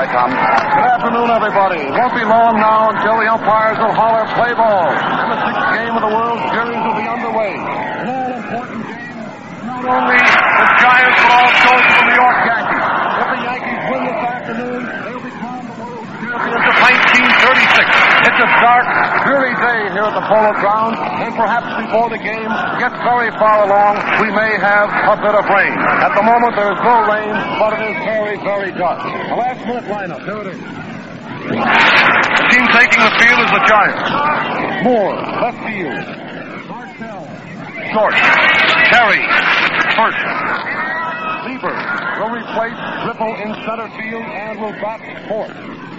Tom. Good afternoon, everybody. It won't be long now until the umpires will holler play ball. And the sixth game of the World Series will be underway. An all-important game, not only the Giants, but also to the New York Yankees. If the Yankees win this afternoon, they'll become the World Champions of 1936. It's a dark, dreary day here at the Polo Grounds, and perhaps before the game gets very far along, we may have a bit of rain. At the moment, there is no rain, but it is very, very dark. The last-minute lineup, here it is. The team taking the field is the Giants. Moore, left field. Marcel, short. Terry, first. Lieber will replace Ripple in center field and will bat fourth.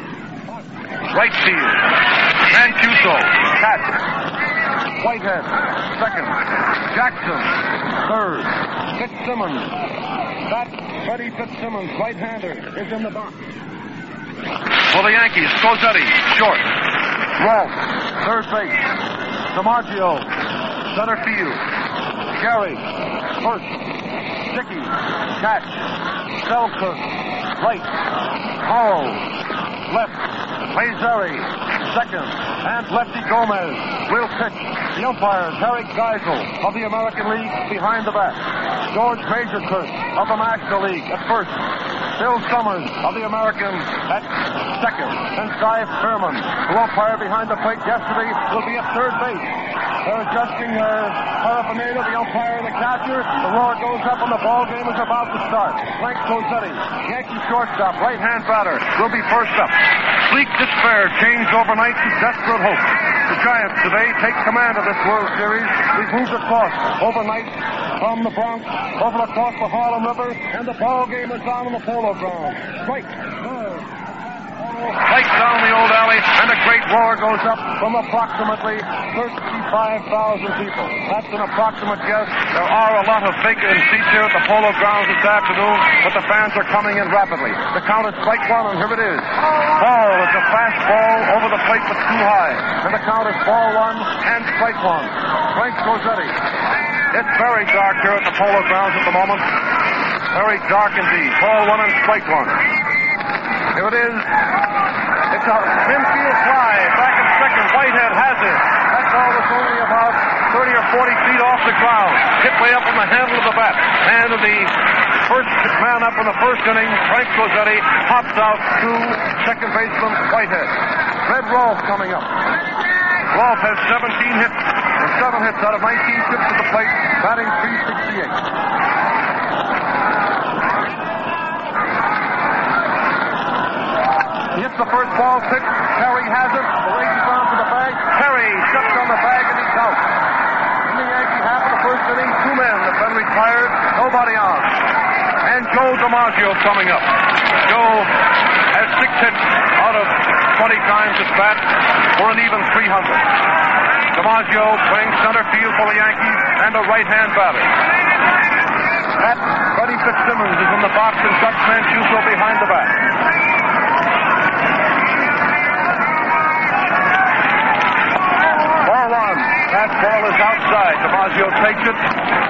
Right field. Mancuso, catch. Whitehead, second. Jackson, third. Fitzsimmons. That Freddie Fitzsimmons, right-hander, is in the box. For the Yankees, Scosetti, short. Rolfe, third base. DiMaggio, center field. Gary, first. Dickey, catch. Selkirk, right. Howell, left. Mazzari, second. And Lefty Gomez will pitch. The umpires, Harry Geisel of the American League behind the bat. George Majorkirk of the National League at first. Bill Summers of the American at second. And Cy Fairman, who umpired behind the plate yesterday, will be at third base. They're adjusting their paraphernalia, the umpire and the catcher. The roar goes up and the ball game is about to start. Frank Scosetti, Yankee shortstop, right-hand batter, will be first up. Bleak despair changed overnight to desperate hope. The Giants today take command of this World Series. We've moved across overnight from the Bronx, over across the Harlem River, and the ball game is on the Polo Grounds. Strike. Right down the old alley, and a great roar goes up from approximately 35,000 people. That's an approximate guess. There are a lot of vacant seats here at the Polo Grounds this afternoon, but the fans are coming in rapidly. The count is strike one, and here it is. Ball is a fast ball over the plate, but too high. And the count is ball one and strike one. Frank Scosetti. It's very dark here at the Polo Grounds at the moment. Very dark indeed. Ball one and strike one. Here it is. It's a infield fly. Back at second. Whitehead has it. That ball was only about 30 or 40 feet off the ground. Hit way up on the handle of the bat. And the first man up in the first inning, Frank Scosetti, pops out to second baseman Whitehead. Red Rolfe coming up. Rolfe has 17 hits. And 7 hits out of 19 trips to the plate. Batting .368. He hits the first ball pitch. Terry has it. The races on to the bag. Terry steps on the bag and he's out. In the Yankee half of the first inning, 2 men have been retired. Nobody on. And Joe DiMaggio coming up. Joe has 6 hits out of 20 times at bat for an even 300. DiMaggio playing center field for the Yankees and a right-hand batter. That Freddie Fitzsimmons is in the box and Gus Mancuso behind the bat. Ball one. That ball is outside. DiMaggio takes it.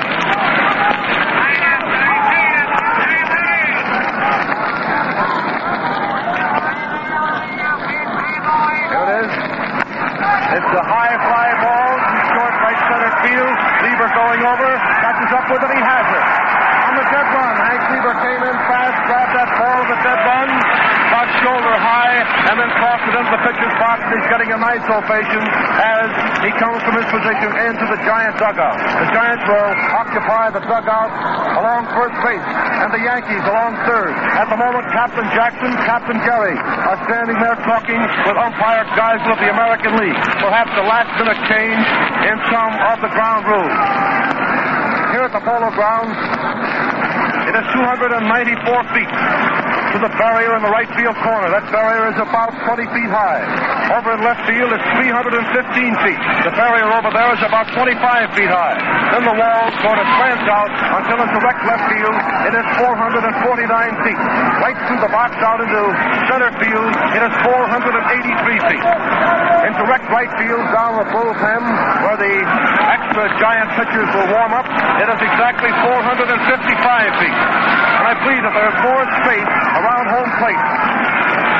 Here it is. It's a high fly ball to short right center field. Lieber going over. Catches up with it. He has it. On the dead run. Hank Lieber came in fast. Grabbed that ball with the dead run. Got shoulder high. And then tossed it into the pitcher's box. And he's getting a nice ovation as he comes from his position into the Giant dugout. The Giants will occupy the dugout along first base. And the Yankees along third. At the moment, Captain Jackson, Captain Gary are standing there talking with umpire Geisel of the American League. Perhaps a last-minute change in some of the ground rules. Here at the Polo Grounds, it is 294 feet to the barrier in the right field corner. That barrier is about 20 feet high. Over in left field, it's 315 feet. The barrier over there is about 25 feet high. Then the wall sort of slants out until in direct left field, it is 449 feet. Right through the box out into center field, it is 483 feet. In direct right field, down the bullpen, where the extra Giant pitchers will warm up, it is exactly 455 feet. And I believe that there is more space around home plate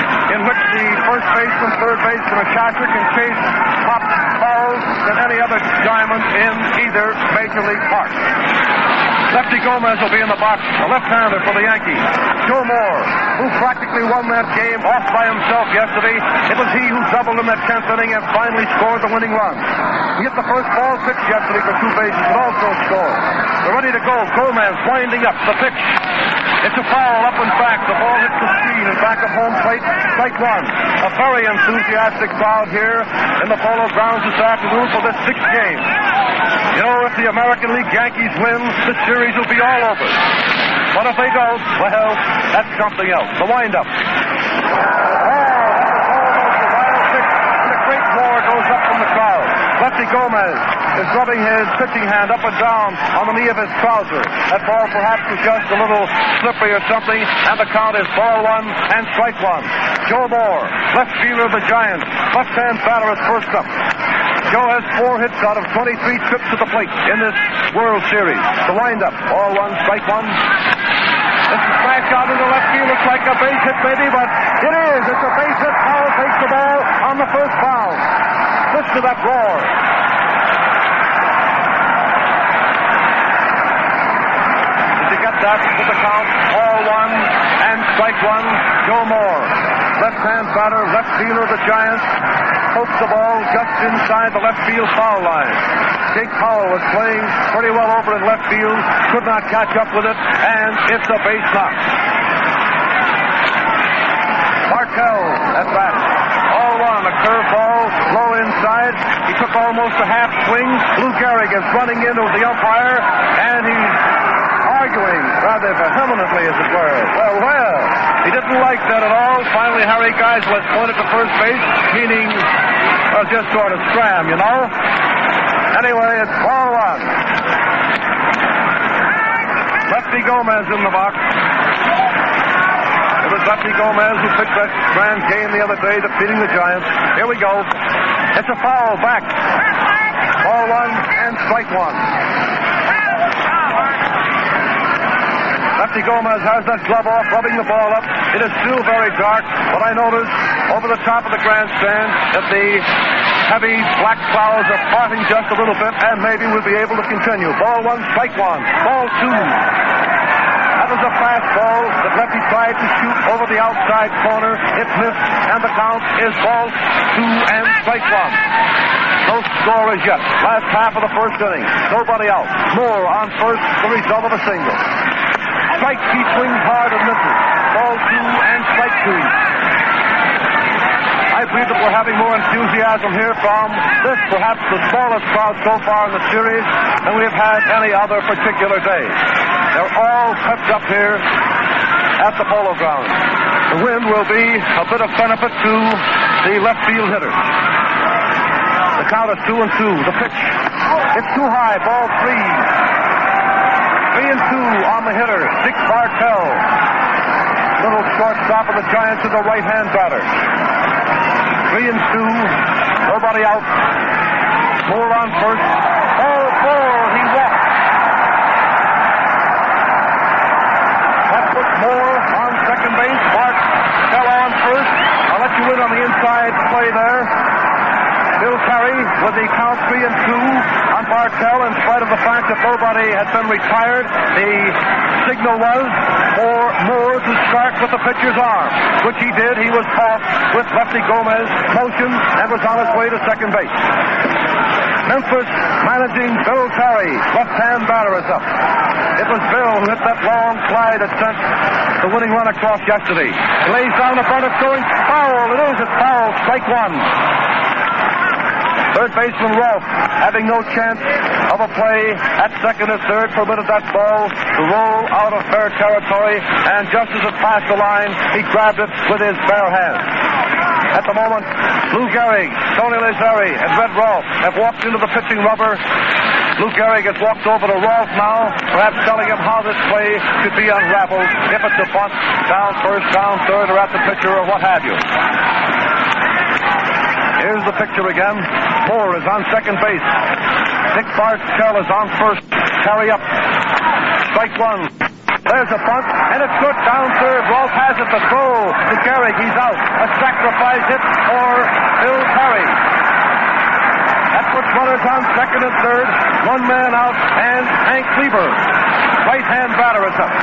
first baseman, third baseman, or catcher can chase pop balls than any other diamond in either Major League Park. Lefty Gomez will be in the box, a left-hander for the Yankees. Joe Moore, who practically won that game off by himself yesterday. It was he who doubled in that 10th inning and finally scored the winning run. He hit the first ball pitch yesterday for 2 bases and also scored. They're ready to go. Gomez winding up the pitch. It's a foul up and back. The ball hits the screen and back of home plate. Strike one. A very enthusiastic crowd here in the Polo Grounds this afternoon for this 6th game. You know, if the American League Yankees win, the series will be all over. But if they don't, well, that's something else. The windup. Oh, that's a wild pitch, and a great roar goes up from the crowd. Lefty Gomez is rubbing his pitching hand up and down on the knee of his trouser. That ball perhaps was just a little slippery or something, and the count is ball 1 and strike 1. Joe Moore, left fielder of the Giants, left-hand batter is first up. Joe has 4 hits out of 23 trips to the plate in this World Series. The windup, ball 1, strike 1. This is smashed out into left field. Looks like a base hit maybe, but it is. It's a base hit. Powell takes the ball on the first bound. Listen to that roar. Did you get that? With the count, ball 1 and strike 1. Joe Moore, left-hand batter, left fielder of the Giants. Pokes the ball just inside the left field foul line. Jake Powell was playing pretty well over in left field, could not catch up with it, and it's a base knock. Martell at bat. All 1, a curveball, low inside. He took almost a half swing. Lou Gehrig is running into the umpire, and he's arguing rather vehemently, as it were. Well, he didn't like that at all. Finally, Harry Geisler pointed to first base, meaning, just sort of scram, you know. Anyway, it's ball 1. Lefty Gomez in the box. It was Lefty Gomez who pitched that grand game the other day, defeating the Giants. Here we go. It's a foul back. Ball 1 and strike 1. Lefty Gomez has that glove off, rubbing the ball up. It is still very dark, but I notice over the top of the grandstand that the heavy black clouds are parting just a little bit, and maybe we'll be able to continue. Ball 1, strike 1. Ball 2. That was a fastball that Lefty tried to shoot over the outside corner. It missed, and the count is ball 2 and strike 1. No score as yet. Last half of the first inning. Nobody out. Moore on first, the result of a single. Strike, he swings hard and misses. Ball 2 and strike 2. I believe that we're having more enthusiasm here from this, perhaps the smallest crowd so far in the series than we have had any other particular day. They're all pepped up here at the Polo Grounds. The wind will be a bit of benefit to the left field hitters. The count is 2 and 2. The pitch, it's too high. Ball 3. 3 and 2 on the hitter, Dick Bartell. Little shortstop of the Giants is a right-hand batter. 3 and 2, nobody out. Moore on first. Ball 4, he walked. That puts Moore on second base. Bartell on first. I'll let you in on the inside play there. Bill Terry with the count 3 and 2 on Bartell, in spite of the fact that nobody had been retired. The signal was for Moore to start with the pitcher's arm, which he did. He was off with Lefty Gomez, motioned, and was on his way to second base. Memphis managing Bill Terry. Left-hand batter is up. It was Bill who hit that long fly that sent the winning run across yesterday. He lays down the front, it's going foul. It is, it's foul. Strike 1. Third baseman Rolfe, having no chance of a play at second and third, permitted that ball to roll out of fair territory, and just as it passed the line, he grabbed it with his bare hand. At the moment, Lou Gehrig, Tony Lazzeri, and Red Rolfe have walked into the pitching rubber. Lou Gehrig has walked over to Rolfe now, perhaps telling him how this play should be unraveled, if it's a bunt, down first, down third, or at the pitcher, or what have you. Here's the picture again. Moore is on second base. Dick Bartell is on first. Carry up. Strike 1. There's a bunt, and it's good down third. Rolf has it to throw to Gehrig. He's out. A sacrifice hit for Bill Perry. That puts runners on second and third. One man out, and Hank Lieber, right-hand batter, is up.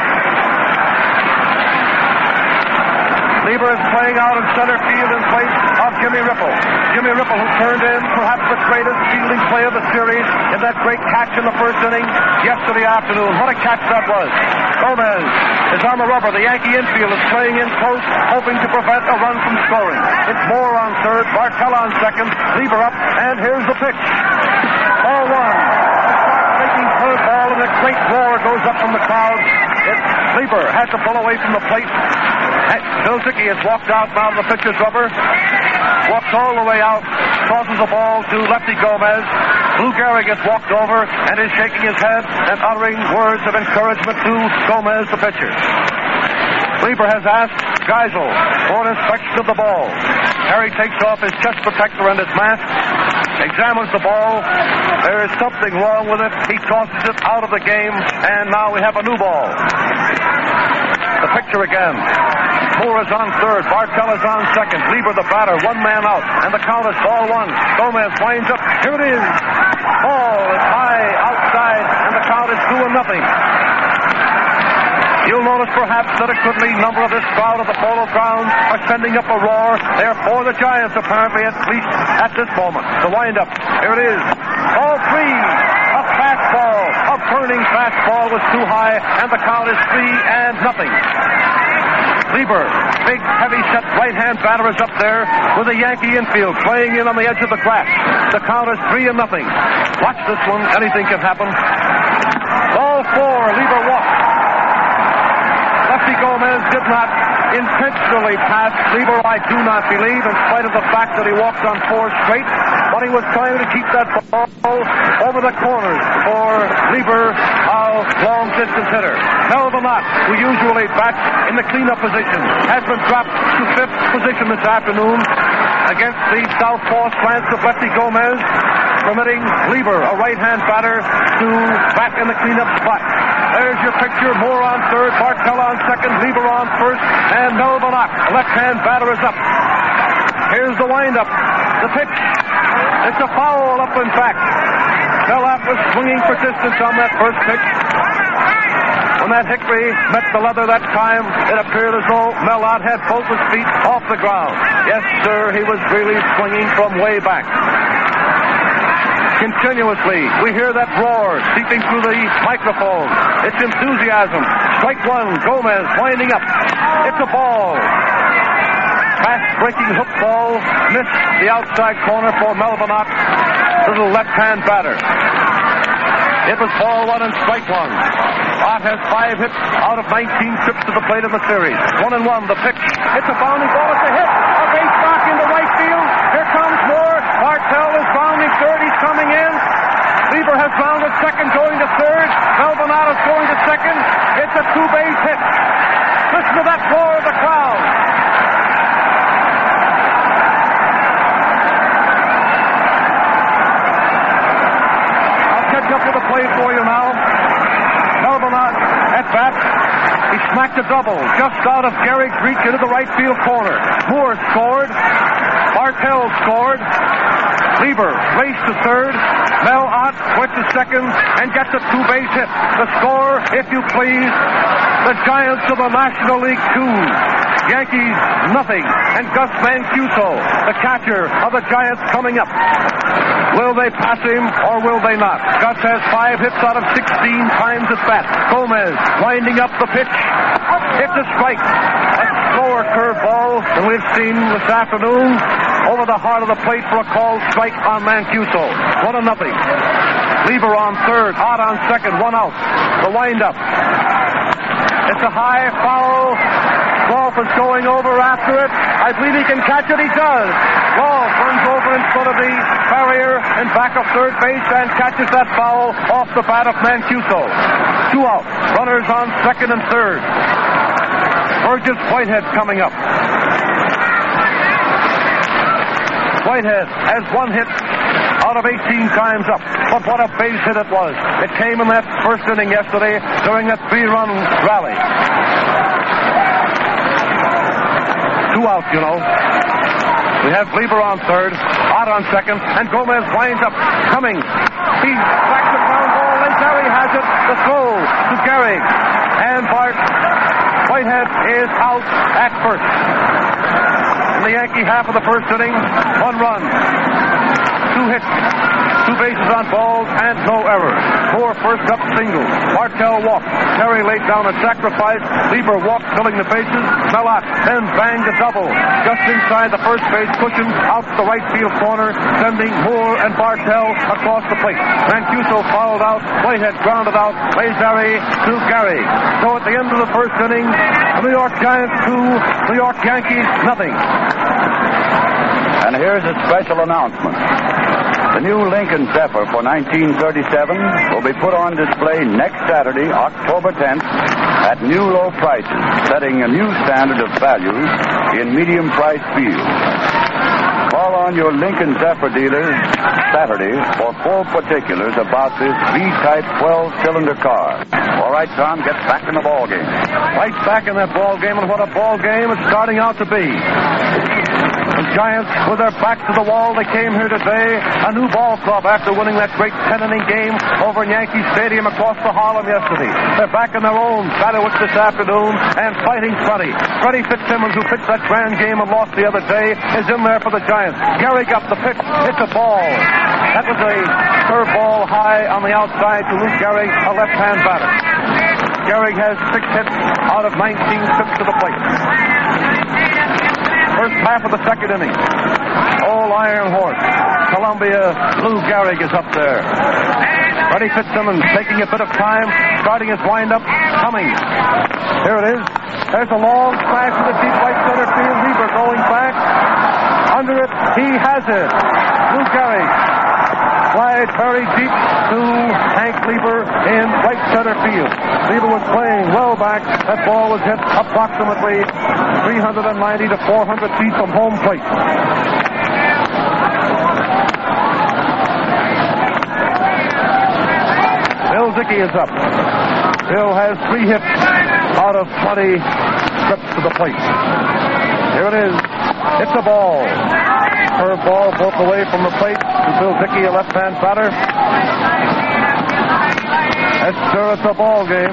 Lieber is playing out in center field in place of Jimmy Ripple. Jimmy Ripple, who turned in perhaps the greatest fielding play of the series in that great catch in the first inning yesterday afternoon. What a catch that was. Gomez is on the rubber. The Yankee infield is playing in close, hoping to prevent a run from scoring. It's Moore on third, Bartell on second, Lieber up, and here's the pitch. Ball one. Taking third ball, and a great roar goes up from the crowd. Lieber has to pull away from the plate. Bill Dickey has walked out now to the pitcher's rubber. Walks all the way out. Tosses the ball to Lefty Gomez. Lou Gehrig has walked over and is shaking his head and uttering words of encouragement to Gomez, the pitcher. Lieber has asked Geisel for an inspection of the ball. Harry takes off his chest protector and his mask, examines the ball. There is something wrong with it. He tosses it out of the game, and now we have a new ball. The picture again. Moore is on third. Bartell is on second. Lieber the batter. One man out. And the count is ball one. Gomez winds up. Here it is. Ball is high outside. And the count is 2-0. You'll notice perhaps that a goodly number of this crowd of the Polo Grounds are sending up a roar. They're for the Giants, apparently, at least at this moment. The windup. Here it is. Ball three. A fastball. A burning fastball was too high. And the count is 3-0. Lieber, big, heavy-set right-hand batter, is up there with a Yankee infield playing in on the edge of the grass. The count is 3-0. Watch this one. Anything can happen. Ball four. Lieber walks. Lefty Gomez did not intentionally pass Lieber, I do not believe, in spite of the fact that he walked on four straight. But he was trying to keep that ball over the corners for Lieber, a long-distance hitter. Mel Vanot, who usually bats in the cleanup position, has been dropped to fifth position this afternoon against the southpaw slants of Lefty Gomez, permitting Lieber, a right-hand batter, to bat in the cleanup spot. There's your picture. Moore on third, Bartell on second, Lieber on first, and Mel Vanot, left-hand batter, is up. Here's the windup. The pitch. It's a foul up, in fact. Melot was swinging for distance on that first pitch. When that hickory met the leather that time, it appeared as though Melot had both his feet off the ground. Yes, sir, he was really swinging from way back. Continuously, we hear that roar seeping through the microphone. It's enthusiasm. Strike one, Gomez winding up. It's a ball. Fast-breaking hook ball missed the outside corner for Mel Vanot, little left-hand batter. It was ball one and strike one. Ott has 5 hits out of 19 trips to the plate in the series. 1-1, the pitch. It's a bounding ball. It's a hit. A base knock into right field. Here comes Moore. Bartell is bounding third. He's coming in. Lieber has rounded second, going to third. Mel Vanot is going to second. It's a two-base hit. Listen to that roar of the crowd. Up with the play for you now. Mel Vanot at bat. He smacked a double just out of Gehrig's reach into the right field corner. Moore scored. Bartell scored. Lieber raced to third. Mel Ott went to second and gets a two-base hit. The score, if you please, the Giants of the National League 2. Yankees, nothing. And Gus Mancuso, the catcher of the Giants, coming up. Will they pass him or will they not? Gus has 5 hits out of 16 times at bat. Gomez winding up the pitch. It's a strike. A slower curveball than we've seen this afternoon over the heart of the plate for a called strike on Mancuso. 1-0. Lieber on third, Ott on second, 1 out. The windup. It's a high foul. Rolf is going over after it. I believe he can catch it. He does. Rolf runs over in front of the barrier and back of third base and catches that foul off the bat of Mancuso. 2 out. Runners on second and third. Burgess Whitehead coming up. Whitehead has 1 hit out of 18 times up. But what a base hit it was. It came in that first inning yesterday during that 3-run rally. 2 out, you know. We have Lieber on third, Ott on second, and Gomez winds up coming. He backs the ground ball, and Gary has it. The throw to Gary. And Bart Whitehead is out at first. In the Yankee half of the first inning, 1 run, 2 hits, 2 bases on balls, and no errors. 4 first-up singles. Bartell walked. Terry laid down a sacrifice. Lieber walked, filling the bases. Mellott then banged a double just inside the first base cushion out the right field corner, sending Moore and Bartell across the plate. Mancuso fouled out. Whitehead grounded out. Mazzari to Gary. So at the end of the first inning, the New York Giants 2, New York Yankees nothing. And here's a special announcement. The new Lincoln Zephyr for 1937 will be put on display next Saturday, October 10th, at new low prices, setting a new standard of values in medium-priced fields. Call on your Lincoln Zephyr dealers Saturday for full particulars about this V-type 12-cylinder car. All right, Tom, get back in the ball game. Right back in that ball game, and what a ball game it's starting out to be. The Giants, with their backs to the wall, they came here today, a new ball club after winning that great 10-inning game over in Yankee Stadium across the Harlem yesterday. They're back in their own Battlewick this afternoon and fighting Freddie. Freddie Fitzsimmons, who pitched that grand game and lost the other day, is in there for the Giants. Gary got the pitch, hits a ball. That was a curveball high on the outside to Lou Gehrig, a left-hand batter. Gehrig has 6 hits out of 19 trips to the plate. First half of the second inning. Old Iron Horse. Columbia, Lou Gehrig is up there. Freddie Fitzsimmons taking a bit of time, starting his windup, coming. Here it is. There's a long smash to the deep right center field. Lieber going back. Under it, he has it. Lou Gehrig. Slide very deep to Hank Lieber in right center field. Lieber was playing well back. That ball was hit approximately 390 to 400 feet from home plate. Bill Dickey is up. Bill has 3 hits out of 20 trips to the plate. Here it is. It's a ball. Curveball broke away from the plate to Bill Dickey, a left-hand batter. That's sure it's a ball game.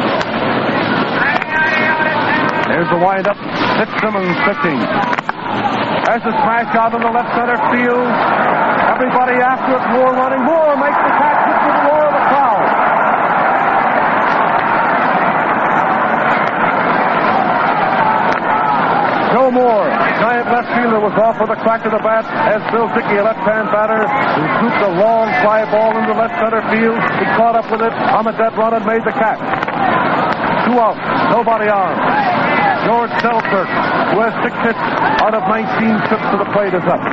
Here's the windup. Fitzsimmons pitching. There's a smash out in the left center field. Everybody after it. Moore running. Moore makes the catch. Hits to the wall of the crowd. Joe Moore, giant left fielder, was off with a crack of the bat as Bill Dickey, a left-hand batter, who scooped a long fly ball into left center field. He caught up with it on the dead run and made the catch. 2 out, nobody on. George Selkirk, who has 6 hits out of 19 trips to the plate, is up.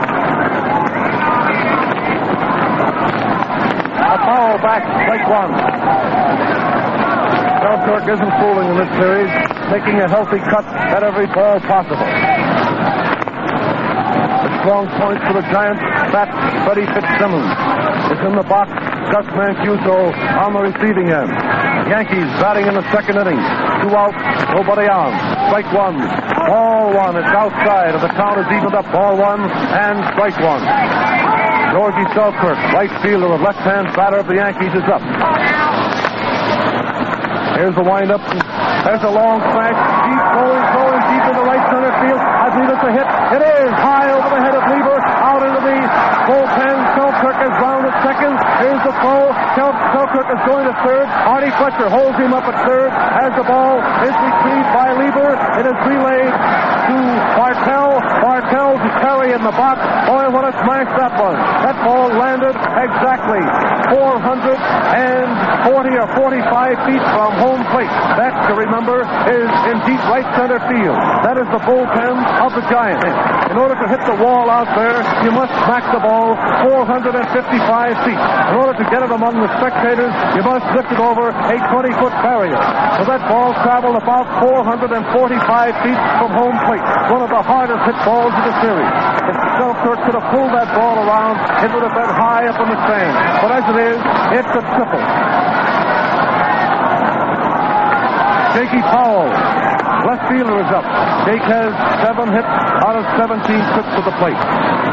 A foul back, strike 1. Selkirk isn't fooling in this series, taking a healthy cut at every ball possible. The strong point for the Giants, bat Freddie Fitzsimmons. It's in the box, Gus Mancuso on the receiving end. Yankees batting in the second inning. 2 out, nobody on. Strike 1. Ball 1. It's outside, and the count is evened up. Ball 1 and strike 1. Georgie Selkirk, right fielder, the left-hand batter of the Yankees, is up. Here's the windup. There's a long smash. Deep, going deep into right center field. I believe it's a hit. It is high over the head of Lieber. Out into the bullpen. Selkirk is round at second. Here's the throw. Selkirk is going to third. Artie Fletcher holds him up at third as the ball is retrieved by Lieber. It is relayed to Bartell. Bartell to Terry in the box. Boy, what a smash that was. That ball landed exactly 440 or 45 feet from home plate. That, to remember, is in deep right center field. That is the bullpen of the Giants. In order to hit the wall out there, you must smack the ball 455 feet. In order to get it among the spectators, you must lift it over a 20-foot barrier. So that ball traveled about 445 feet from home plate. One of the the hardest hit balls of the series. If Selkirk could have pulled that ball around, it would have been high up in the stand. But as it is, it's a triple. Jakey Powell, left fielder, is up. Jake has 7 hits out of 17 trips to the plate.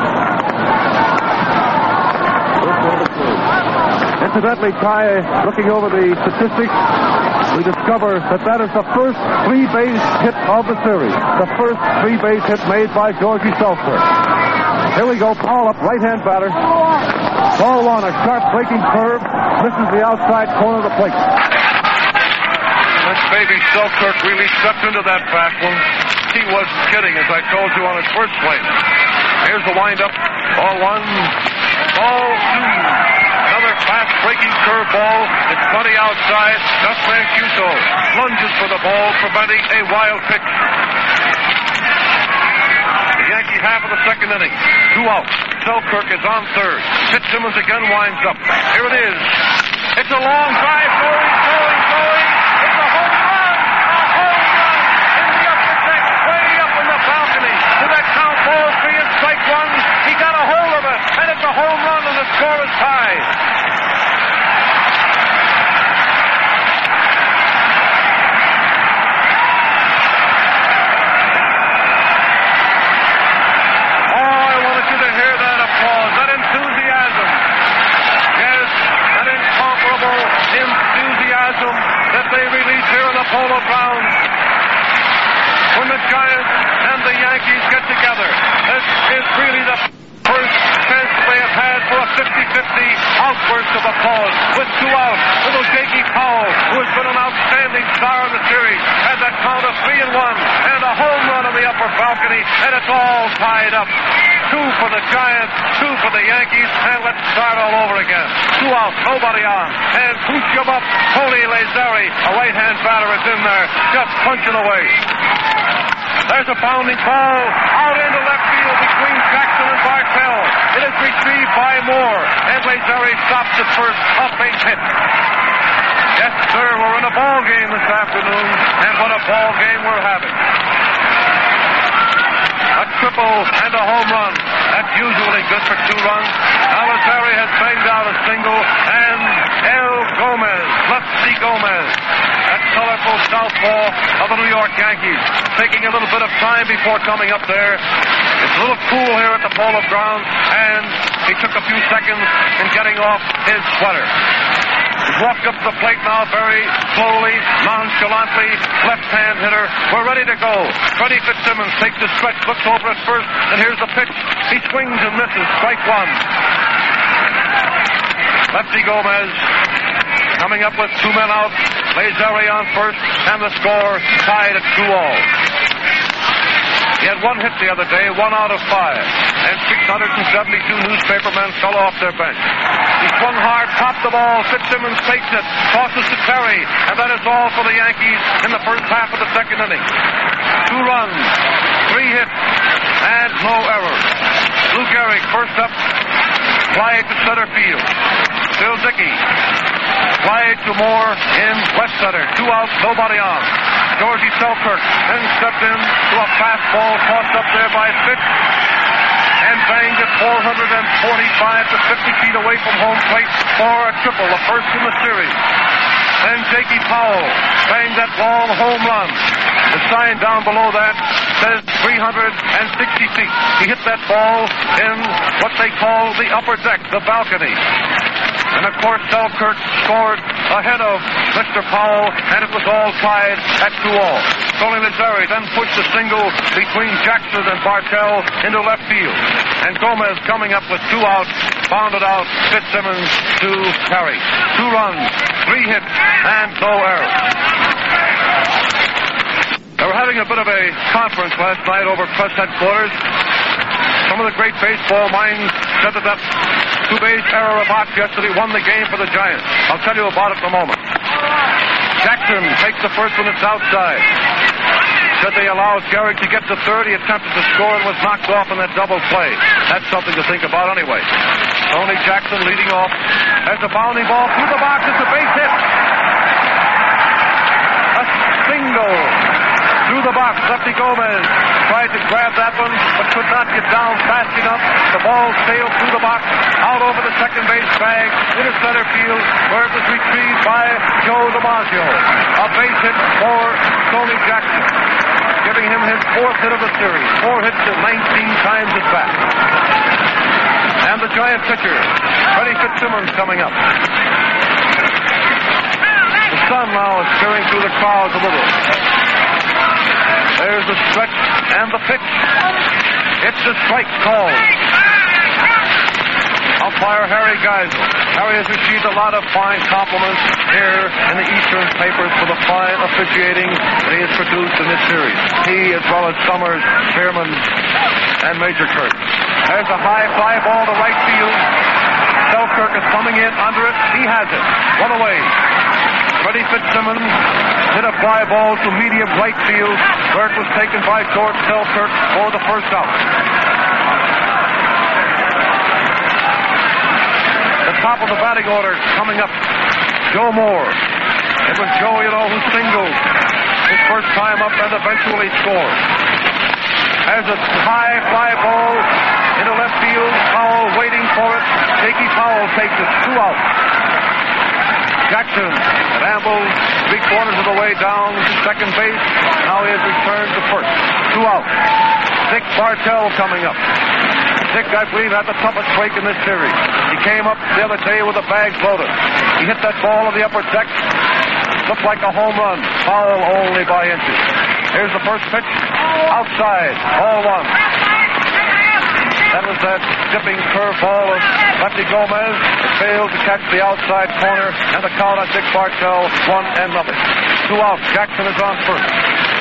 Incidentally, Ty, looking over the statistics, we discover that is the first 3-base hit of the series. The first 3-base hit made by Georgie Selkirk. Here we go. Powell up, right-hand batter. Ball one, a sharp breaking curve. Misses the outside corner of the plate. This baby Selkirk really stepped into that fast one. He wasn't kidding, as I told you on his first swing. Here's the windup. Ball one. Ball two. Another fast-breaking curveball. It's funny outside. Gus Mancuso lunges for the ball, preventing a wild pitch. The Yankee half of the second inning. 2 out. Selkirk is on third. Fitzsimmons again winds up. Here it is. It's a long drive. Going. It's a home run. A home run in the upper deck, way up on the balcony. To that count, ball 3 and strike 1. He got a hold of it, and it's a home run, and the score is tied. That they release here on the Polo Grounds when the Giants and the Yankees get together. This is really the first chance they have had for a 50-50 outburst of applause. With 2 outs, little Jakey Powell, who has been an outstanding star in the series, has a count of 3-1 and a home run on the upper balcony, and it's all tied up. 2 for the Giants, 2 for the Yankees, and let's start all over again. 2 outs, nobody on, and push him up. Tony Lazzeri, a right-hand batter, is in there, just punching away. There's a bounding ball out into left field between Jackson and Bartell. It is retrieved by Moore, and Lazzeri stops at first, a base hit. Yes, sir, we're in a ball game this afternoon, and what a ball game we're having. A triple and a home run. That's usually good for 2 runs. Lazzeri has banged out a single, and El Gomez, Lefty Gomez, that colorful southpaw of the New York Yankees, taking a little bit of time before coming up there. It's a little cool here at the Polo Grounds, and he took a few seconds in getting off his sweater. He's walked up to the plate now very slowly, nonchalantly, left-hand hitter. We're ready to go. Freddie Fitzsimmons takes the stretch, looks over at first, and here's the pitch. He swings and misses. Strike 1. Lefty Gomez coming up with 2 men out. Lazzeri on first, and the score tied at 2-all. He had 1 hit the other day, 1 out of 5, and 672 newspapermen fell off their bench. He swung hard, popped the ball. Fitzsimmons takes it, tosses to Terry, and that is all for the Yankees in the first half of the second inning. 2 runs, 3 hits, and no errors. Lou Gehrig first up, fly to center field. Bill Dickey, fly to Moore in left center. 2 outs, nobody on. Georgie Selkirk then stepped in to a fastball tossed up there by Fitz and banged it 445 to 50 feet away from home plate for a triple, the first in the series. Then Jakey Powell banged that long home run. The sign down below that says 360 feet. He hit that ball in what they call the upper deck, the balcony. And, of course, Selkirk scored ahead of Mr. Powell, and it was all tied at 2-all. Tony Lazzeri then pushed a single between Jackson and Bartell into left field. And Gomez coming up with 2 outs, bounded out Fitzsimmons to Terry. 2 runs, 3 hits, and no errors. They were having a bit of a conference last night over press headquarters. Some of the great baseball minds said that 2-base error of Ott yesterday won the game for the Giants. I'll tell you about it in a moment. Jackson takes the first when it's outside. Said they allowed Gehrig to get to third. He attempted to score and was knocked off in that double play. That's something to think about anyway. Tony Jackson leading off. There's a bounding ball through the box. It's a base hit. A single through the box. Lefty Gomez tried to grabbed that one, but could not get down fast enough. The ball sailed through the box, out over the second base bag, into center field, where it was retrieved by Joe DiMaggio. A base hit for Tony Jackson, giving him his 4th hit of the series. 4 hits and 19 times at bat. And the Giant pitcher, Freddie Fitzsimmons, coming up. The sun now is peering through the clouds a little. There's the stretch and the pitch. It's a strike call. Umpire Harry Geisel. Harry has received a lot of fine compliments here in the Eastern papers for the fine officiating that he has produced in this series. He, as well as Summers, Chairman, and Major Kirk. There's a high fly ball to right field. Selkirk is coming in under it. He has it. One away. Freddie Fitzsimmons hit a fly ball to medium right field, where it was taken by George Selkirk for the first out. The top of the batting order coming up, Joe Moore. It was Joe, who singled his first time up and eventually scored. There's a high fly ball into left field. Powell waiting for it. Jakey Powell takes it. 2 out. Jackson ambles 3/4 of the way down to second base. Now he has returned to first. 2 out. Dick Bartell coming up. Dick, I believe, had the toughest break in this series. He came up the other day with the bags loaded. He hit that ball on the upper deck. Looked like a home run. Foul only by inches. Here's the first pitch. Outside. Ball 1. That was that dipping curveball of Lefty Gomez. It failed to catch the outside corner, and the count on Dick Bartell, 1-0. 2 out. Jackson is on first.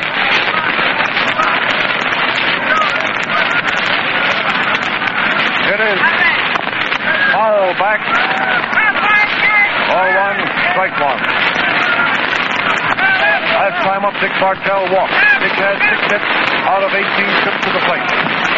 It is Powell back. Ball 1, strike 1. Last time up, Dick Bartell walked. Dick has 6 hits out of 18 trips to the plate.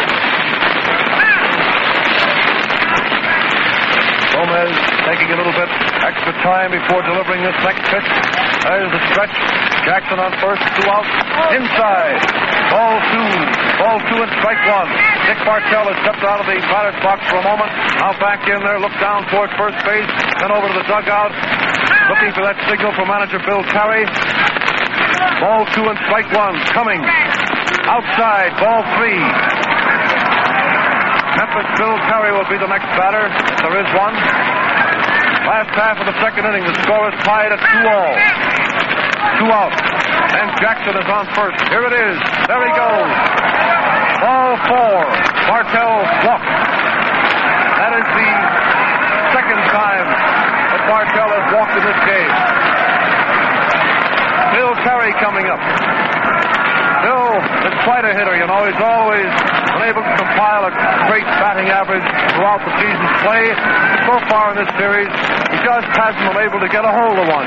Gomez taking a little bit extra time before delivering this next pitch. There's the stretch. Jackson on first, 2 out. Inside. Ball 2 and strike 1. Dick Bartell has stepped out of the batter's box for a moment. Now back in there, looked down toward first base, then over to the dugout, looking for that signal from manager Bill Carey. Ball 2 and strike 1 coming. Outside, ball 3. Memphis Bill Carey will be the next batter, if there is one. Last half of the second inning, the score is tied at 2-all. 2 out. And Jackson is on first. Here it is. There he goes. Ball 4. Bartell walked. That is the second time that Bartell has walked in this game. Bill Carey coming up. Bill is quite a hitter, He's always been able to compile a great batting average throughout the season's play. So far in this series, he just hasn't been able to get a hold of one.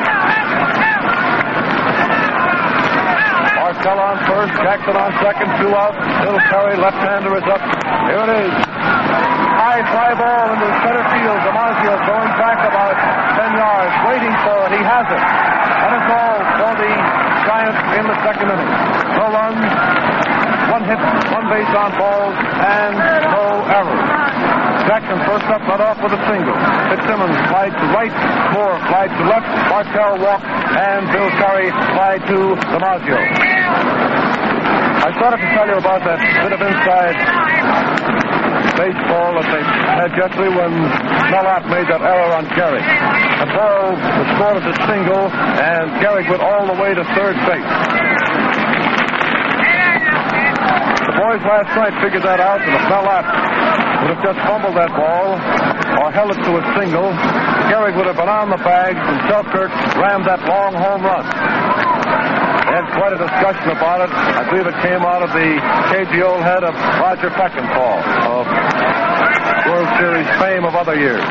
Bartell on first, Jackson on second, 2 out. Bill Carey, left-hander, is up. Here it is. High fly ball into center field. DiMaggio going back about 10 yards, waiting for it. He has it. And it's all for the Giants in the second inning. No runs, 1 hit, 1 base on balls, and no errors. Jackson first up, led off with a single. Fitzsimmons slide to right, Moore slide to left, Bartell walked, and Bill Carey slide to DiMaggio. I started to tell you about that bit of inside baseball that they had yesterday when Mellott made that error on Gehrig. The ball was scored as a single, and Gehrig went all the way to third base. The boys last night figured that out, and if Mellott would have just fumbled that ball or held it to a single, Gehrig would have been on the bag, and Selkirk rammed that long home run. They had quite a discussion about it. I believe it came out of the cagey old head of Roger Beckenthal of World Series fame of other years.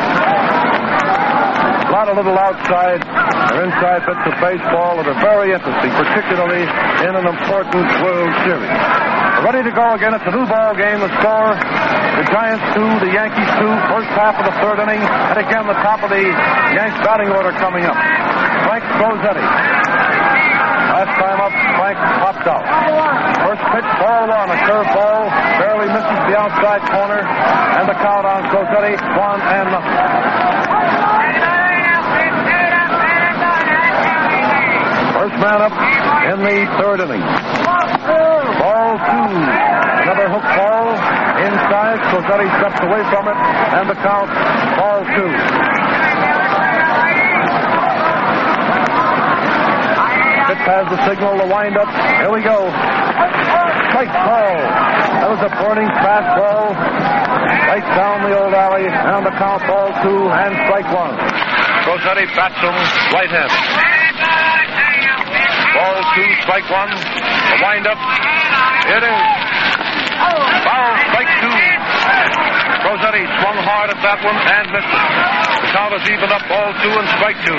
A lot of little outside or inside bits of baseball that are very interesting, particularly in an important World Series. We're ready to go again. It's a new ball game. The score, the Giants 2, the Yankees 2, first half of the third inning, and again the top of the Yanks batting order coming up. Frank Gozzetti. Last time up, flank popped out. First pitch, ball one, a curveball, barely misses the outside corner, and the count on Crosetti, 1-0. First man up in the third inning. Ball two. Another hook ball inside. Crosetti steps away from it, and the count, ball two. Pitch has the signal, the windup. Here we go. Strike ball. That was a burning fastball. Right down the old alley, and the count, ball two, and strike one. Crosetti bats him right-handed. Ball two, strike one. The windup. It is. Foul, strike two. Crosetti swung hard at that one and missed it. The count is even up, ball two and strike two.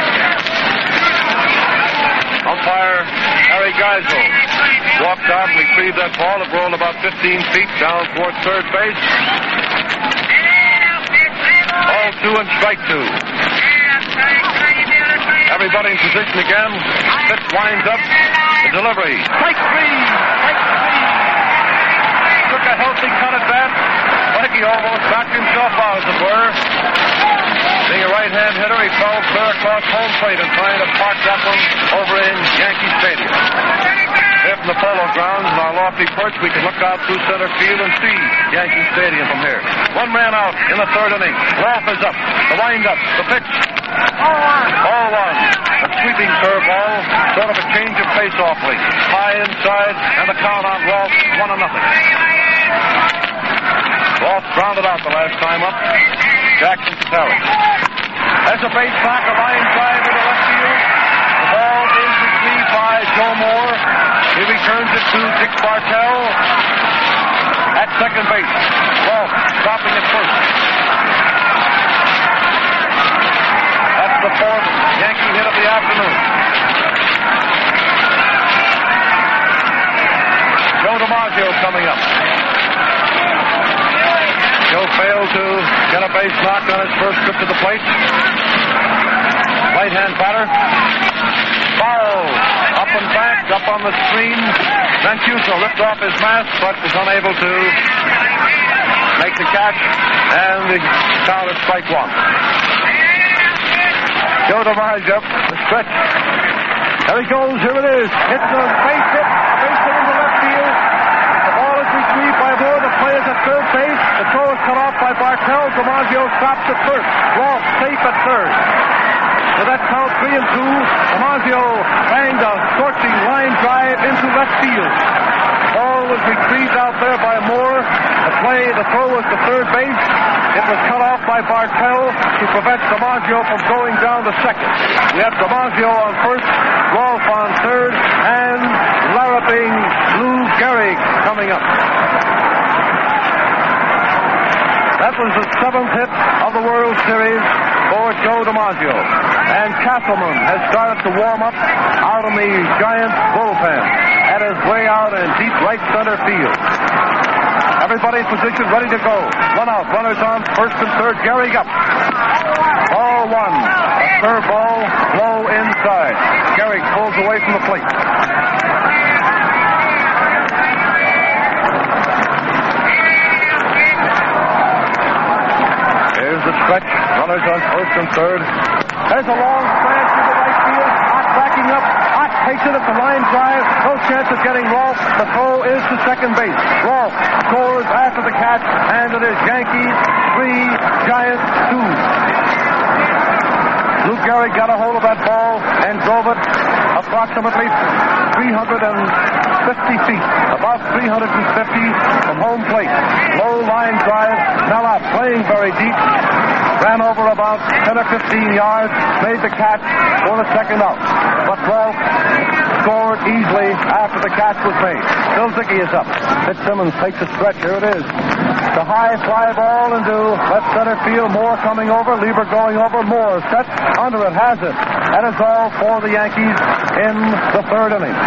Umpire Harry Geisel walked out and retrieved that ball. It rolled about 15 feet down towards third base. Ball two and strike two. Everybody in position again. Pitch winds up. The delivery. Strike three. Strike three. Took a healthy cut at that. Like he almost backed himself out, as it were. Being a right-hand hitter, he fell clear across home plate and trying to park that one over in Yankee Stadium. Here from the Polo Grounds in our lofty perch, we can look out through center field and see Yankee Stadium from here. One man out in the third inning. Rolfe is up. The wind-up. The pitch. Ball one. A sweeping curveball. Sort of a change of pace awfully. High inside, and the count on Rolfe, 1-0. Rolfe grounded out the last time up. Jackson to Terry. There's a base knock, a line drive into left field. The ball is received by Joe Moore. He returns it to Dick Bartell at second base. Rolfe stopping at first. That's the fourth Yankee hit of the afternoon. Joe DiMaggio coming up. Joe failed to get a base knock on his first trip to the plate. Right-hand batter. Foul. Up and back, up on the screen. Mancuso lifted off his mask, but was unable to make the catch, and the count is strike one. Joe DiMaggio, the stretch. There he goes, here it is. Hits a base hit into left field. The ball is retrieved by Moore. The play is at third base. The throw is cut off by Bartell. DiMaggio stops at first. Rolfe safe at third. With that count 3-2, DiMaggio banged a scorching line drive into left field. The ball was retrieved out there by Moore. The throw was to third base. It was cut off by Bartell to prevent DiMaggio from going down to second. We have DiMaggio on first, Rolfe on third, and larruping Lou Gehrig coming up. That was the seventh hit of the World Series for Joe DiMaggio. And Castleman has started to warm up out in the Giants bullpen at his way out in deep right center field. Everybody in position, ready to go. Run out, runners on first and third. Gehrig up. Ball one. A curveball, low inside. Gehrig pulls away from the plate. Here's the stretch. Runners on first and third. There's a long slant to the right field. Ott backing up. Ott takes it at the line drive. No chance of getting Rolfe. The throw is to second base. Rolfe scores after the catch, and it is Yankees 3, Giants 2. Lou Gehrig got a hold of that ball and drove it approximately 350 feet. About 350 from home plate. Low line drive. Mallott playing very deep. Ran over about 10 or 15 yards. Made the catch for the second out. But Rolfe scored easily after the catch was made. Bill Dickey is up. Fitzsimmons takes a stretch. Here it is. The high fly ball into left center field. Moore coming over. Lieber going over. Moore set under it. Has it. That is all for the Yankees in the third inning.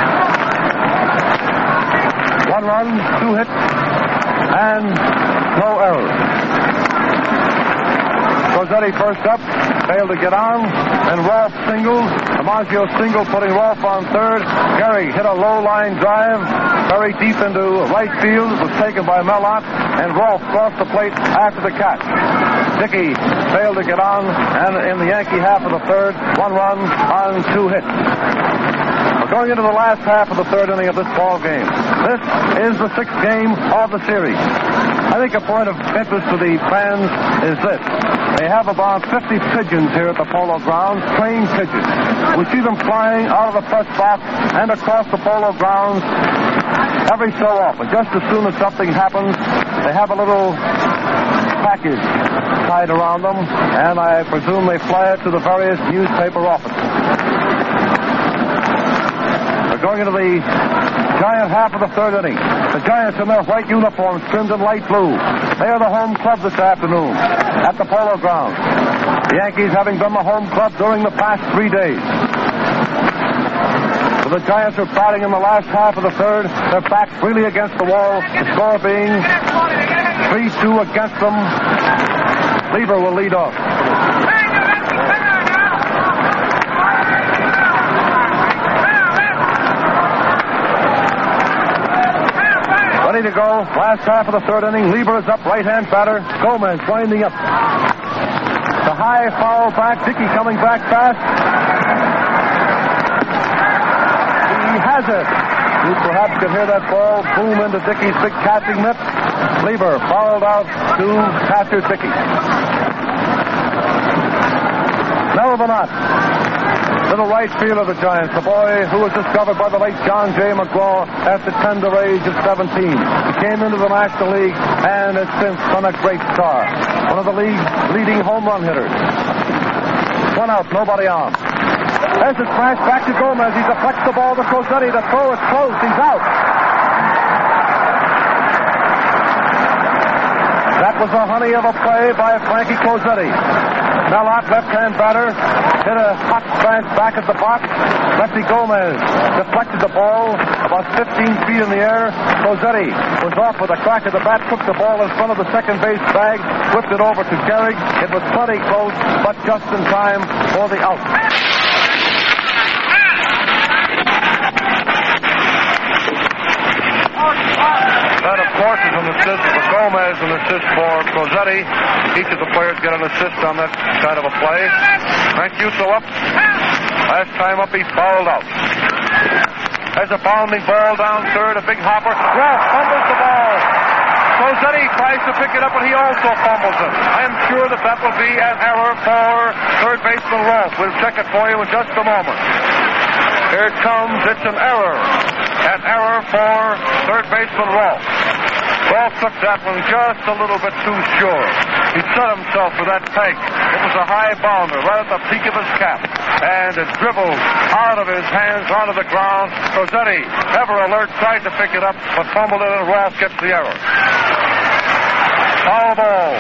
1 run, 2 hits, and no errors. Cozzetti first up, failed to get on, and Rolfe singled. DiMaggio singled, putting Rolfe on third. Gehrig hit a low line drive, very deep into right field. It was taken by Mellott, and Rolfe crossed the plate after the catch. Dickey failed to get on, and in the Yankee half of the third, 1 run on 2 hits. We're going into the last half of the third inning of this ball game. This is the 6th game of the series. I think a point of interest to the fans is this. They have about 50 pigeons here at the Polo Grounds, trained pigeons. We see them flying out of the press box and across the Polo Grounds every so often. Just as soon as something happens, they have a little package tied around them, and I presume they fly it to the various newspaper offices. We're going into the Giant half of the third inning. The Giants in their white uniforms trimmed in light blue. They are the home club this afternoon at the Polo Grounds. The Yankees having been the home club during the past 3 days. So the Giants are batting in the last half of the third. Their backs really against the wall. The score being 3-2 against them. Lever will lead off. Ready to go. Last half of the third inning. Lever is up. Right-hand batter. Gomez winding up. The high foul back. Dickey coming back fast. He has it. You perhaps could hear that ball boom into Dickey's big catching mitt. Lever fouled out to catcher Dickey. Melvinot. Little right field of the Giants, the boy who was discovered by the late John J. McGraw at the tender age of 17. He came into the National League and has since been a great star. One of the league's leading home run hitters. 1 out, nobody on. There's a smash back to Gomez. He deflects the ball to Cozzetti. The throw is close. He's out. That was a honey of a play by Frankie Cozzetti. Mellott, left-hand batter, hit a hot smash back at the box. Lefty Gomez deflected the ball about 15 feet in the air. Cozzetti was off with a crack of the bat, took the ball in front of the second base bag, whipped it over to Gehrig. It was plenty close, but just in time for the out. That, of course, is an assist for Gomez, an assist for Cozzetti. Each of the players get an assist on that kind of a play. Mancuso up. Last time up, he fouled out. There's a bounding ball down third, a big hopper. Rolfe fumbles the ball. Cozzetti tries to pick it up, and he also fumbles it. I am sure that will be an error for third baseman Rolfe. We'll check it for you in just a moment. Here it comes. It's an error. An error for third baseman Rolfe. Rolfe took that one just a little bit too sure. He set himself for that peg. It was a high bounder right at the peak of his cap. And it dribbled out of his hands onto the ground. Cozzetti, ever alert, tried to pick it up, but fumbled it, and Rolfe gets the error. Foul ball.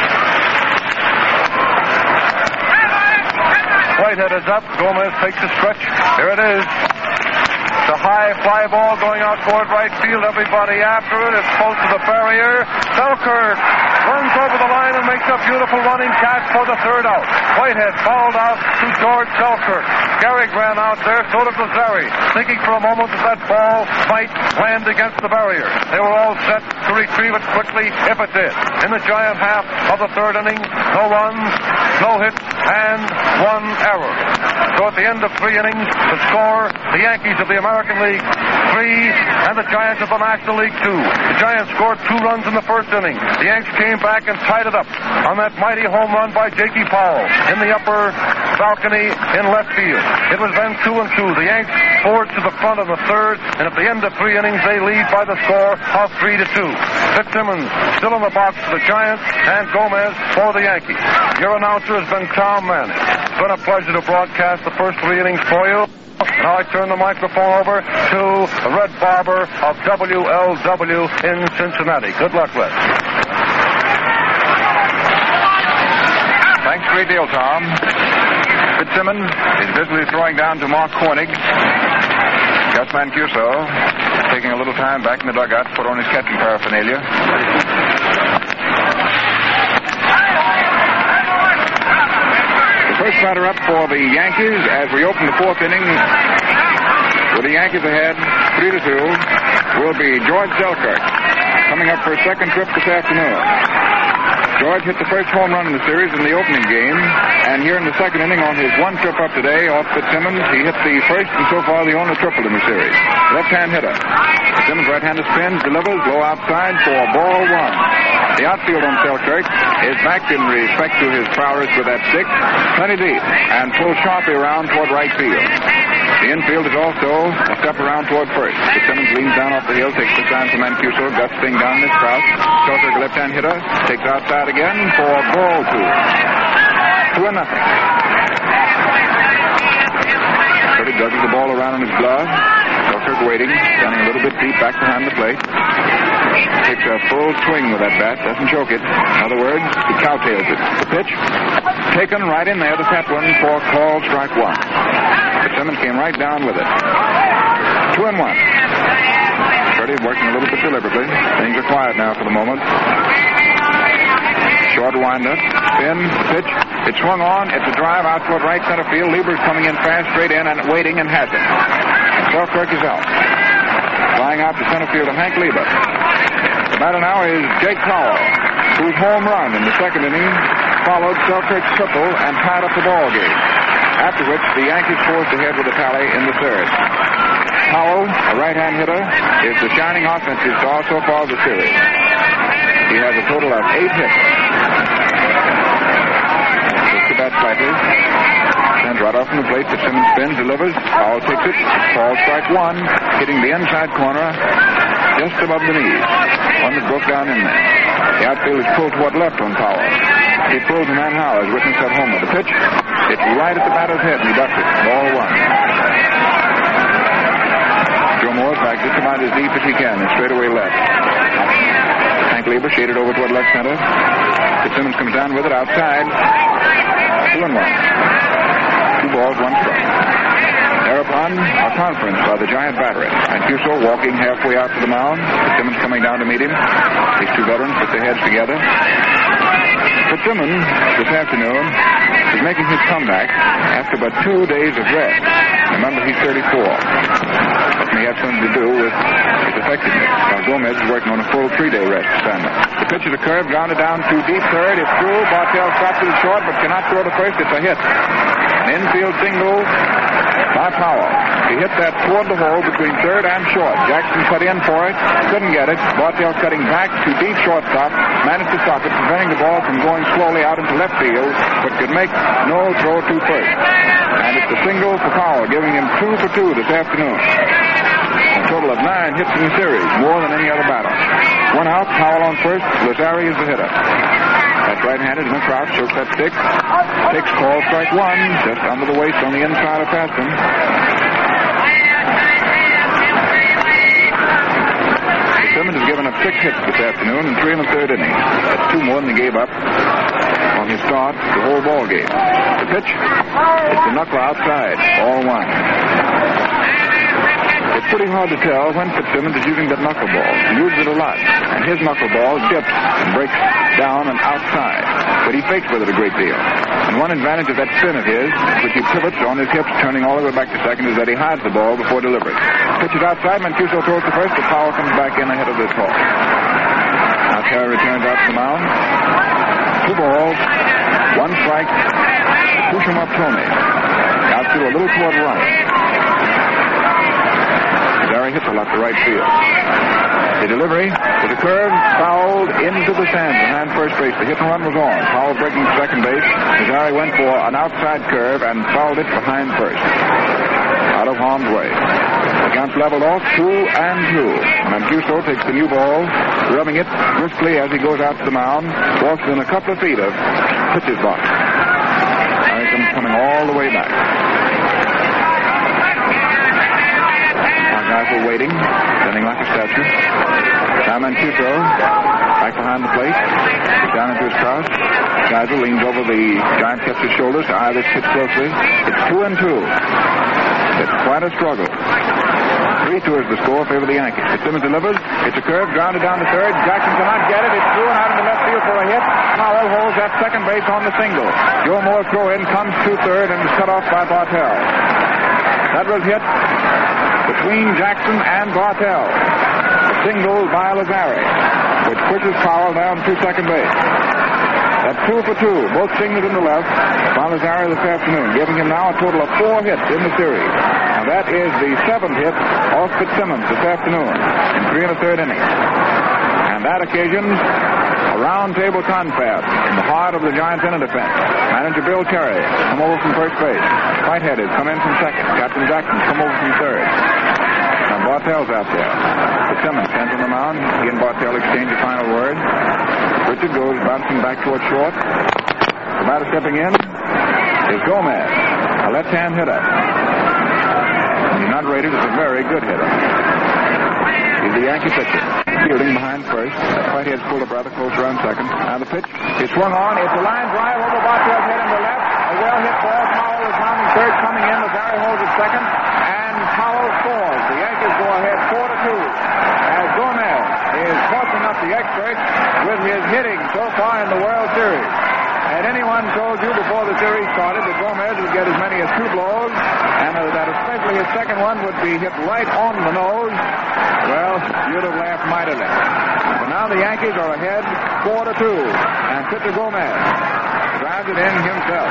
Whitehead is up. Gomez takes a stretch. Here it is. The high fly ball going out toward right field. Everybody after it. It's close to the barrier. Selkirk runs over the line and makes a beautiful running catch for the third out. Whitehead fouled out to George Selkirk. Gehrig ran out there. So did Lazzari, thinking for a moment that ball might land against the barrier. They were all set to retrieve it quickly if it did. In the Giant half of the third inning, no runs, no hits, and 1 error. So at the end of 3 innings, the score, the Yankees of the American League 3 and the Giants of the National League 2. The Giants scored 2 runs in the first inning. The Yanks came back and tied it up on that mighty home run by J.T. Powell in the upper balcony in left field. It was then 2-2. The Yanks forged to the front of the third, and at the end of 3 innings, they lead by the score of 3-2. Fitzsimmons still in the box for the Giants, and Gomez for the Yankees. Your announcer has been Tom Manning. It's been a pleasure to broadcast the first 3 innings for you. Now I turn the microphone over to Red Barber of WLW in Cincinnati. Good luck, Red. Thanks a great deal, Tom. Fitzsimmons is busily throwing down to Mark Koenig. Gus Mancuso taking a little time back in the dugout to put on his catching paraphernalia. First batter up for the Yankees as we open the fourth inning with the Yankees ahead 3-2 will be George Selkirk, coming up for a second trip this afternoon. George hit the first home run in the series in the opening game, and here in the second inning on his one trip up today off Fitzsimmons, he hit the first and so far the only triple in the series. Left-hand hitter. Fitzsimmons right-handed spins, delivers, low outside for ball one. The outfield on Selkirk is back in respect to his prowess with that stick, plenty deep, and pulls sharply around toward right field. The infield is also a step around toward first. Fitzsimmons leans down off the hill, takes the sign from Mancuso, guts thing down in his crouch. Selkirk, left-hand hitter, takes outside again for ball two. 2-0. Pretty dodges the ball around in his glove. Selkirk waiting, standing a little bit deep back behind the plate. Takes a full swing with that bat, doesn't choke it. In other words, he cowtails it. The pitch, taken right in there, the fat one for call strike one. Fitzsimmons came right down with it. 2-1. Purdy working a little bit deliberately. Things are quiet now for the moment. Short windup, spin, pitch. It swung on. It's a drive out toward right center field. Lieber's coming in fast, straight in, and waiting, and has it. Selkirk is out. Flying out to center field of Hank Lieber. The batter now is Jake Powell, whose home run in the second inning followed Selkirk's triple and tied up the ball game. After which, the Yankees forced ahead with a tally in the third. Powell, a right-hand hitter, is the shining offensive star so far this series. He has a total of 8 hits. Just to bat slightly. Stands right off from the plate. Fitzsimmons spins, delivers. Powell takes it. Ball strike one, hitting the inside corner just above the knees. One that broke down in there. The outfield is pulled toward left on Powell. He pulls the man Howell, as witness that homer. The pitch, it's right at the batter's head, and he ducks it. Ball one. Joe Moore's back just about as deep as he can, and straight away left. Hank Lieber shaded over toward left center. Fitzsimmons comes down with it outside. 2-1. 2 balls, 1 strike. Thereupon, a conference by the Giant battery. Mancuso walking halfway out to the mound. Fitzsimmons coming down to meet him. These two veterans put their heads together. Fitzsimmons, this afternoon, is making his comeback after but 2 days of rest. Remember, he's 34. That may have something to do with his effectiveness. Now, Gomez is working on a full 3-day rest assignment. The pitch is a curve, grounded down to deep third. It's through. Bartell stops it short, but cannot throw to first. It's a hit. An infield single by Powell. He hit that toward the hole between third and short. Jackson cut in for it. Couldn't get it. Bartell cutting back to deep shortstop. Managed to stop it, preventing the ball from going slowly out into left field, but could make no throw to first. And it's a single for Powell, giving him 2 for 2 this afternoon. A total of 9 hits in the series, more than any other batter. 1 out, Powell on first. Lazari is the hitter. That's right-handed in the crouch, chokes that stick. Takes call strike one, just under the waist on the inside of Paston. Simmons has given up 6 hits this afternoon in 3 1/3 innings. That's 2 more than he gave up on his start the whole ball game. The pitch, it's a knuckle outside, ball 1. It's pretty hard to tell when Fitzsimmons is using that knuckleball. He uses it a lot, and his knuckleball dips and breaks down and outside, but he fakes with it a great deal. And one advantage of that spin of his, which he pivots on his hips, turning all the way back to second, is that he hides the ball before delivery. Pitches outside, Mancuso throws to first, but Powell comes back in ahead of this ball. Now Terry returns out to the mound. 2 balls, 1 strike. Push him up, Tony. Out to a little toward right. Larry hits a lot to right field. The delivery with a curve fouled into the stands behind first base. The hit and run was on. Powell breaking to second base. Lazari went for an outside curve and fouled it behind first. Out of harm's way. The count's leveled off 2-2. Mancuso takes the new ball, rubbing it briskly as he goes out to the mound. Walks within a couple of feet of pitcher's box. Now he comes coming all the way back. Guys were waiting, standing like a statue. Now Mancuso, back behind the plate, down into his crouch. Kaiser leans over the Giant catcher's shoulders to eye this pitch closely. It's 2-2. It's quite a struggle. 3-2 is the score, favor the Yankees. Fitzsimmons delivers. It's a curve, grounded down to third. Jackson cannot get it. It's through and out into left field for a hit. Powell holds at second base on the single. Joe Moore throw in, comes to third, and is cut off by Bartell. That was hit between Jackson and Bartell. A single by Lazari, which pushes Powell down to second base. That's 2 for 2. Both singles in the left by Lazari this afternoon, giving him now a total of 4 hits in the series. Now that is the 7th hit of Fitzsimmons this afternoon in 3 1/3 innings. And that occasions a round-table confab in the heart of the Giants' inner defense. Manager Bill Terry come over from first base. Whitehead has come in from second. Captain Jackson come over from third. Now Bartell's out there. Fitzsimmons stands on the mound. He and Bartell exchange a final word. Richard goes bouncing back towards short. The batter stepping in is Gomez, a left-hand hitter. He's not rated as a very good hitter. He's the Yankee pitcher. Fielding behind first. Whitehead's pulled up rather close around second. Now the pitch is swung on. It's a line drive over Bartell's head in the left. A well-hit ball. Powell is rounding third, coming in. Lazari holds at second. And Powell scores. The Yankees go ahead 4-2. As Gomez is tossing up the experts with his hitting so far in the World Series. Had anyone told you before the series started that Gomez would get as many as 2 blows, and that especially his second one would be hit right on the nose, well, you'd have laughed mightily. But now the Yankees are ahead 4-2, and pitcher Gomez drives it in himself.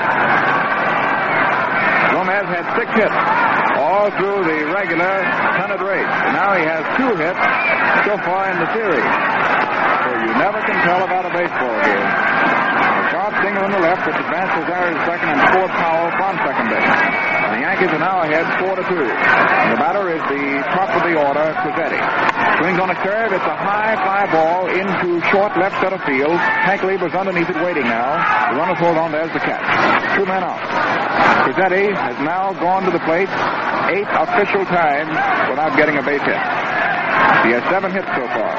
Gomez had 6 hits all through the regular pennant race. Now he has 2 hits so far in the series. So you never can tell about a baseball game. A sharp single in the left that advanced Lazari to second and scored Powell from second base. And the Yankees are now ahead 4-2. And the batter is the top of the order, Crizzetti. Swings on a curve. It's a high fly ball into short left center field. Hank Lieber's underneath it waiting now. The runners hold on. There's the catch. 2 men out. Crizzetti has now gone to the plate 8 official times without getting a base hit. He has 7 hits so far.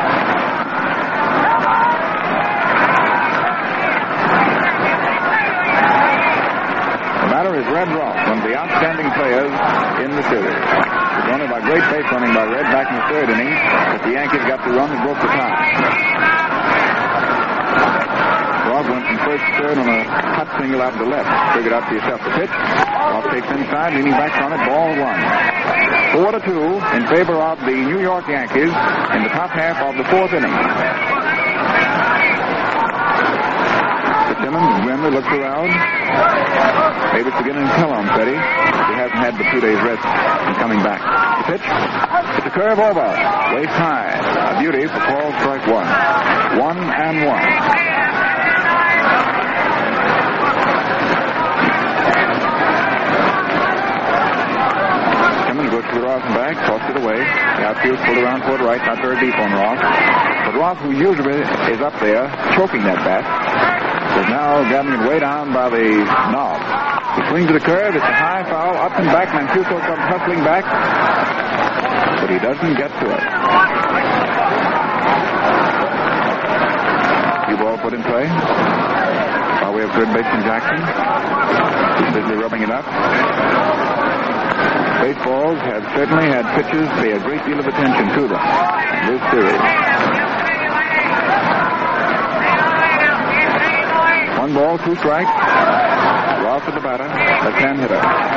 The batter is Red Roth, one of the outstanding players in the series. It was only by great base running by Red back in the 3rd inning that the Yankees got the run that broke the tie. Roth went from first to third on a hot single out to left. Figured out for yourself the pitch. Roth takes inside, leaning back on it, ball 1. 4-2 in favor of the New York Yankees in the top half of the 4th inning. Fitzsimmons grimly looks around. Maybe it's beginning to tell on Petty. He hasn't had the 2 days rest in coming back. The pitch. It's a curve over. Waist high. A beauty for Paul strike 1. 1-1. Goes to the Roth and back, tossed it away. The outfield pulled around toward right, not very deep on Roth. But Roth, who usually is up there choking that bat, is now gathering it way down by the knob. He swings to the curve. It's a high foul, up and back. Mancuso comes hustling back, but he doesn't get to it. Cue ball put in play by way of third baseman Jackson. He's busily rubbing it up. Baseballs have certainly had pitchers pay a great deal of attention to them in this series. 1 ball, 2 strikes. Roth at the batter, left-hand hitter.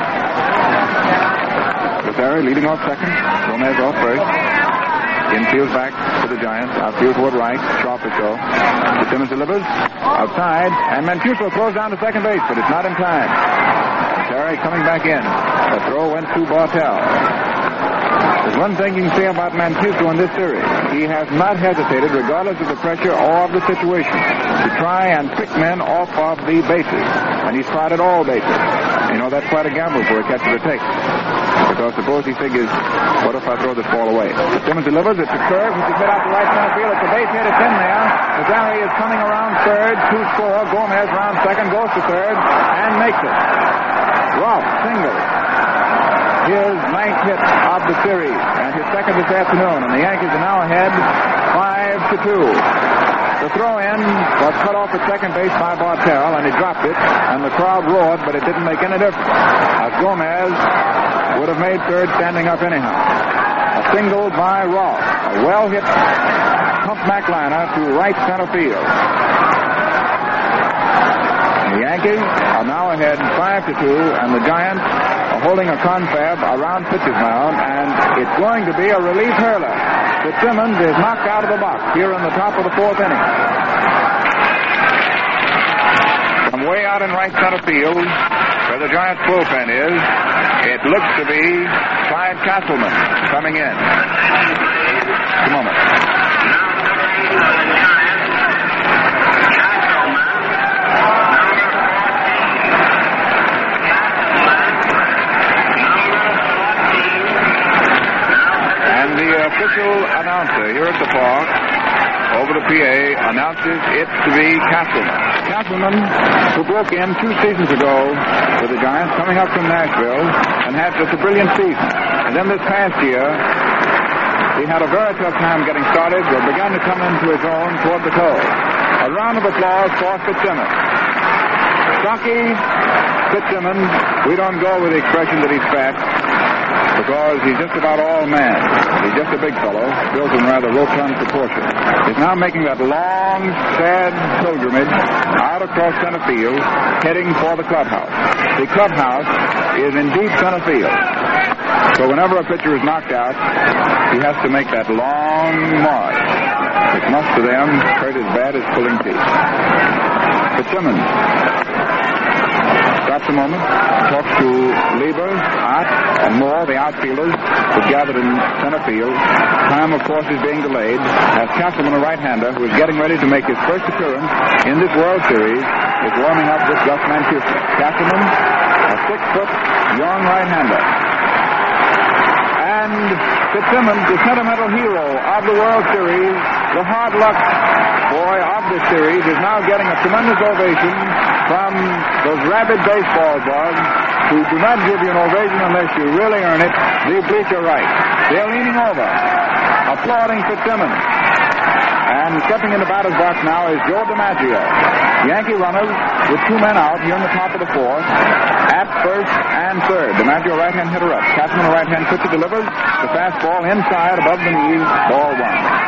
Lazari leading off second. Gomez off first. Infield back to the Giants. Outfield toward right. Sharp or so. Fitzsimmons delivers. Outside. And Mancuso throws down to second base, but it's not in time. Terry coming back in. The throw went to Bartell. There's one thing you can say about Mancuso in this series. He has not hesitated, regardless of the pressure or of the situation, to try and pick men off of the bases. And he's tried at all bases. You know, that's quite a gamble for a catcher to take. Because suppose he figures, what if I throw this ball away? Simmons delivers. It's a curve. He's hit out to right center field. It's a base hit. It's in there. Lazari is coming around third to score. Gomez round second, goes to third, and makes it. Roth single. His 9th hit of the series and his second this afternoon. And the Yankees are now ahead 5-2. The throw-in was cut off at second base by Bartell, and he dropped it, and the crowd roared, but it didn't make any difference. As Gomez would have made third standing up anyhow. A single by Ross. A well-hit pump Mackliner to right center field. The Yankees are now ahead 5-2, and the Giants are holding a confab around pitcher's mound, and it's going to be a relief hurler. Fitzsimmons is knocked out of the box here in the top of the fourth inning. From way out in right center field, where the Giants bullpen is, it looks to be Clyde Castleman coming in. Just a moment. And the official announcer here at the park, over the PA, announces it to be Castleman. Castleman, who broke in 2 seasons ago with the Giants, coming up from Nashville, and had just a brilliant season. And then this past year, he had a very tough time getting started, but began to come into his own toward the close. A round of applause for Fitzsimmons. Stocky Fitzsimmons, we don't go with the expression that he's fat, because he's just about all man. He's just a big fellow, built in rather rotund proportions. He's now making that long, sad pilgrimage out across center field, heading for the clubhouse. The clubhouse is in deep center field. So whenever a pitcher is knocked out, he has to make that long march. It must to them hurt as bad as pulling teeth. Fitzsimmons stops a moment, talks to Lieber, Ott, and Moore, the outfielders, who gathered in center field. Time, of course, is being delayed, as Castleman, a right-hander, who is getting ready to make his first appearance in this World Series, is warming up with Gus Mancuso. Castleman, a 6-foot young right-hander. And Fitzsimmons, the sentimental hero of the World Series, the hard luck boy of this series, is now getting a tremendous ovation from those rabid baseball bugs who do not give you an ovation unless you really earn it, the bleacher right. They're leaning over, applauding Fitzsimmons. And stepping in the batter's box now is Joe DiMaggio. Yankee runners with 2 men out here in the top of the fourth, at first and third. DiMaggio, right-hand hitter up. Cashman, a right-hand pitcher, delivers the fastball inside above the knees, ball 1.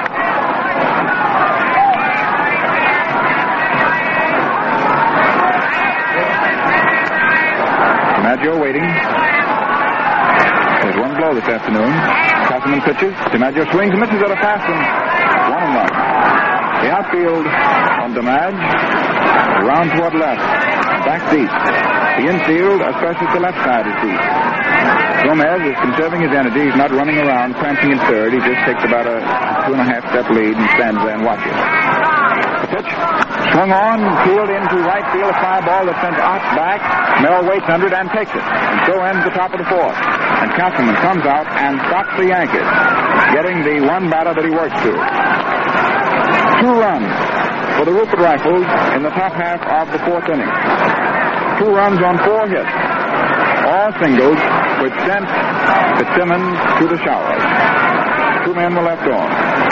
DiMaggio waiting. There's 1 blow this afternoon. Castleman pitches. DiMaggio swings and misses at a fast one. 1-1. The outfield on DiMaggio, round toward left, back deep. The infield, especially the left side, is deep. Gomez is conserving his energy. He's not running around, prancing in third. He just takes about a 2.5-step lead and stands there and watches. The pitch swung on, peeled into right field, a fly ball that sends Ott back. Mel waits under it and takes it. And so ends the top of the fourth. And Castleman comes out and stops the Yankees, getting the 1 batter that he works to. 2 runs for the Rupert Rifles in the top half of the fourth inning. 2 runs on 4 hits. All singles, which sent Fitzsimmons to the showers. 2 men were left on.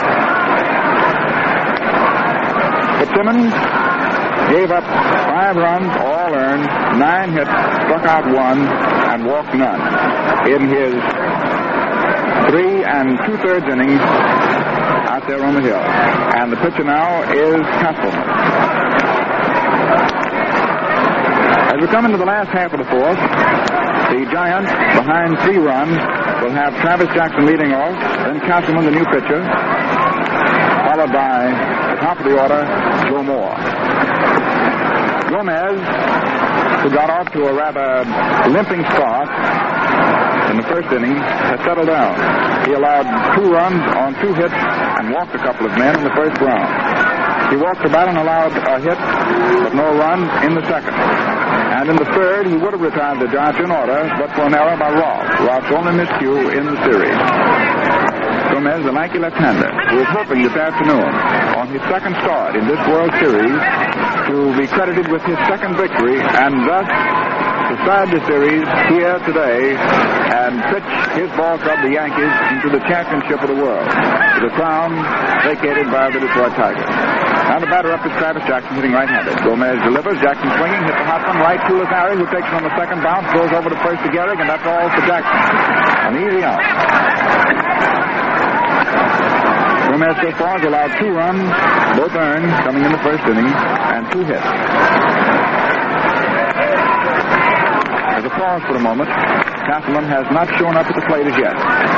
Fitzsimmons gave up 5 runs, all earned, 9 hits, struck out 1, and walked none in his 3 2/3 innings out there on the hill. And the pitcher now is Castleman. As we come into the last half of the fourth, the Giants, behind 3 runs, will have Travis Jackson leading off, then Castleman, the new pitcher, followed by, at the top of the order, Joe Moore. Gomez, who got off to a rather limping start in the first inning, has settled down. He allowed 2 runs on 2 hits and walked a couple of men in the first round. He walked the bat and allowed a hit, but no runs in the second. And in the third, he would have retired the Giants in order, but for an error by Ross. Ross' only miscue in the series. Gomez, the lanky left-hander, who is hoping this afternoon, on his second start in this World Series, to be credited with his second victory, and thus decide the series here today and pitch his ball club, the Yankees, into the championship of the world, to the crown vacated by the Detroit Tigers. Now the batter up is Travis Jackson, hitting right-handed. Gomez delivers. Jackson swinging, hits the hot one right to Lazari, who takes it on the second bounce, goes over to first to Gehrig, and that's all for Jackson. An easy out. Gomez so far has allowed 2 runs, both earned, coming in the first inning, and 2 hits. There's a pause for a moment. Castleman has not shown up at the plate as yet.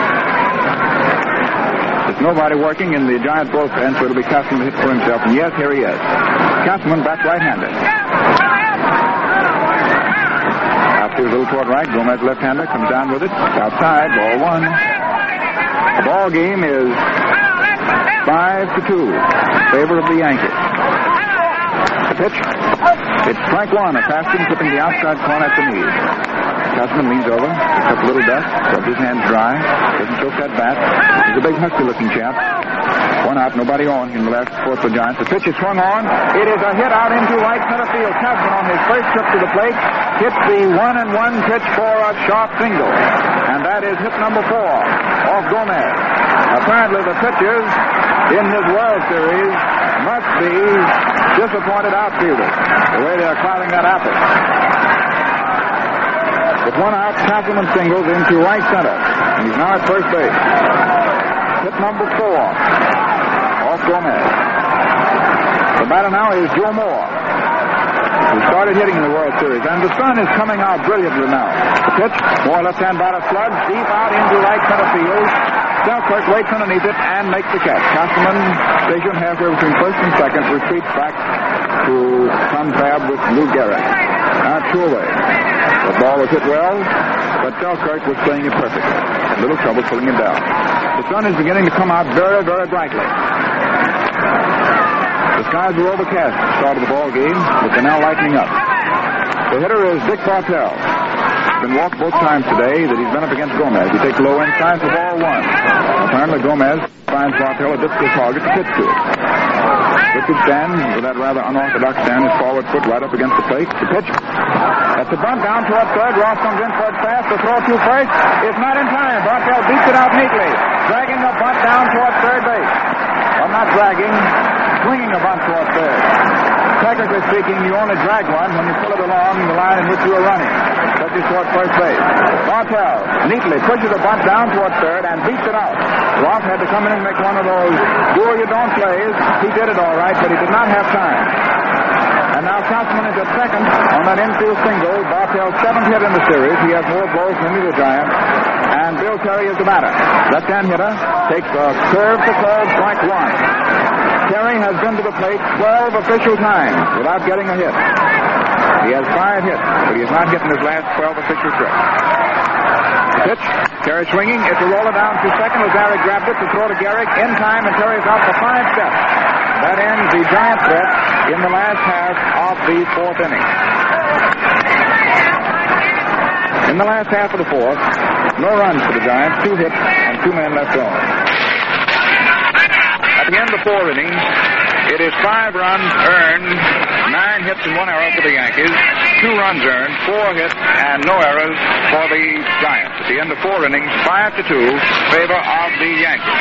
There's nobody working in the Giant bullpen, so it'll be Castleman to hit for himself. And yes, here he is. Castleman back right-handed. After a little toward right, Gomez left-hander comes down with it. Outside, ball 1. The ball game is 5-2, favor of the Yankees. The pitch. It's strike 1. A fastball clipping the outside corner at the knees. Castleman leans over, picks up a little dust, rubs his hands dry, doesn't choke that bat. He's a big, husky-looking chap. 1 out, nobody on in the left fourth for Giants. The pitch is swung on. It is a hit out into right center field. Castleman on his first trip to the plate hits the 1-1 pitch for a sharp single. And that is hit number 4 off Gomez. Apparently the pitchers in his World Series must be disappointed outfielders, the way they're climbing that apple. With 1 out, Castleman singles into right center, and he's now at first base. Hit number 4 off Gomez. The batter now is Joe Moore, who started hitting in the World Series, and the sun is coming out brilliantly now. The pitch, Moore left-hand batter slugs deep out into right center field. Selkirk waits underneath it and makes the catch. Castleman, stationed halfway between first and second, retreats back to confab with Lou Gehrig. Not two away. The ball was hit well, but Selkirk was playing it perfectly. A little trouble pulling it down. The sun is beginning to come out very, very brightly. The skies were overcast at the start of the ball game, but they're now lightening up. The hitter is Dick Bartell. Been walked both times today that he's been up against Gomez. He takes low inside for ball 1. Apparently Gomez finds Bartell a difficult target to pitch to it. Richard stands with that rather unorthodox stand, his forward foot right up against the plate. The pitch. That's a bunt down toward third. Ross comes in for it fast. The throw to first is not in time. Bartell beats it out neatly, dragging the bunt down toward third base. Well, not dragging, swinging a bunt toward third. Technically speaking, you only drag one when you pull it along the line in which you are running. Touches toward first base. Bartell neatly pushes the bunt down toward third and beats it out. Ross had to come in and make one of those do or you don't plays. He did it all right, but he did not have time. And now Castleman is at second on that infield single. Bartell's 7th hit in the series. He has more balls than the Giants. And Bill Terry is the batter. Left-hand hitter takes a curve to call strike 1. Terry has been to the plate 12 official times without getting a hit. He has 5 hits, but he has not hit in his last 12 official trips. The pitch, Terry swinging. It's a roller down to second. Lazari grabbed it to throw to Gehrig in time, and Terry's out for 5 steps. That ends the Giant threat in the last half of the 4th inning. In the last half of the 4th, no runs for the Giants, 2 hits, and 2 men left on. At the end of the 4 innings, it is 5 runs earned, 9 hits and 1 error for the Yankees, 2 runs earned, 4 hits, and no errors for the Giants. At the end of 4 innings, 5-2, favor of the Yankees.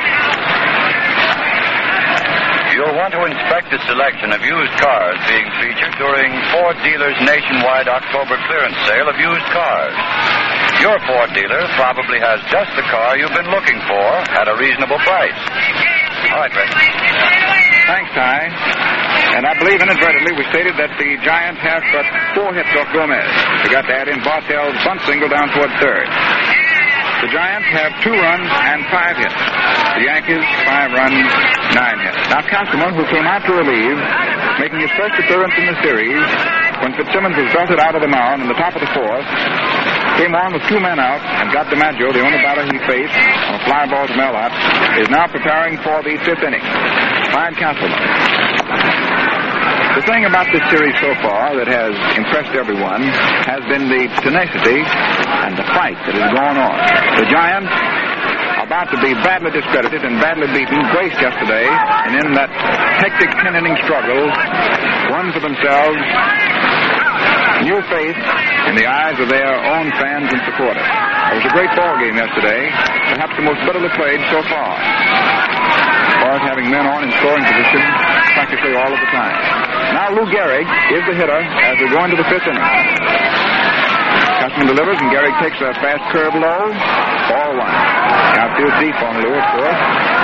You'll want to inspect the selection of used cars being featured during Ford Dealer's nationwide October clearance sale of used cars. Your Ford dealer probably has just the car you've been looking for at a reasonable price. All right, Red. Thanks, Ty. And I believe inadvertently we stated that the Giants have but 4 hits off Gomez. We got to add in Bartell's bunt single down toward third. The Giants have 2 runs and 5 hits. The Yankees, 5 runs, 9 hits. Now Castleman, who came out to relieve, making his first appearance in the series when Fitzsimmons was belted out of the mound in the top of the 4th, came on with 2 men out, and got DiMaggio, the only batter he faced, on a fly ball to Melot, is now preparing for the 5th inning. Fine Castleman. The thing about this series so far that has impressed everyone has been the tenacity and the fight that has gone on. The Giants, about to be badly discredited and badly beaten, graced yesterday, and in that hectic 10-inning struggle, won for themselves new faith in the eyes of their own fans and supporters. It was a great ball game yesterday, perhaps the most bitterly played so far. As far as having men on in scoring position practically practically all of the time. Now Lou Gehrig is the hitter as we go into the fifth inning. Cashman delivers, and Gehrig takes a fast curve low. Ball one. Outfield deep on Lou, of course.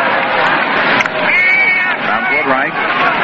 Down toward right.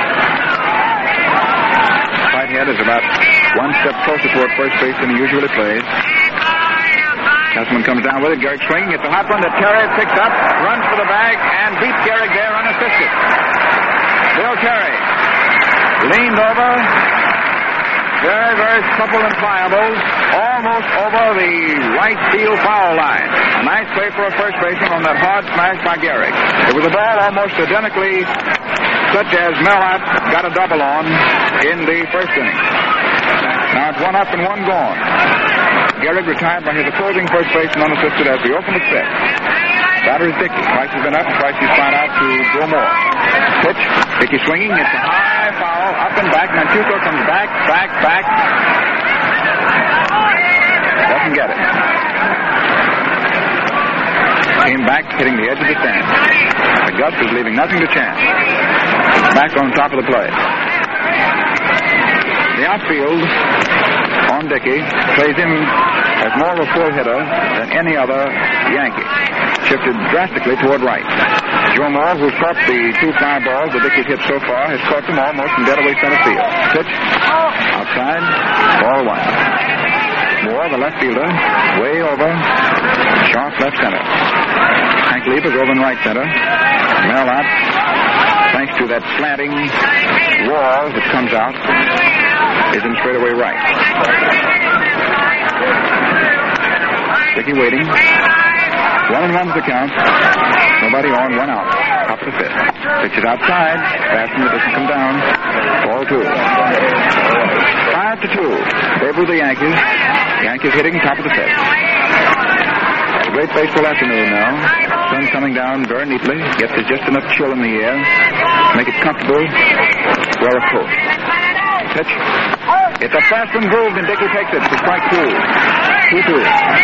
Whitehead is about one step closer toward first base than he usually plays. Cashman comes down with it. Gehrig swinging. It's a hot one that Terry picks up, runs for the bag, and beats Gehrig there unassisted. Bill Terry leaned over, very, very supple and pliable, almost over the right field foul line. A nice play for a first baseman on that hard smash by Gehrig. It was a ball almost identically such as Mellott got a double on in the first inning. Now it's one up and one gone. Gehrig retired by his opposing first baseman unassisted as we open the fifth. Batter is Dickey. Price has been up, and Price is flat out to Joe Moore. Pitch. Dickey swinging. It's a high foul. Up and back. Manchuco comes back. Doesn't get it. Came back, hitting the edge of the stand. The Gus is leaving nothing to chance. Back on top of the plate. The outfield on Dickey plays him as more of a full hitter than any other Yankee. Shifted drastically toward right. Joe Moore, who's caught the two fly balls that Dickey's hit so far, has caught them almost in dead away center field. Pitch. Outside. Ball one. Moore, the left fielder, way over. Sharp left center. Hank Lieber's over in right center. Mellott, thanks to that slanting wall that comes out, is in straightaway right. Dickey waiting. 1-1 the count. Nobody on, one out. Top of the fifth. Pitch it outside. Fast and it doesn't come down. Ball two. 5-2. Favor the Yankees. Yankees hitting top of the fifth. A great baseball afternoon now. Sun coming down very neatly. Yet there's just enough chill in the air to make it comfortable. Wear a coat. Pitch. It's a fast one groove, and Dickey takes it for strike two. 2-2.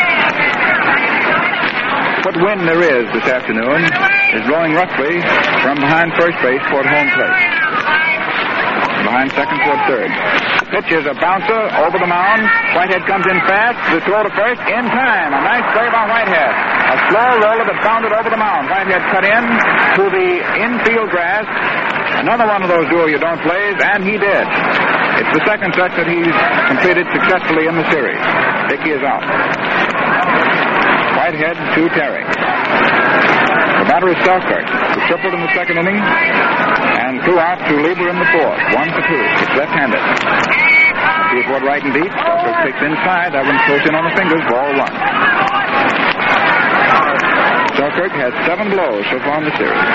What wind there is this afternoon is blowing roughly from behind first base toward home plate. Behind second toward third. The pitch is a bouncer over the mound. Whitehead comes in fast. The throw to first in time. A nice play by Whitehead. A slow roller that bounded over the mound. Whitehead cut in to the infield grass. Another one of those duo you don't plays, and he did. It's the second such that he's completed successfully in the series. Dickey is out. Whitehead to Terry. The batter is Selkirk, who tripled in the second inning and threw out to Lieber in the fourth. 1-2. It's left-handed. He's toward right and deep. Selkirk takes inside. That one's close in on the fingers. Ball one. Selkirk has 7 blows so far in the series.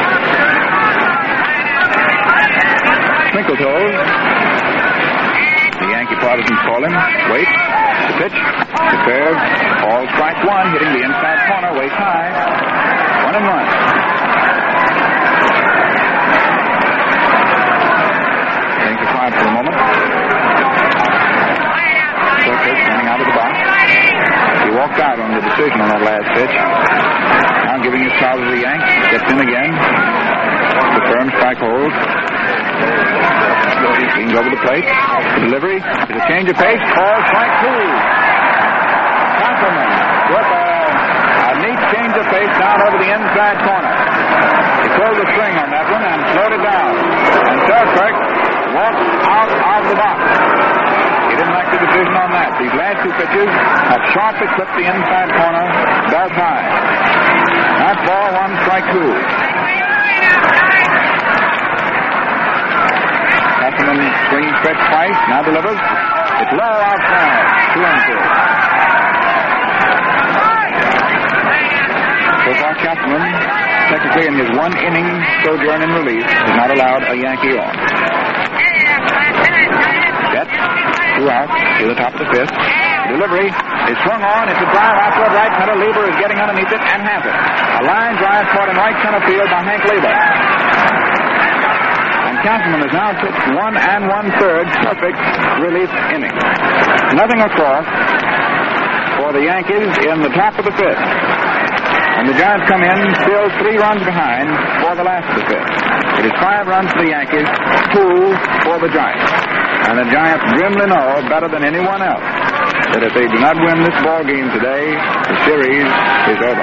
Twinkle toes. The Yankee partisans call him. Wait. The pitch. The curve. All strike one. Hitting the inside corner. Waist high. 1-1. Things are quiet for a moment. Selkirk standing out of the box. He walked out on the decision on that last pitch. Now giving his foul to the Yank. Gets in again. The firm strike hold. Leans over the plate. The delivery is a change of pace. Call strike two. Castleman with a neat change of pace down over the inside corner. He pulled the string on that one and slowed it down. And Selkirk walked out of the box. He didn't like the decision on that. These last two pitches have sharply clipped the inside corner, belt high. That's ball one, strike two. Castleman swinging stretch twice, now delivers. It's low outside. 2-2. So far, Castleman, technically in his 1-inning sojourn in relief, has not allowed a Yankee on. Set, 2 out to the top of the fifth. Delivery is swung on. It's a drive out toward right center. Lieber is getting underneath it and has it. A line drive caught in right center field by Hank Lieber. Castleman has now pitched 1 1/3 perfect relief inning. Nothing across for the Yankees in the top of the fifth. And the Giants come in still 3 runs behind for the last of the fifth. It is 5 runs for the Yankees, 2 for the Giants. And the Giants grimly know better than anyone else that if they do not win this ball game today, the series is over.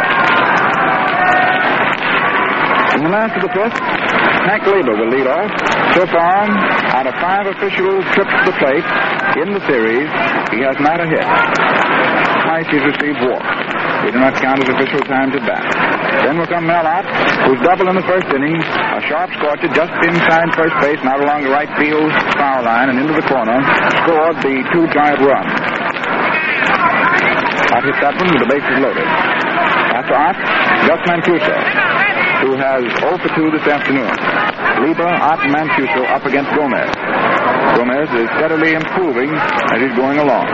In the last of the fifth, Hank Lieber will lead off. So far, out of 5 official trips to the plate in the series, he has not a hit. Twice he's received walks. They do not count as official times at bat. Then will come Mel Ott, who's double in the first inning. A sharp scorcher just inside first base, not along the right field foul line and into the corner, scored the 2 Giant runs. Ott hit that one with the bases loaded. After Ott, Gus Mancuso, who has 0 for 2 this afternoon. Lieber, Ott, and Mancuso up against Gomez. Gomez is steadily improving as he's going along.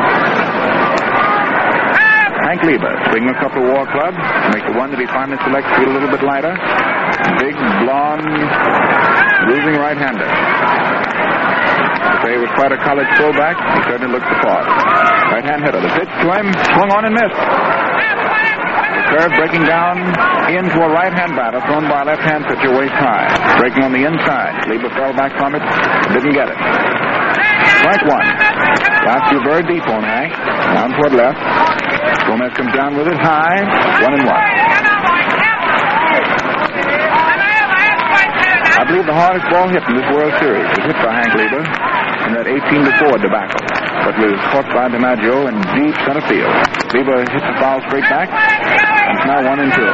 Hank Lieber swinging a couple of war clubs to make the one that he finally selects feel a little bit lighter. Big, blonde, losing right-hander. To say he was quite a college fullback, he certainly looked the part. Right-hand hitter. The pitch to him, swung on and missed. The curve breaking down into a right-hand batter thrown by a left-hand pitcher waist high. Breaking on the inside. Lieber fell back from it, didn't get it. Strike 1. Last 2 very deep on Hank. Down toward left. Gomez comes down with it high. 1-1. I believe the hardest ball hit in this World Series was hit by Hank Lieber in that 18-4 debacle, but was caught by DiMaggio in deep center field. Lieber hits the foul straight back, and it's now 1-2.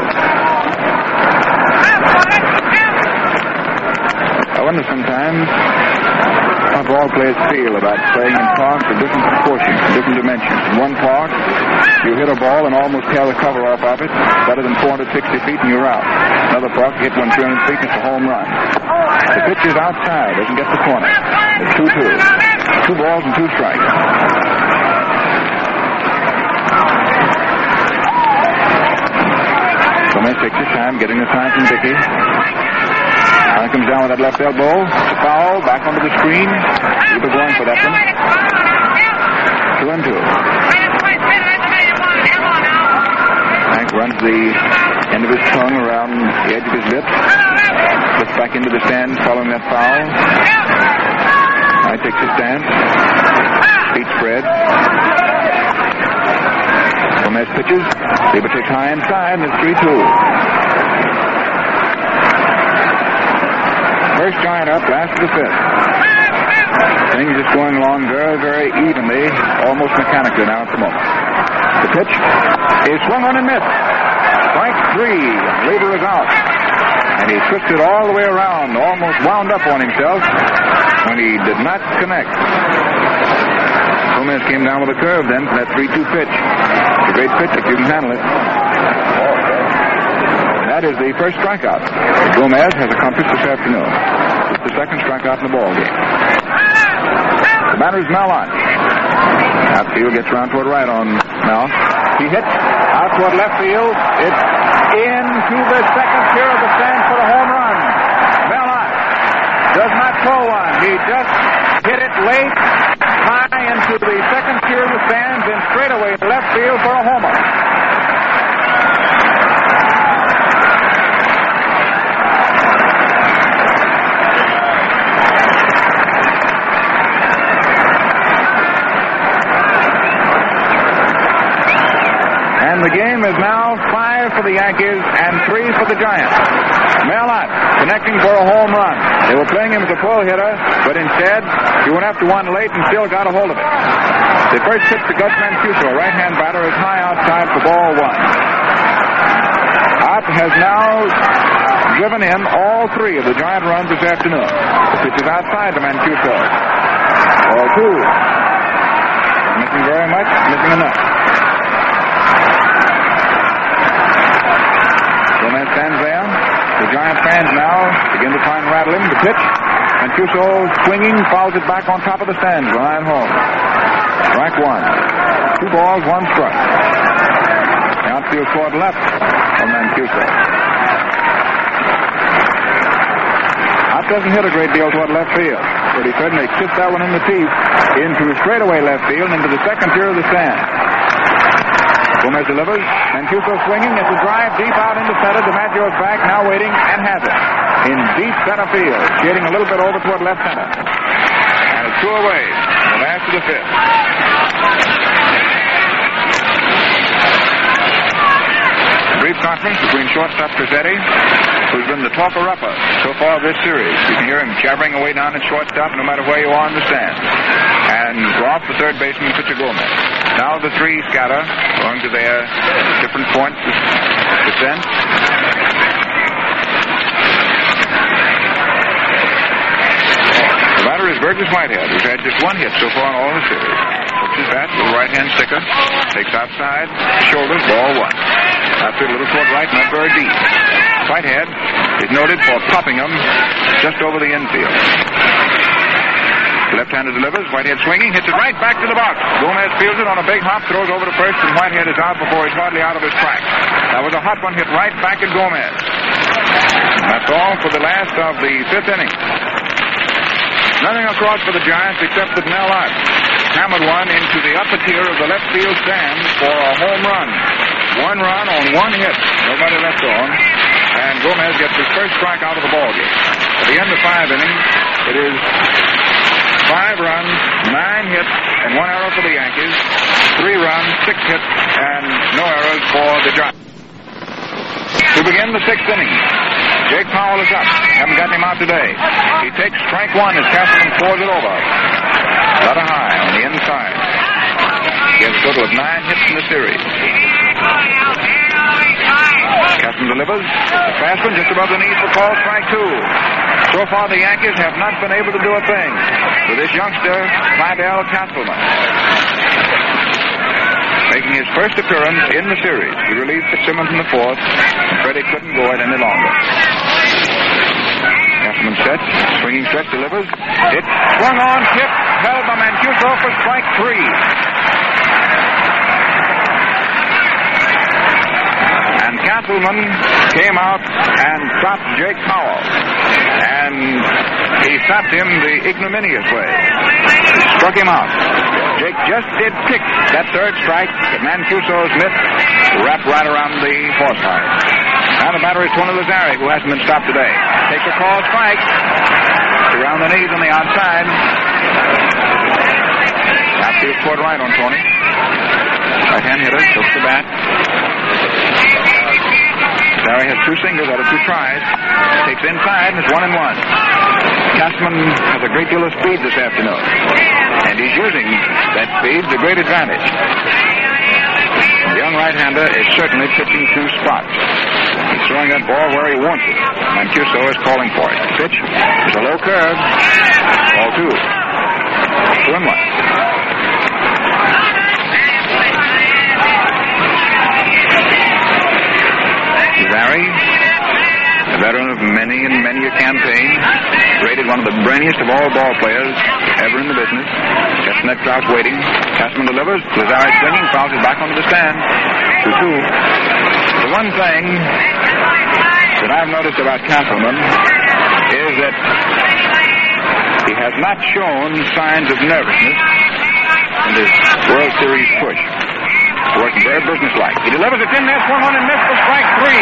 I wonder sometimes how ball players feel about playing in parks of different proportions, different dimensions. In one park, you hit a ball and almost tear the cover off of it, better than 460 feet and you're out. Another park, you hit 1 300 feet and it's a home run. The pitch is outside, doesn't get the corner. It's 2-2. 2 balls and 2 strikes. Gomez takes his time getting the sign from Dickey. Now comes down with that left elbow. Foul, back onto the screen. Lieber going for that one. 2-2. Hank runs the end of his tongue around the edge of his lips. Looks back into the stand following that foul. Now he takes his stance. Feet spread. Gomez pitches. Lieber takes high inside, and it's 3-2. First Giant up, last of the fifth. Things just going along very, very evenly, almost mechanically now at the moment. The pitch is swung on and missed. Strike 3. Lieber is out. And he twisted all the way around, almost wound up on himself when he did not connect. Gomez came down with a curve then for that 3-2 pitch. It's a great pitch if you can handle it. That is the first strikeout that Gomez has accomplished this afternoon. It's the second strikeout in the ball game. The batter is Mel Ott. Outfield gets around toward right on Mel. He hits out toward left field. It's into the second tier of the stand for the home run. Mel Ott does not throw one. He just hit it late, high into the second tier of the stands and straight away to left field for a homer. The game is now 5 for the Yankees and 3 for the Giants. Mel Ott connecting for a home run. They were playing him as a pull hitter, but instead he went after one late and still got a hold of it. The first pitch to Gus Mancuso, right-hand batter, is high outside for ball 1. Ott has now driven in all 3 of the Giant runs this afternoon. The pitch is outside to Mancuso. Ball 2. Missing very much, missing enough. Gomez stands there. The Giant fans now begin to try and rattle him. The pitch. Mancuso swinging, fouls it back on top of the stands behind home. Strike 1. 2 balls, 1 strike. The outfield toward left on Mancuso. Ott doesn't hit a great deal toward left field, but he certainly kissed that one in the teeth into straightaway left field into the second tier of the stand. Gomez delivers. Mancuso swinging. It's a drive deep out into center. DiMaggio's back, now waiting, and has it. In deep center field. Shading a little bit over toward left center. And it's 2 away. The last of the 5th. A brief conference between shortstop Crizzetti, who's been the talker-upper so far this series. You can hear him jabbering away down at shortstop no matter where you are in the stand. And off the third baseman, pitcher Gomez. Now the 3 scatter, going to their different points of descent. The batter is Burgess Whitehead, who's had just 1 hit so far in all the series. Puts his bat with the right-hand sticker, takes outside, shoulders, ball 1. After a little toward right, not very deep. Whitehead is noted for popping them just over the infield. Left-hander delivers. Whitehead swinging, hits it right back to the box. Gomez fields it on a big hop, throws over to first, and Whitehead is out before he's hardly out of his track. That was a hot one hit right back at Gomez. That's all for the last of the 5th inning. Nothing across for the Giants except that Mel Ott hammered one into the upper tier of the left field stands for a home run. 1 run on 1 hit. Nobody left on. And Gomez gets his first strikeout of the ballgame. At the end of 5 innings, it is 5 runs, 9 hits, and 1 error for the Yankees. 3 runs, 6 hits, and no errors for the Giants. To begin the 6th inning, Jake Powell is up. Haven't gotten him out today. He takes strike 1 as Castleman pours it over. Rather high on the inside. He has a total of 9 hits in the series. Castleman delivers. The fast one just above the knees for call, strike 2. So far, the Yankees have not been able to do a thing with this youngster, Fidel Castleman. Making his first appearance in the series. He relieved Fitzsimmons in the 4th, and Freddie couldn't go it any longer. Castleman sets, swinging stretch, delivers. It swung on, tipped, held by Mancuso for strike 3. And Castleman came out and stopped Jake Powell. And he stopped him the ignominious way. He struck him out. Jake just did kick that 3rd strike that Mancuso's mitt wrapped right around the horsehide. Now the batter is Tony Lazzari, who hasn't been stopped today. Takes a call strike. Around the knees on the outside. Outfield toward right on Tony. Right-hand hitter, took the bat. Lazzari has 2 singles out of 2 tries. Takes inside, and it's 1-1. Castleman has a great deal of speed this afternoon. And he's using that speed to great advantage. The young right-hander is certainly pitching 2 spots. He's throwing that ball where he wants it. Mancuso is calling for it. Pitch is a low curve. Ball 2. 2-1. Lazzari, a veteran of many and many a campaign, rated one of the brainiest of all ball players ever in the business. Chestnut Trout waiting. Castleman delivers. Lazzari swinging, fouls it back onto the stand. 2-2. The one thing that I've noticed about Castleman is that he has not shown signs of nervousness in this World Series push. He's working very businesslike. He delivers it in there, swung on and missed for strike 3.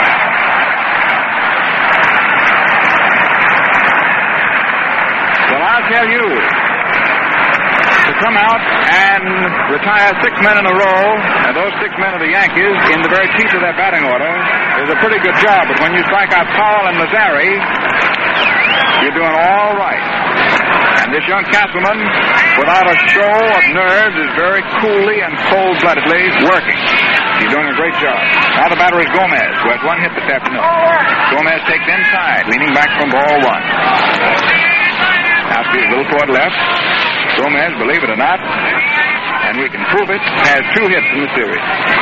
Well, I'll tell you, to come out and retire 6 men in a row, and those 6 men are the Yankees, in the very teeth of their batting order, is a pretty good job. But when you strike out Powell and Lazzari, you're doing all right. And this young Castleman, without a show of nerves, is very coolly and cold-bloodedly working. He's doing a great job. Now the batter is Gomez, who has 1 hit this afternoon. Gomez takes inside, leaning back from ball 1. Outfield a little toward left. Gomez, believe it or not, and we can prove it, has 2 hits in the series.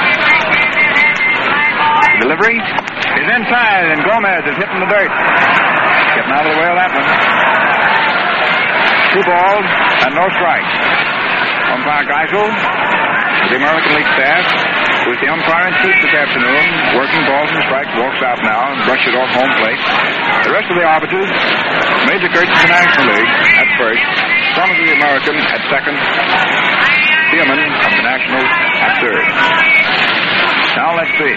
The delivery is inside, and Gomez is hitting the dirt. Getting out of the way of that one. 2 balls and no strikes. Umpire Geisel, the American League staff, who's the umpire in chief this afternoon, working balls and strikes, walks out now and brushes off home plate. The rest of the arbiters, Major Kurtz of the National League at first, Summers of the American at second, Stearman of the Nationals at third. Now let's see.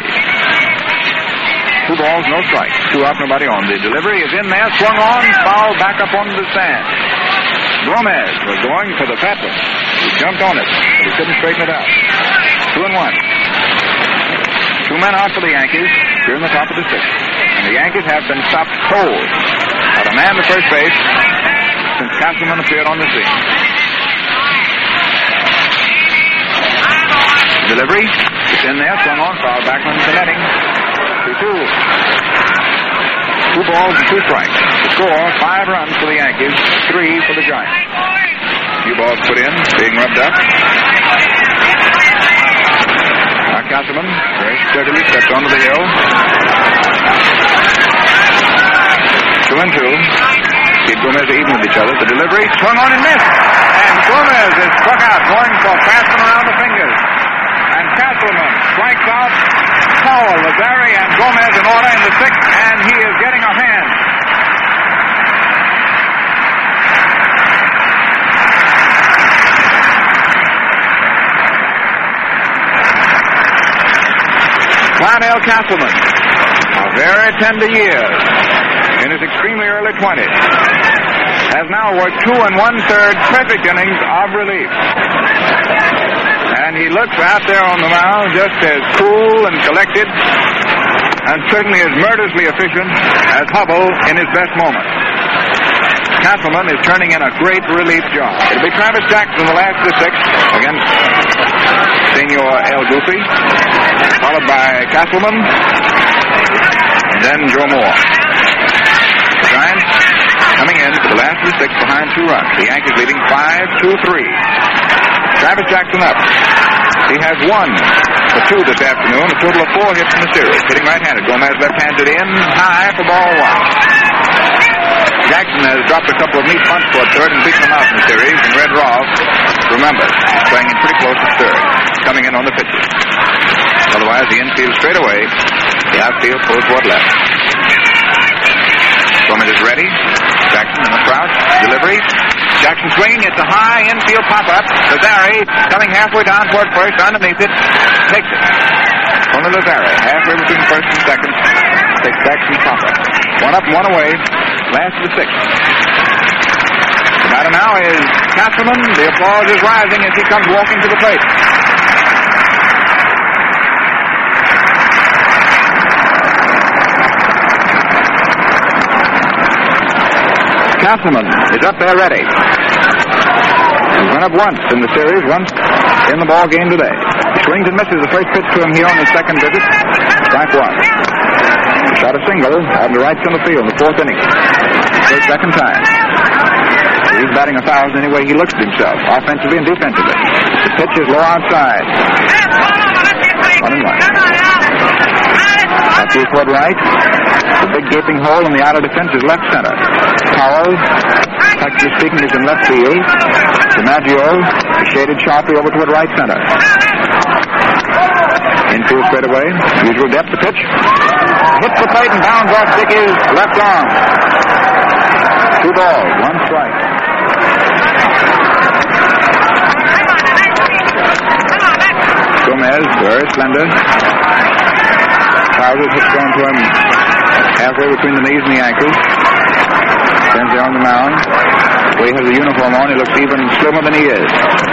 2 balls, no strikes. 2 out, nobody on. The delivery is in there, swung on, foul back up onto the stand. Gomez was going for the fat one. He jumped on it, but he couldn't straighten it out. 2-1. 2 men out for the Yankees here in the top of the 6th. And the Yankees have been stopped cold. Not a man to first base since Castleman appeared on the scene. Delivery, it's in there, swung on, foul back on the netting. 2-2. 2 balls and 2 strikes. The score, 5 runs for the Yankees, 3 for the Giants. A few balls put in, being rubbed up. Now Castleman very steadily steps onto the hill. 2-2. Keep Gomez even with each other. The delivery, swung on and missed. And Gomez is struck out, going for passing around the fingers. And Castleman strikes out Powell, Lazari, and Gomez in order in the 6th, and he is getting a hand. Clarnell Castleman, a very tender year in his extremely early 20s, has now worked 2 1/3 perfect innings of relief. And he looks out there on the mound just as cool and collected and certainly as murderously efficient as Hubble in his best moment. Castleman is turning in a great relief job. It'll be Travis Jackson in the last of the 6th against Senor El Goofy, followed by Castleman, and then Joe Moore. The Giants coming in for the last of the 6th behind 2 runs. The Yankees leading 5-2-3. Travis Jackson up. He has 1 for 2 this afternoon, a total of 4 hits in the series. Hitting right-handed. Gomez left-handed in high for ball 1. Jackson has dropped a couple of neat bunts toward third and beaten them out in the series, and Red Rolfe, remember, playing in pretty close to third, coming in on the pitches. Otherwise, the infield straight away, the outfield pulls toward left. Gomez is ready. Jackson in the crouch. Delivery. Jackson swinging. It's a high infield pop-up. Lazari coming halfway down toward first, underneath it. Takes it. Only Lazari, halfway between first and second, takes Jackson's pop-up. 1 up and 1 away. Last of the 6th. The batter now is Castleman. The applause is rising as he comes walking to the plate. Castleman is up there ready. He's run up once in the series, once in the ball game today. Swings and misses the first pitch to him here on his 2nd visit. Strike 1. Shot a single out to right center field in the 4th inning. For the 2nd time. He's batting 1,000 any way he looks at himself, offensively and defensively. The pitch is low outside. 1-1. Up to toward right. The big gaping hole in the outer defense is left center. Powell, practically speaking, is in left field. DiMaggio shaded sharply over toward right center. Infield straight away. Usual depth of pitch. Hits the plate and bounds off Dickey's left arm. 2 balls, 1 strike. Gomez, very slender. Trousers hits going to him halfway between the knees and the ankles. Stands there on the mound. The way he has the uniform on, he looks even slimmer than he is.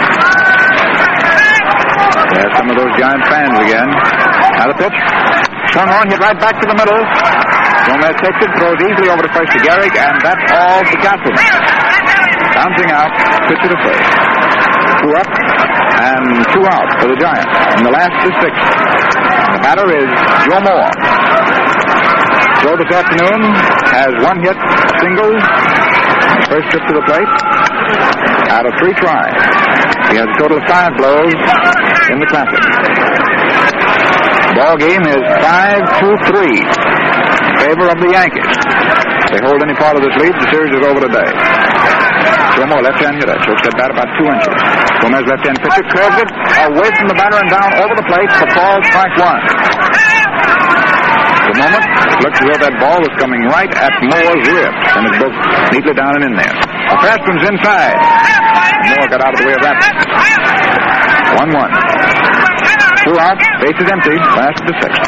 There's some of those Giant fans again. Now the pitch. Swung on, hit right back to the middle. Gomez takes it, throws easily over to first to Gehrig, and that's all for Castleman. Bouncing out, pitch to first. 2 up and 2 out for the Giants. And the last is 6th. The batter is Joe Moore. Joe this afternoon has 1 hit, a single, first trip to the plate, out of 3 tries. He has a total of 5 blows in the Classic. The ball game is 5-3 in favor of the Yankees. If they hold any part of this lead, the series is over today. Joe Moore, left-hand hitter, chokes that bat about 2 inches. Gomez, left-hand pitcher, curves it away from the batter and down over the plate for ball strike 1. At the moment, it looks as though that ball was coming right at Moore's ribs, and it's both neatly down and in there. The fast one's inside. Moore got out of the way of that. 1-1. 2 out. Base is empty. Last of the 6th.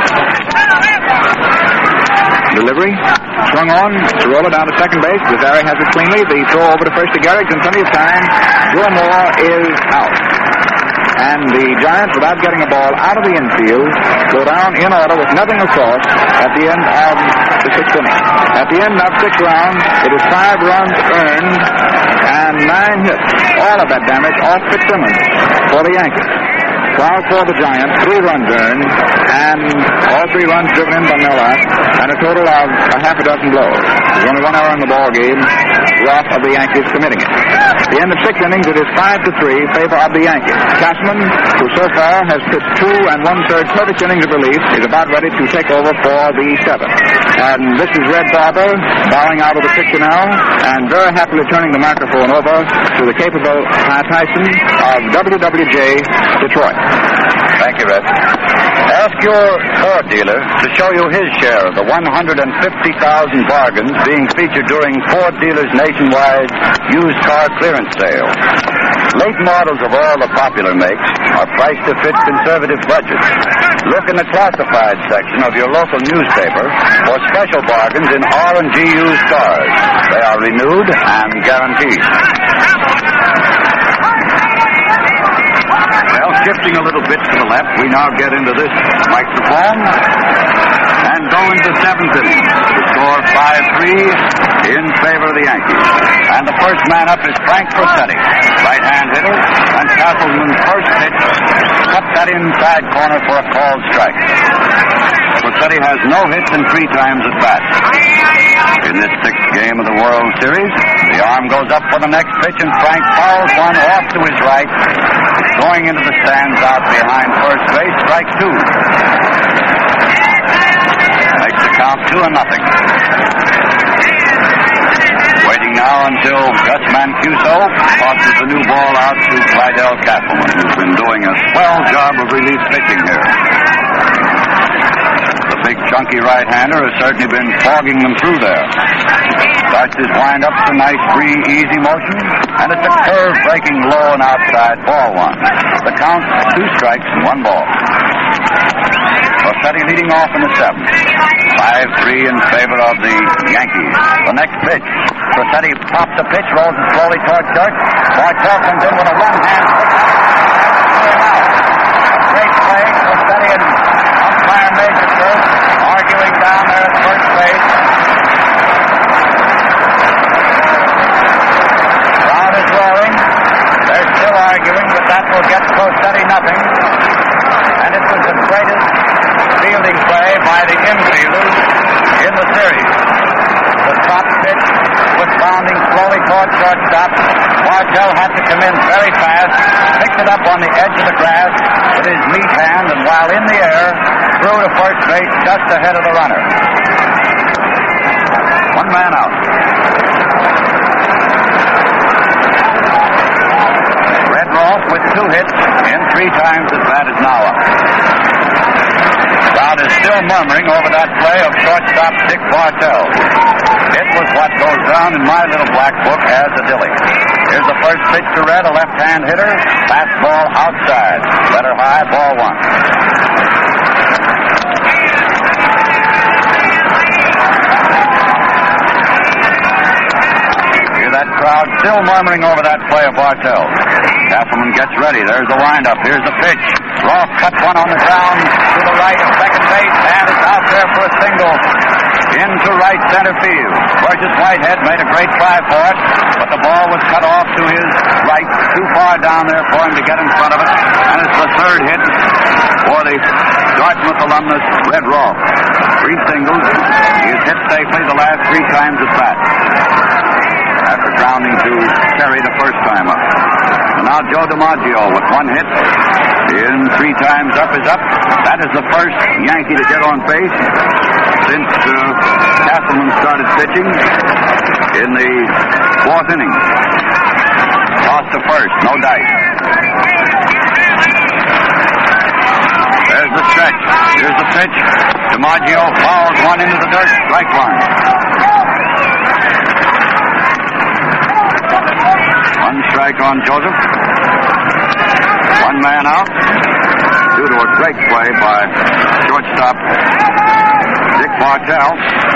Delivery. Swung on. Cirola down to second base. Lazari has it cleanly. The throw over to first to Garriggs in plenty of time. Joe Moore is out. And the Giants, without getting a ball out of the infield, go down in order with nothing across at the end of the 6th inning. At the end of 6 rounds, it is 5 runs earned and 9 hits. All of that damage off Fitzsimmons for the Yankees. 12 for the Giants, 3 runs earned, and all 3 runs driven in by Miller, and a total of a half a dozen blows. There's only 1 error in the ball game, rough of the Yankees committing it. At the end of 6 innings, it is 5-3, favor of the Yankees. Cashman, who so far has pitched 2 1/3 perfect innings of relief, is about ready to take over for the 7th. And this is Red Barber, bowing out of the picture now, and very happily turning the microphone over to the capable Pat Tyson of WWJ Detroit. Thank you, Red. Ask your Ford dealer to show you his share of the 150,000 bargains being featured during Ford dealers' nationwide used car clearance sale. Late models of all the popular makes are priced to fit conservative budgets. Look in the classified section of your local newspaper for special bargains in R&G used cars. They are renewed and guaranteed. Well, shifting a little bit to the left, we now get into this microphone and go into 7th inning. The score 5-3 in favor of the Yankees. And the first man up is Frank Crosetti, right-hand hitter, and Castleman's first pitch cut that inside corner for a called strike. Crosetti has no hits and 3 times at bat. In this 6th game of the World Series, the arm goes up for the next pitch, and Frank fouls one off to his right, going into the stands out behind first base, strike 2. Makes the count 2-0. Waiting now until Gus Mancuso tosses the new ball out to Clydell Castleman, who's been doing a swell job of relief pitching here. The big chunky right-hander has certainly been fogging them through there. Starts his wind-up to a nice free, easy motion, and it's a curve breaking low and outside, ball 1. The count 2 strikes and 1 ball. Crosetti leading off in the 7th. 5-3 in favor of the Yankees. The next pitch. Crosetti pops the pitch, rolls it slowly toward Church. Bartell comes in with a one-hand pitch. Great play. Crosetti and umpire Major Church arguing down there at first base. Crowd is roaring. They're still arguing, but that will get Crosetti nothing. And it was the greatest fielding play by the infielders in the series. The top pitch was bounding slowly toward shortstop. Bartell had to come in very fast, picked it up on the edge of the grass with his meat hand, and while in the air, threw to first base just ahead of the runner. 1 man out. Red Rolfe with 2 hits and 3 times as bad as now up. Crowd is still murmuring over that play of shortstop Dick Bartell. It was what goes down in my little black book as a dilly. Here's the first pitch to Red, a left-hand hitter. Fastball outside. Letter high, ball 1. Hear that crowd still murmuring over that play of Bartell. Castleman gets ready. There's the windup. Here's the pitch. Rolfe cuts one on the ground to the right of second base, and it's out there for a single into right center field. Burgess Whitehead made a great try for it, but the ball was cut off to his right, too far down there for him to get in front of it, and it's the 3rd hit for the Dartmouth alumnus, Red Rolfe. 3 singles. He has hit safely the last 3 times at bat, after grounding to Terry the first time up. And now Joe DiMaggio with 1 hit. In 3 times up is up. That is the first Yankee to get on base since Castleman started pitching in the 4th inning. Toss to first, no dice. There's the stretch. Here's the pitch. DiMaggio fouls one into the dirt, strike line. strike on Joseph. One man out due to a great play by shortstop Dick Bartell.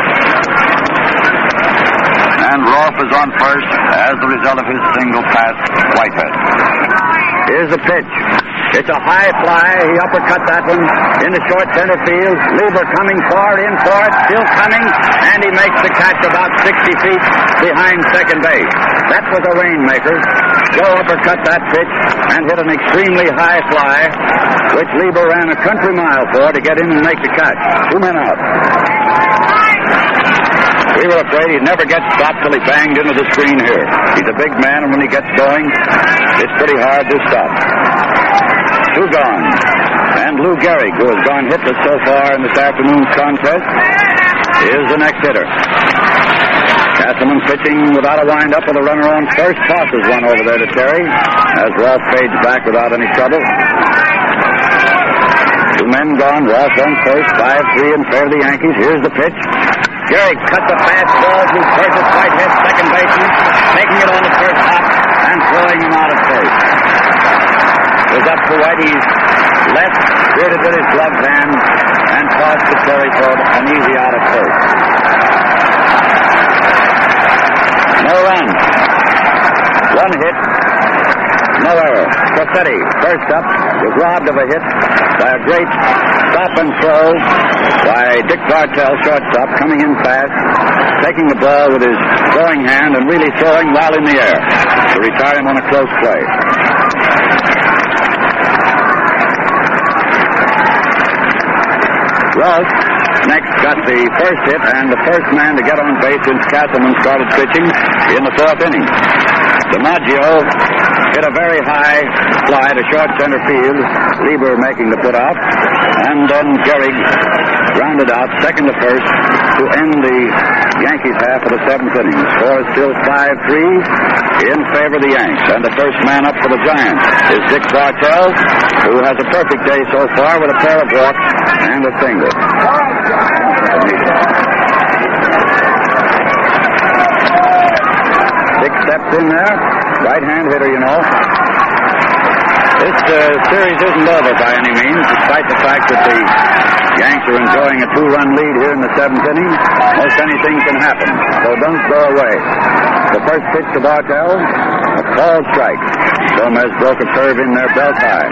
And Rolfe is on first as the result of his single past Whitehead. Here's the pitch. It's a high fly. He uppercut that one into short center field. Lieber coming forward, in for it, still coming, and he makes the catch about 60 feet behind second base. That was a rainmaker. Joe uppercut that pitch and hit an extremely high fly, which Lieber ran a country mile for to get in and make the catch. 2 men out. We were afraid he'd never get stopped till he banged into the screen here. He's a big man, and when he gets going, it's pretty hard to stop. 2 gone. And Lou Gehrig, who has gone hitless so far in this afternoon's contest, is the next hitter. Castleman pitching without a windup with a runner on first. Tosses one over there to Terry as Rolfe fades back without any trouble. 2 men gone. Rolfe on first. 5-3 in favor of the Yankees. Here's the pitch. Gehrig cuts a fastball to Curtis Whitehead, second baseman, taking it on the first hop and throwing him out of first. It was up to Whitey's left, did it with his gloved hand, and tossed to Terry for an easy out of first. No runs. 1 hit. No error. Crosetti, first up, was robbed of a hit by a great stop and throw by Dick Bartell, shortstop, coming in fast, taking the ball with his throwing hand and really throwing while in the air to retire him on a close play. Rolfe next got the first hit and the first man to get on base since Castleman started pitching in the 4th inning. DiMaggio hit a very high fly to short center field, Lieber making the put out, and then Gehrig grounded out second to first to end the Yankees half of the 7th inning. The score is still 5-3 in favor of the Yanks, and the first man up for the Giants is Dick Bartell, who has a perfect day so far with a pair of walks and a single. Dick steps in there, right-hand hitter, you know. This series isn't over by any means, despite the fact that the Yanks are enjoying a 2-run lead here in the 7th inning. Most anything can happen, so don't go away. The first pitch to Bartell, a called strike. Gomez broke a curve in there, belt high.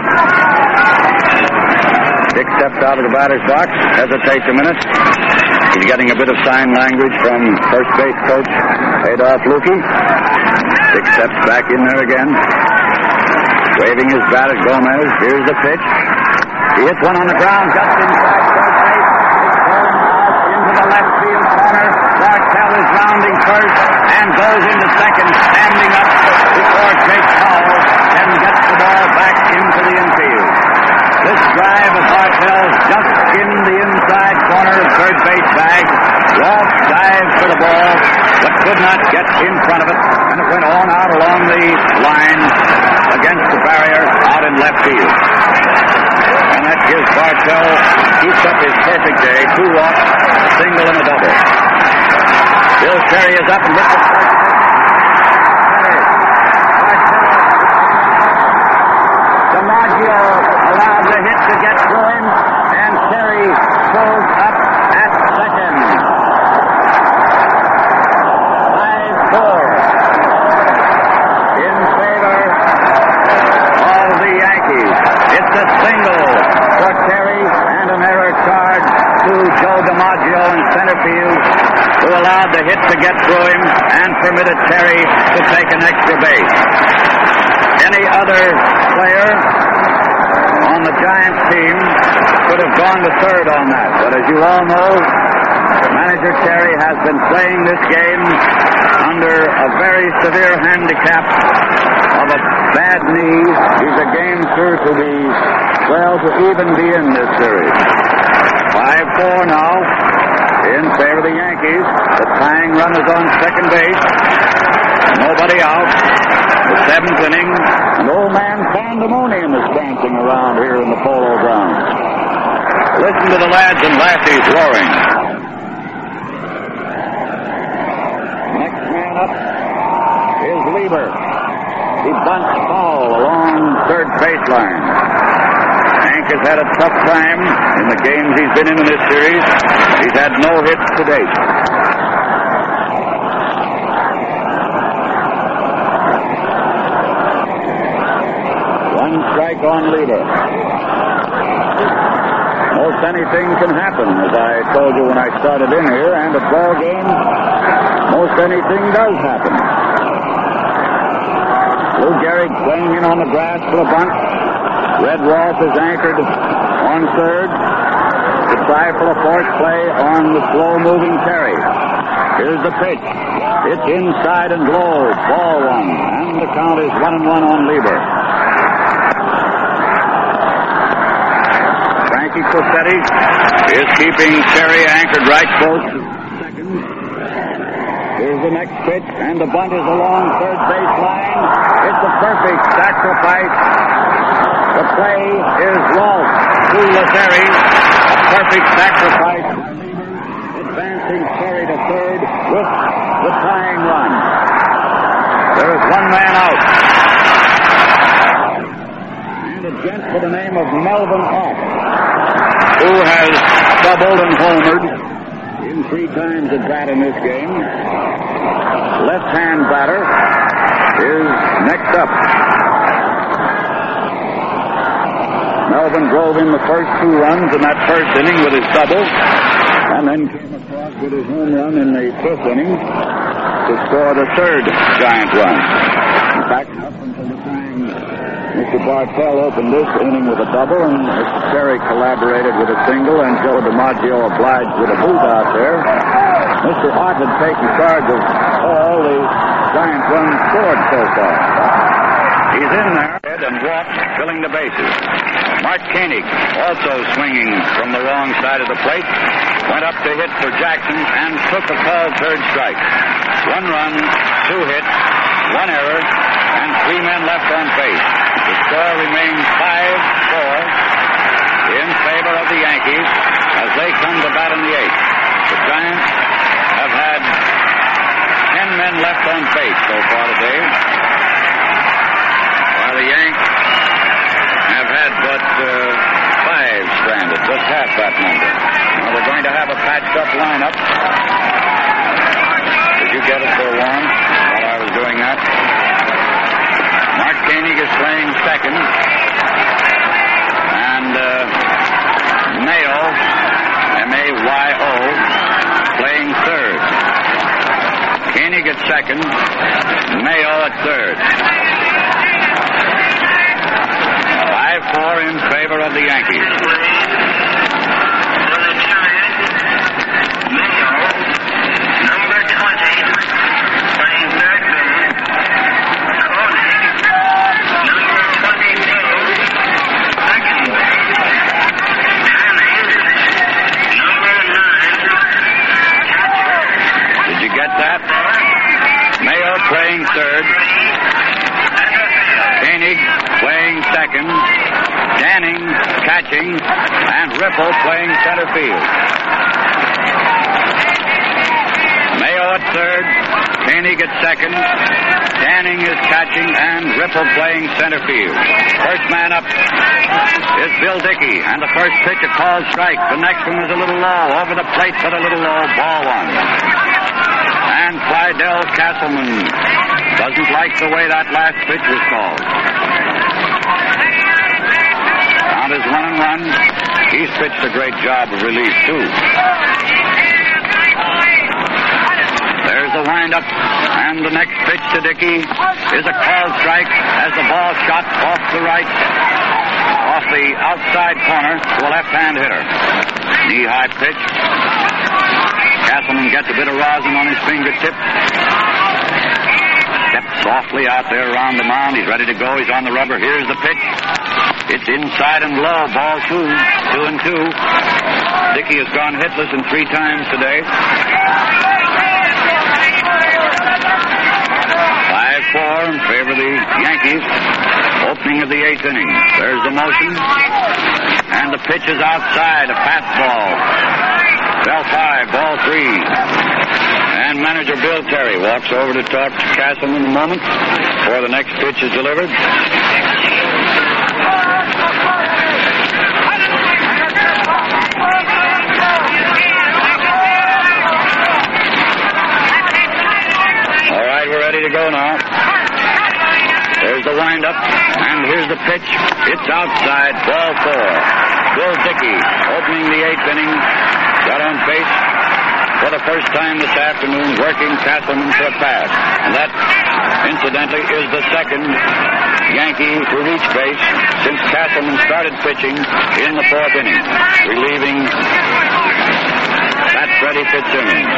Dick steps out of the batter's box, hesitates a minute. He's getting a bit of sign language from first base coach Adolph Lukey. Dick steps back in there again, waving his bat at Gomez. Here's the pitch. He hits one on the ground just inside third base. It's going out into the left field corner. Bartell is rounding first and goes into second, standing up before Jake Powell and gets the ball back into the infield. This drive of Bartell's just in the inside corner of third base bag. Rolfe dives for the ball, but could not get in front of it, and it went on out along the line against the barrier out in left field. And that gives Bartell, keeps up his perfect day, 2 walks, a single and a double. Bill Terry is up and hits the first. DiMaggio allowed the hit to get through him, and Terry throws up at second. 5-4 in favor of the Yankees. It's a single for Terry and an error charge to Joe DiMaggio in center field, who allowed the hit to get through him and permitted Terry to take an extra base. Any other player on the Giants team could have gone to third on that. But as you all know, manager Terry has been playing this game under a very severe handicap of a bad knee. He's a game sure to be, well, to even be in this series. 5-4 now in favor of the Yankees. The tying run is on second base. Nobody out. The 7th inning. And old man Pandemonium is dancing around here in the Polo Grounds. Listen to the lads and lassies roaring. Next man up is Lieber. He bunts foul along third baseline. Hank has had a tough time in the games he's been in this series. He's had no hits to date. One strike on Lieber. Most anything can happen, as I told you when I started in here, and a ball game, most anything does happen. Lou Gehrig playing in on the grass for a bunt. Red Ross is anchored on third to try for a force play on the slow-moving Terry. Here's the pitch. It's inside and low. Ball one. And the count is 1-1 on Lieber. Frankie Cossetti is keeping Terry anchored right close to second. Here's the next pitch, and the bunt is along third baseline. It's a perfect sacrifice. The play is Walt to Lazzeri. A perfect sacrifice by Lieber, advancing Terry to third with the tying run. There is one man out. And a gent by the name of Melvin Off, who has doubled and homered in 3 times at bat in this game. Left-hand batter is next up. Melvin drove in the first 2 runs in that first inning with his double, and then came across with his home run in the 5th inning to score the 3rd giant run. In fact, up until the time Mr. Bartell opened this inning with a double, and Mr. Terry collaborated with a single, and Joe DiMaggio obliged with a boot out there. Mr. Ott had taken charge of all the giant runs scored so far. He's in there and walked, filling the bases. Mark Koenig, also swinging from the wrong side of the plate, went up to hit for Jackson and took a called third strike. 1 run, 2 hits, 1 error, and 3 men left on base. The score remains 5-4 in favor of the Yankees as they come to bat in the 8th. The Giants have had 10 men left on base so far today, while the Yanks have had but 5 stranded, just half that number. Now they're going to have a patched-up lineup. Did you get it there, Warren, while I was doing that? Mark Koenig is playing second, and Mayo, M-A-Y-O, playing third. Koenig at second, Mayo at third. 5-4 in favor of the Yankees. Playing third, Koenig playing second, Danning catching, and Ripple playing center field. Mayo at third, Koenig at second, Danning is catching, and Ripple playing center field. First man up is Bill Dickey, and the first pitch a called strike. The next one is a little low, over the plate for the little low, ball 1. And Fidel Castleman doesn't like the way that last pitch was called. Count is 1-1. He's pitched a great job of relief, too. There's the windup, and the next pitch to Dickey is a called strike as the ball shot off the right, off the outside corner to a left-hand hitter. Knee-high pitch. Castleman gets a bit of rosin on his fingertip. Steps softly out there around the mound. He's ready to go. He's on the rubber. Here's the pitch. It's inside and low. Ball 2. 2-2. Dickey has gone hitless in 3 times today. 5-4 in favor of the Yankees. Opening of the 8th inning. There's the motion. And the pitch is outside. A fastball. Bell 5, ball 3. And manager Bill Terry walks over to talk to Castleman a moment before the next pitch is delivered. All right, we're ready to go now. There's the windup, and here's the pitch. It's outside, ball 4. Bill Dickey, opening the 8th inning, got on base for the first time this afternoon, working Castleman for a pass. And that, incidentally, is the second Yankee to reach base since Castleman started pitching in the 4th inning, relieving that Freddie Fitzsimmons.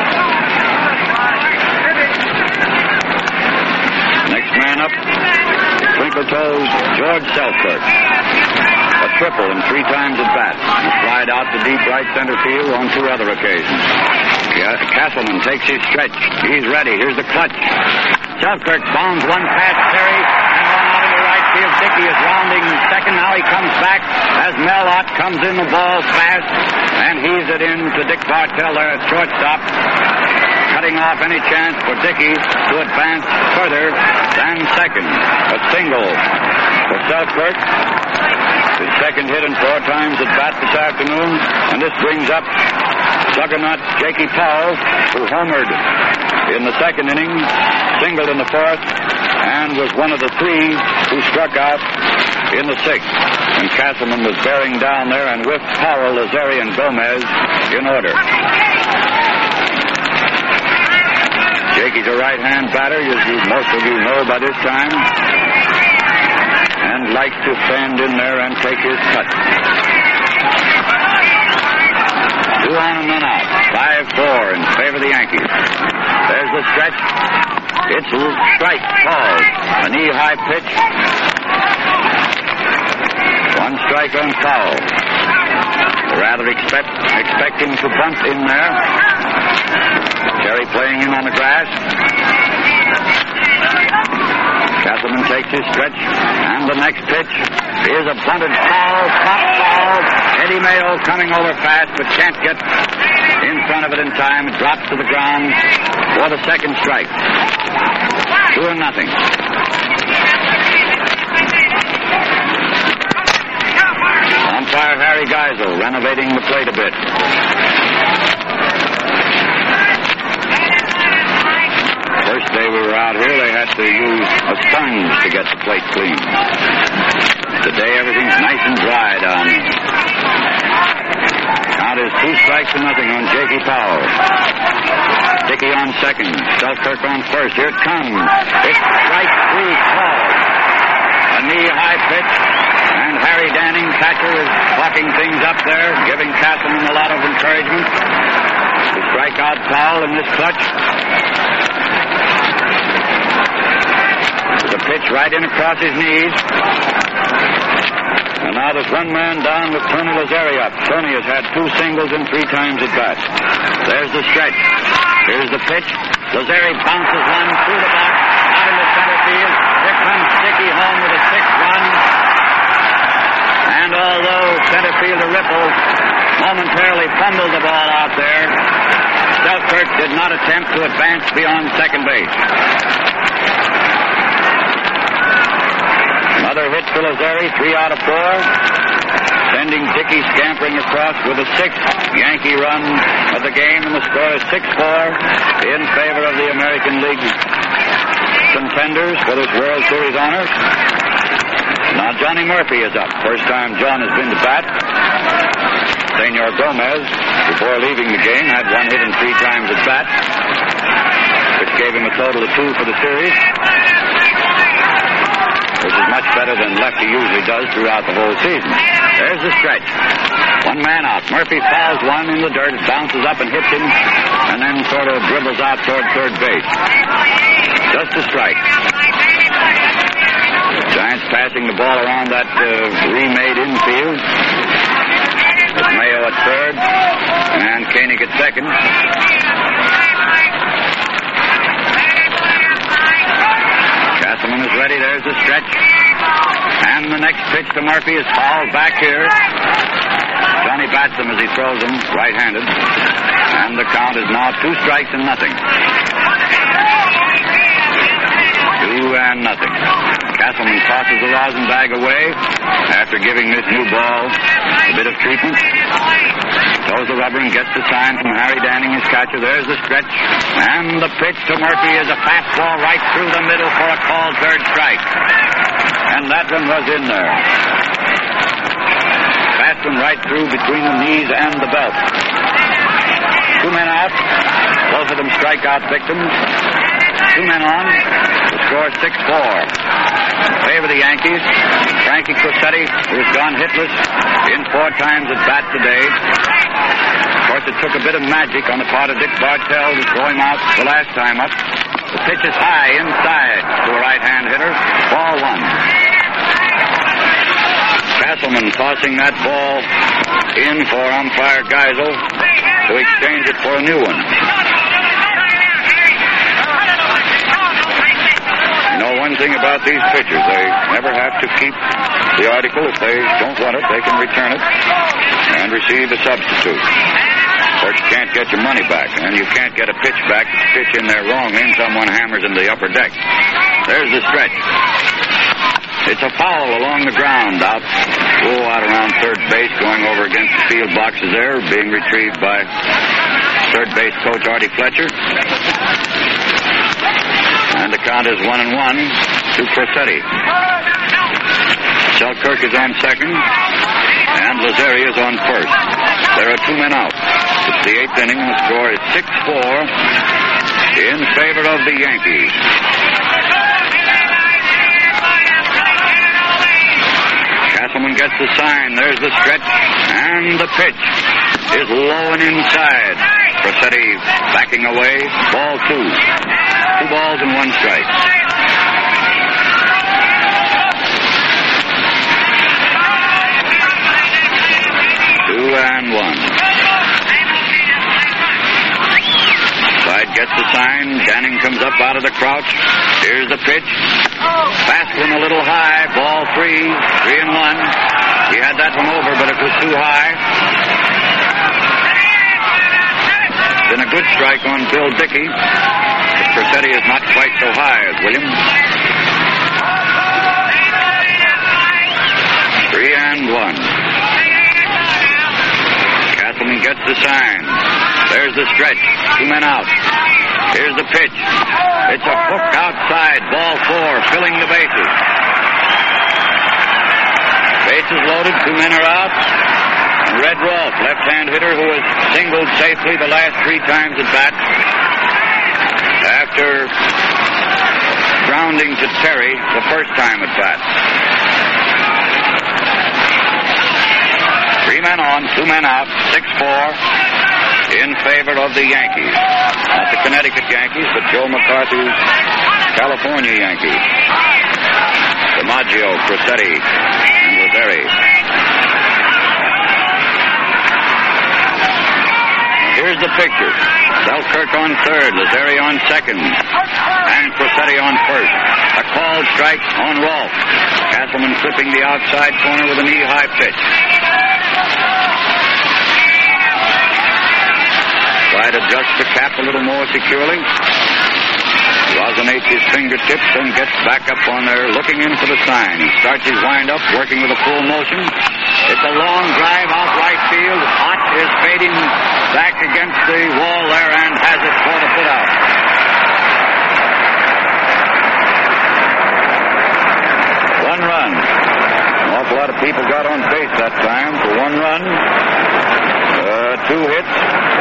Next man up, Twinkle-Toes George Selkirk. A triple and 3 times at bat. He flied out to deep right center field on 2 other occasions. Castleman takes his stretch. He's ready. Here's the clutch. Selkirk bounds one past Terry and one out into right field. Dickey is rounding second. Now he comes back as Melott comes in the ball fast and heaves it in to Dick Bartell there at shortstop, cutting off any chance for Dickey to advance further than second. A single for Selkirk. His second hit in 4 times at bat this afternoon. And this brings up juggernaut Jakey Powell, who homered in the 2nd inning, singled in the 4th, and was one of the 3 who struck out in the 6th. And Castleman was bearing down there and with Powell, Lazeri, and Gomez in order. Jakey's a right-hand batter, as most of you know by this time, and likes to stand in there and take his cut. 2 on and 1 out. 5-4 in favor of the Yankees. There's the stretch. It's a strike called. A knee-high pitch. 1 strike on foul. Rather expecting to bunt in there. Terry playing in on the grass. Castleman takes his stretch, and the next pitch is a bunted foul, pop foul. Eddie Mayo coming over fast, but can't get in front of it in time. It drops to the ground for the 2nd strike. 2-0. Umpire Harry Geisel renovating the plate a bit. First day we were out here, they had to use a sponge to get the plate clean. Today, everything's nice and dry down there. Count is 2 strikes to nothing on Jakey Powell. Dickey on second. Selkirk on first. Here it comes. It's strike 3 called. A knee-high pitch. And Harry Danning, catcher, is walking things up there, giving Castleman a lot of encouragement to strike out Powell in this clutch. The pitch right in across his knees. And now there's 1 man down with Tony Lazeri up. Tony has had 2 singles and 3 times at bat. There's the stretch. Here's the pitch. Lazeri bounces one through the box, out into center field. Here comes Dickey home with a 6-run. And although center fielder Ripple momentarily fumbled the ball out there, Selkirk did not attempt to advance beyond second base. Another hit for Lazeri, 3 out of 4, sending Dickey scampering across with a 6th Yankee run of the game, and the score is 6-4 in favor of the American League contenders for this World Series honor. Now Johnny Murphy is up. First time John has been to bat. Senor Gomez, before leaving the game, had 1 hit and 3 times at bat, which gave him a total of 2 for the series, which is much better than lefty usually does throughout the whole season. There's the stretch. 1 man out. Murphy fouls one in the dirt, bounces up and hits him, and then sort of dribbles out toward third base. Just a strike. Giants passing the ball around that remade infield. With Mayo at third, and Koenig at second. Castleman is ready. There's the stretch. And the next pitch to Murphy is fouled back here. Johnny bats him as he throws them, right-handed. And the count is now 2 strikes and nothing. 2-0. Castleman tosses the rosin bag away after giving this new ball a bit of treatment. Throws the rubber and gets the sign from Harry Danning, his catcher. There's the stretch. And the pitch to Murphy is a fastball right through the middle for a called 3rd strike. And that one was in there. Fast one right through between the knees and the belt. 2 men out. Both of them strikeout victims. 2 men on. The score 6-4. Favor the Yankees. Frankie Crosetti, who has gone hitless in 4 times at bat today. Of course, it took a bit of magic on the part of Dick Bartell to throw him out the last time up. The pitch is high inside to a right-hand hitter. Ball 1. Castleman tossing that ball in for umpire Geisel to exchange it for a new one. You know one thing about these pitchers, they never have to keep the article. If they don't want it, they can return it and receive a substitute. Of course, you can't get your money back, and you can't get a pitch back if you pitch in there wrong and someone hammers in the upper deck. There's the stretch. It's a foul along the ground out around third base, going over against the field boxes there, being retrieved by third base coach Artie Fletcher. And the count is 1-1 to Crosetti. Selkirk is on second, and Lazzeri is on first. There are 2 men out. It's the 8th inning. The score is 6-4 in favor of the Yankees. Castleman gets the sign. There's the stretch. And the pitch is low and inside. Crosetti backing away. Ball 2. 2 balls and 1 strike. Two and 1. Slide gets the sign. Danning comes up out of the crouch. Here's the pitch. Fast one a little high. Ball 3. 3-1. He had that one over, but it was too high. Then a good strike on Bill Dickey. Crosetti is not quite so high as William. 3-1. Castleman gets the sign. There's the stretch. 2 men out. Here's the pitch. It's a hook outside. Ball 4, filling the bases. Bases loaded. 2 men are out. And Red Rolfe, left-hand hitter who has singled safely the last 3 times at bat, after grounding to Terry the first time at bat. 3 men on, 2 men out, 6-4 in favor of the Yankees. Not the Connecticut Yankees, but Joe McCarthy's California Yankees. DiMaggio, Crosetti, and Lazzeri. Here's the picture. Selkirk on third, Lazzeri on second, and Crosetti on first. A called strike on Rolfe. Castleman clipping the outside corner with a knee-high pitch. Try to adjust the cap a little more securely. Rosinates his fingertips and gets back up on there, looking in for the sign. He starts his wind-up, working with a full motion. It's a long drive out right field. Ott is fading back against the wall there and has it for the put-out. One run. An awful lot of people got on base that time for 1 run. 2 hits.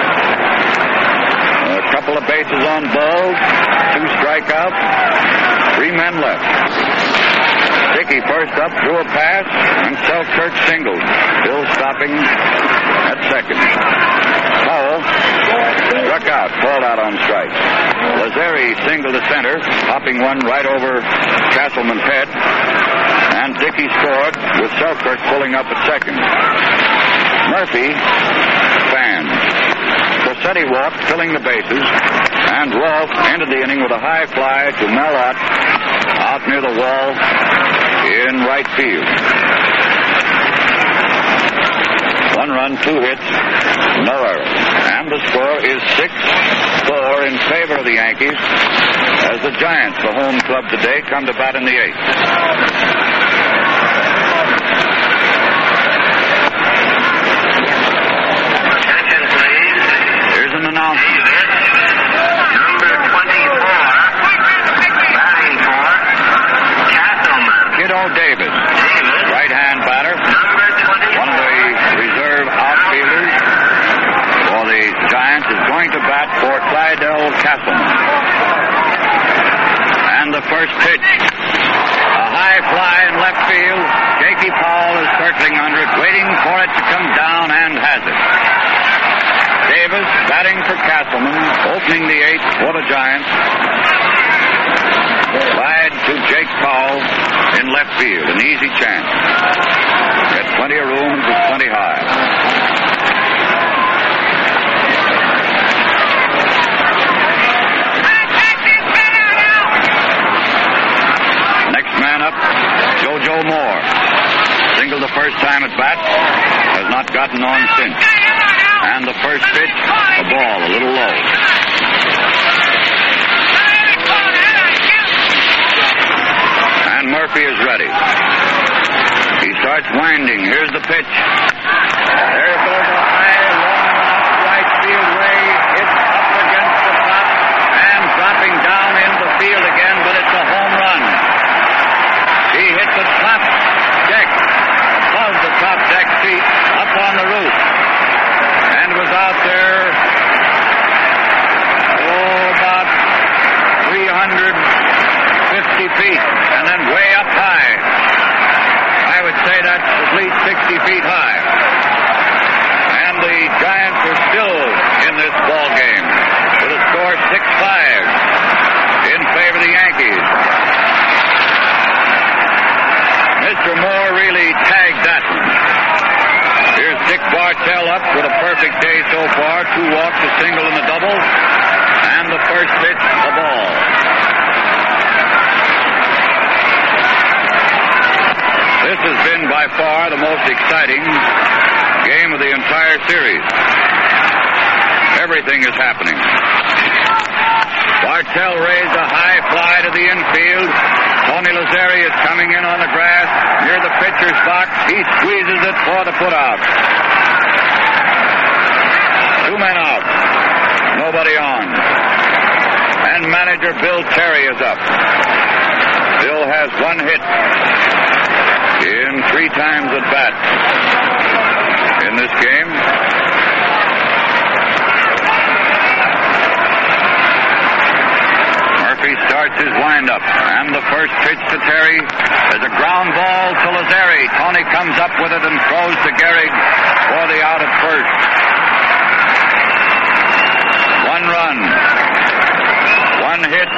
A couple of bases on balls. 2 strikeouts. 3 men left. Dickey first up, threw a pass, and Selkirk singled. Bill stopping at second. Powell struck out, called out on strike. Lazzeri singled to center, popping one right over Castleman's head. And Dickey scored with Selkirk pulling up at second. Murphy fanned. Crosetti walked, filling the bases, and Rolfe ended the inning with a high fly to Mel Ott out near the wall in right field. 1 run, 2 hits, no errors. And the score is 6-4 in favor of the Yankees as the Giants, the home club today, come to bat in the 8th. Attention, please. Here's an announcement. Number 24, batting for Castleman. Kiddo Davis, right-hand batter, Number 21. one of the reserve outfielders for the Giants, is going to bat for Clydell Castleman. And the first pitch, a high fly in left field. Jakey Powell is circling under it, waiting for it to come down, and has it. Davis batting for Castleman, opening the 8th for the Giants. Slide to Jake Powell in left field, an easy chance. Get plenty of room to 20 high. Next man up, JoJo Moore. Single the first time at bat, has not gotten on since. And the first pitch, a ball, a little low. And Murphy is ready. He starts winding. Here's the pitch. There goes a high, long right field way. It's up against the top and dropping down into the field again, but it's a home run. He hit the top deck, above the top deck seat, up on the roof. And was out there, about 350 feet, and then way up high. I would say that's at least 60 feet high. And the Giants are still in this ball game with a score 6-5 in favor of the Yankees. Mr. Moore really tagged that one. Here's Dick Bartell up with a perfect day so far. 2 walks, a single, and a double. And the first pitch, a ball. This has been by far the most exciting game of the entire series. Everything is happening. Bartell raised a high fly to the infield. Tony Lazzeri is coming in on the grass near the pitcher's box. He squeezes it for the putout. 2 men out. Nobody on. And manager Bill Terry is up. Bill has 1 hit in 3 times at bat in this game. Murphy starts his windup, and the first pitch to Terry is a ground ball to Lazzeri. Tony comes up with it and throws to Gehrig for the out at first. 1 run, 1 hit,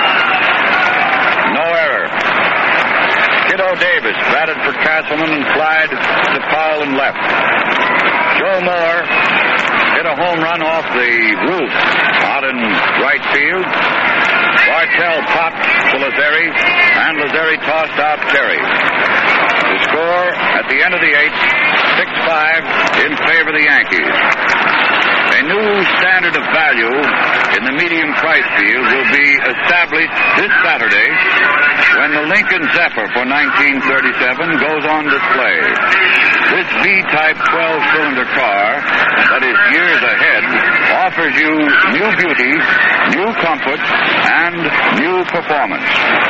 no error. Kiddo Davis batted for Castleman and flied to Powell and left. Joe Moore hit a home run off the roof out in right field. Bartell popped to Lazzeri, and Lazzeri tossed out Terry. The score at the end of the 8th, 6-5 in favor of the Yankees. A new standard of value in the medium price field will be established this Saturday when the Lincoln Zephyr for 1937 goes on display. This V-type 12-cylinder car that is years ahead offers you new beauty, new comfort, and new performance.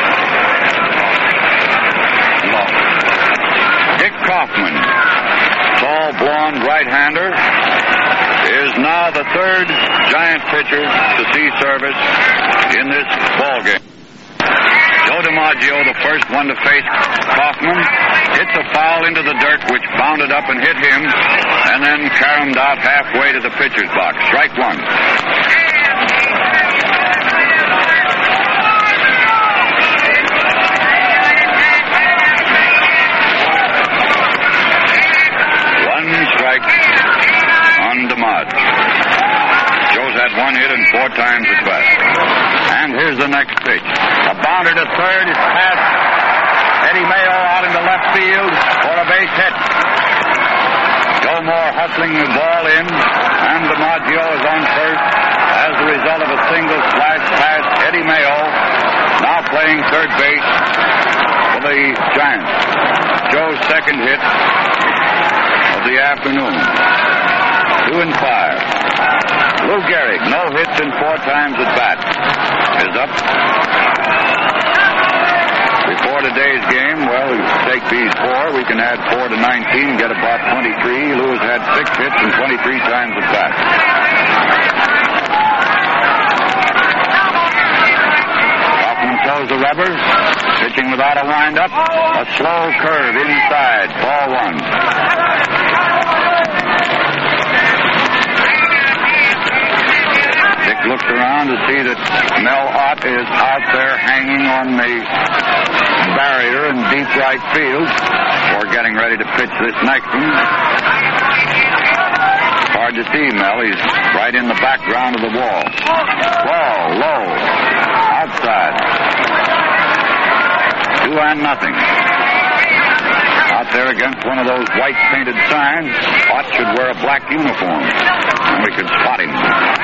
Dick Kaufman, tall blonde right-hander, is now the 3rd Giants pitcher to see service in this ball game. Joe DiMaggio, the first one to face Kaufman, hits a foul into the dirt which bounded up and hit him, and then caromed out halfway to the pitcher's box. Strike 1. On DiMaggio. Joe's had 1 hit and 4 times at bat. And here's the next pitch. A bounder to third. It's past Eddie Mayo out into left field for a base hit. Joe Fillmore hustling the ball in, and DiMaggio is on first as a result of a single flash past Eddie Mayo, now playing third base for the Giants. Joe's second hit of the afternoon. 2 and 5. Lou Gehrig, no hits in 4 times at bat, is up. Before today's game, well, we take these 4, we can add 4 to 19, get about 23. Lou has had 6 hits and 23 times at bat. Hoffman throws the rubbers, pitching without a windup. A slow curve inside, ball 1. Dick looks around to see that Mel Ott is out there hanging on the barrier in deep right field or getting ready to pitch this next one. Hard to see Mel. He's right in the background of the wall. Ball, low, outside. 2-0. Out there against one of those white painted signs, Ott should wear a black uniform, and we could spot him.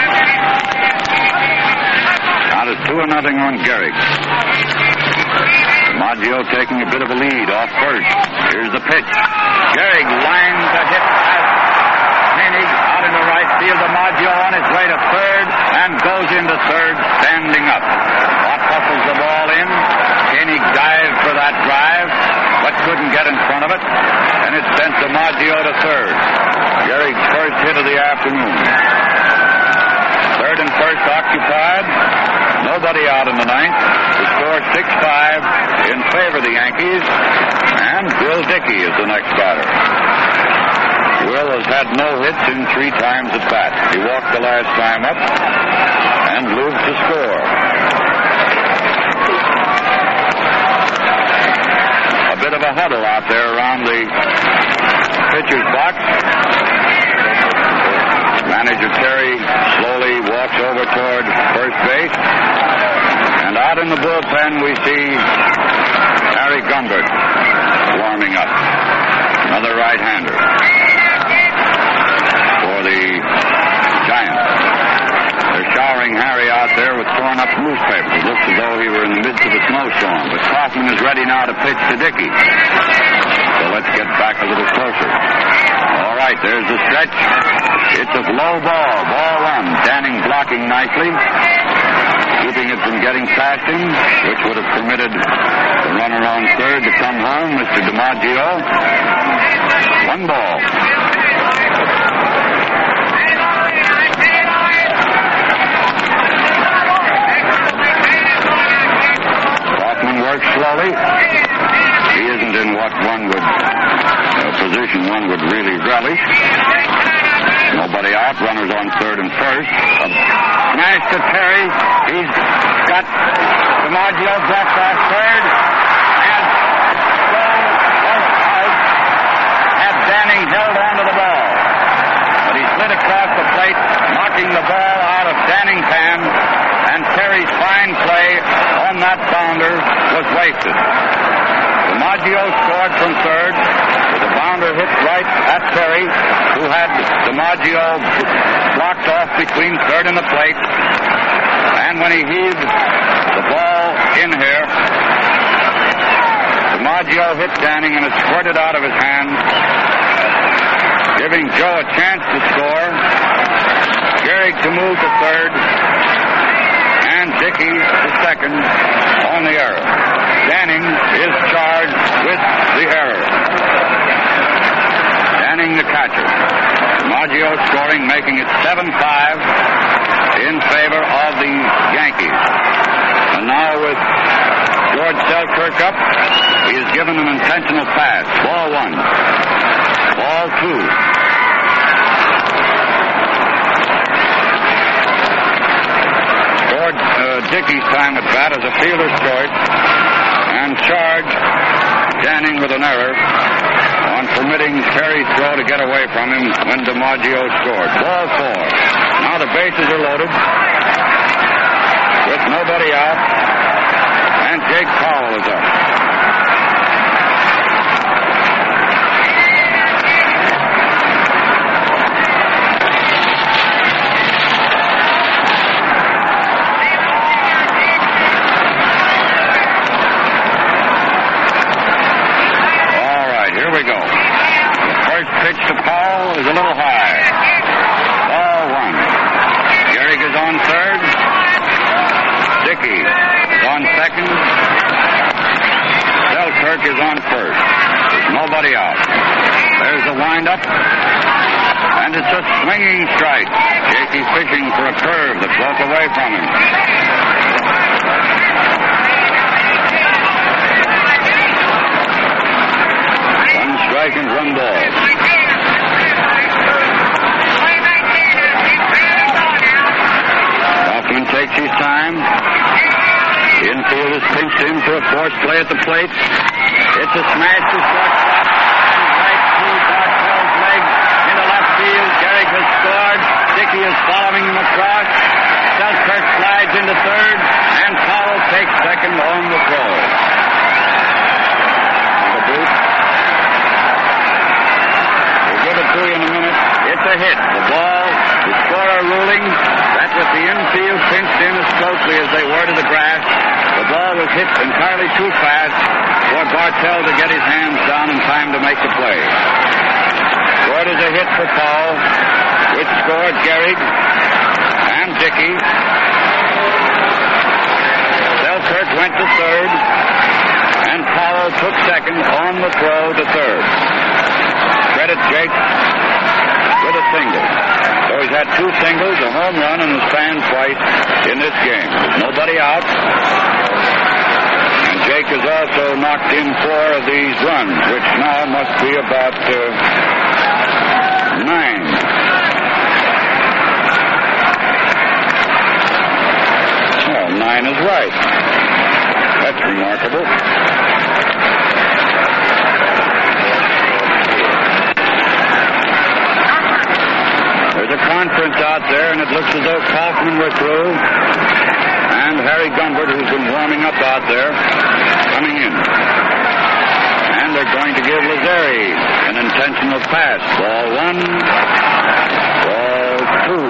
Count is 2-0 on Gehrig. DiMaggio taking a bit of a lead off first. Here's the pitch. Gehrig lines a hit past Koenig out in the right field. DiMaggio on his way to third and goes into third standing up. Ott hustles the ball in. Koenig dived for that drive, but couldn't get in front of it, and it sent DiMaggio to third. Gehrig's first hit of the afternoon. Third and first occupied. Nobody out in the ninth. The score 6-5 in favor of the Yankees, and Will Dickey is the next batter. Will has had no hits in 3 times at bat. He walked the last time up and moved to score. A bit of a huddle out there around the pitcher's box. Manager Terry slowly walks over toward first base. And out in the bullpen we see Harry Gumbert warming up. Another right-hander for the Giants. They're showering Harry out there with torn-up newspapers. It looks as though he were in the midst of a snowstorm. But Kaufman is ready now to pitch to Dickey. So let's get back a little closer. All right, there's the stretch. It's a low ball, ball 1. Danning blocking nicely, keeping it from getting past him, which would have permitted the runner on third to come home, Mr. DiMaggio. 1 ball. Kaufman works slowly. He isn't in what one would, position one would really relish. Nobody out, runners on third and first. Smash to Terry. He's got DiMaggio dropped off third. And was out. Had Danning held onto the ball. But he slid across the plate, knocking the ball out of Danning's hand. And Terry's fine play on that bounder was wasted. DiMaggio scored from third with a bounder hit right at Terry, who had DiMaggio blocked off between third and the plate. And when he heaved the ball in here, DiMaggio hit Danning and it squirted out of his hand, giving Joe a chance to score. Gehrig to move to third, and Dickey to second on the error. Danning is charged with the error. Danning the catcher. DiMaggio scoring, making it 7-5 in favor of the Yankees. And now with George Selkirk up, he is given an intentional pass. Ball 1. Ball 2. Dickey's time at bat as a fielder's choice and charged Danning with an error on permitting Terry's throw to get away from him when DiMaggio scored. Ball 4. Now the bases are loaded with nobody out, and Jake Powell is up. we go. First pitch to Paul is a little high. Ball one. Gehrig is on third. Dickey is on second. Selkirk is on first. There's nobody out. There's the windup. And it's a swinging strike. Jakey's fishing for a curve that broke away from him. One strike and one ball. Hoffman takes his time. The infield is pinched in for a forced play at the plate. It's a smash to shortstop. Right through Bartell's leg into left field. Gehrig has scored. Dickey is following him across. Selkirk slides into third. And Powell takes second on the throw. The boot. We'll give it to you in a minute. It's a hit. The ball, the scorer ruling that with the infield pinched in as closely as they were to the grass, the ball was hit entirely too fast for Bartell to get his hands down in time to make the play. Scored as a hit for Paul, which scored Gehrig and Dickey. Selkirk went to third, and Powell took second on the throw to third. Credit Jake with a single. So he's had two singles, a home run, and a stand twice in this game. There's nobody out. And Jake has also knocked in 4 of these runs, which now must be about 9. Well, 9 is right. That's remarkable. There's a conference out there, and it looks as though Kaufman were through. And Harry Gumbert, who's been warming up out there, coming in. And they're going to give Lazzeri an intentional pass. Ball 1, ball 2,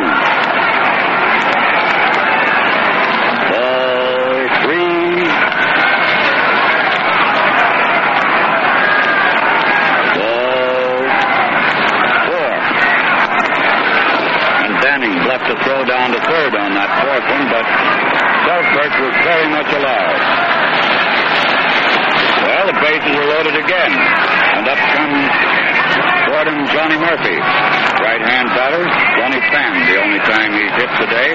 ball 3, ball 4. And Danning bluffed a throw down to third on that fourth one, but Selkirk was very much alive. Well, the bases are loaded again. And up comes toward him Johnny Murphy. Right-hand batter. Johnny fanned the only time he's hit today.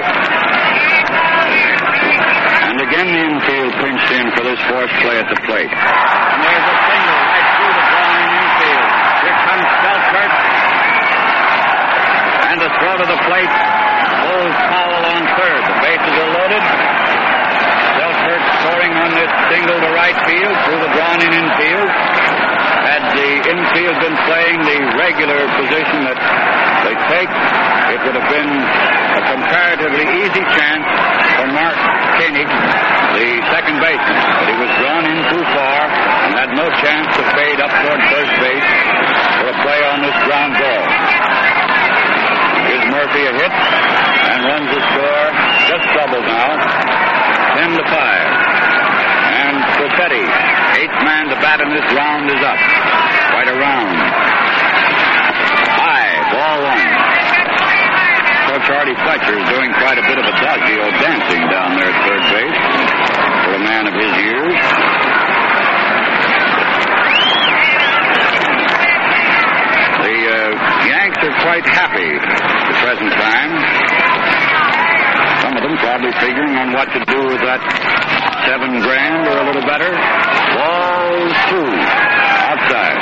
And again the infield pinched in for this forced play at the plate. And there's a single right through the blind infield. Here comes Selkirk. And the throw to the plate. Pulls Powell on third. The bases are loaded. Selkirk scoring on this single to right field through the drawn-in infield. Had the infield been playing the regular position that they take, it would have been a comparatively easy chance for Mark Koenig, the second baseman. But he was drawn in too far and had no chance to fade up toward first base for a play on this ground ball. Gives Murphy a hit and runs the score just double now, 10-5. And Cossetti, 8th man to bat in this round, is up. Quite a round. High, ball 1. Coach Artie Fletcher is doing quite a bit of adagio dancing down there at third base for a man of his years. The Yanks are quite happy at the present time. Some of them probably figuring on what to do with that $7,000 or a little better. Ball 2. Outside.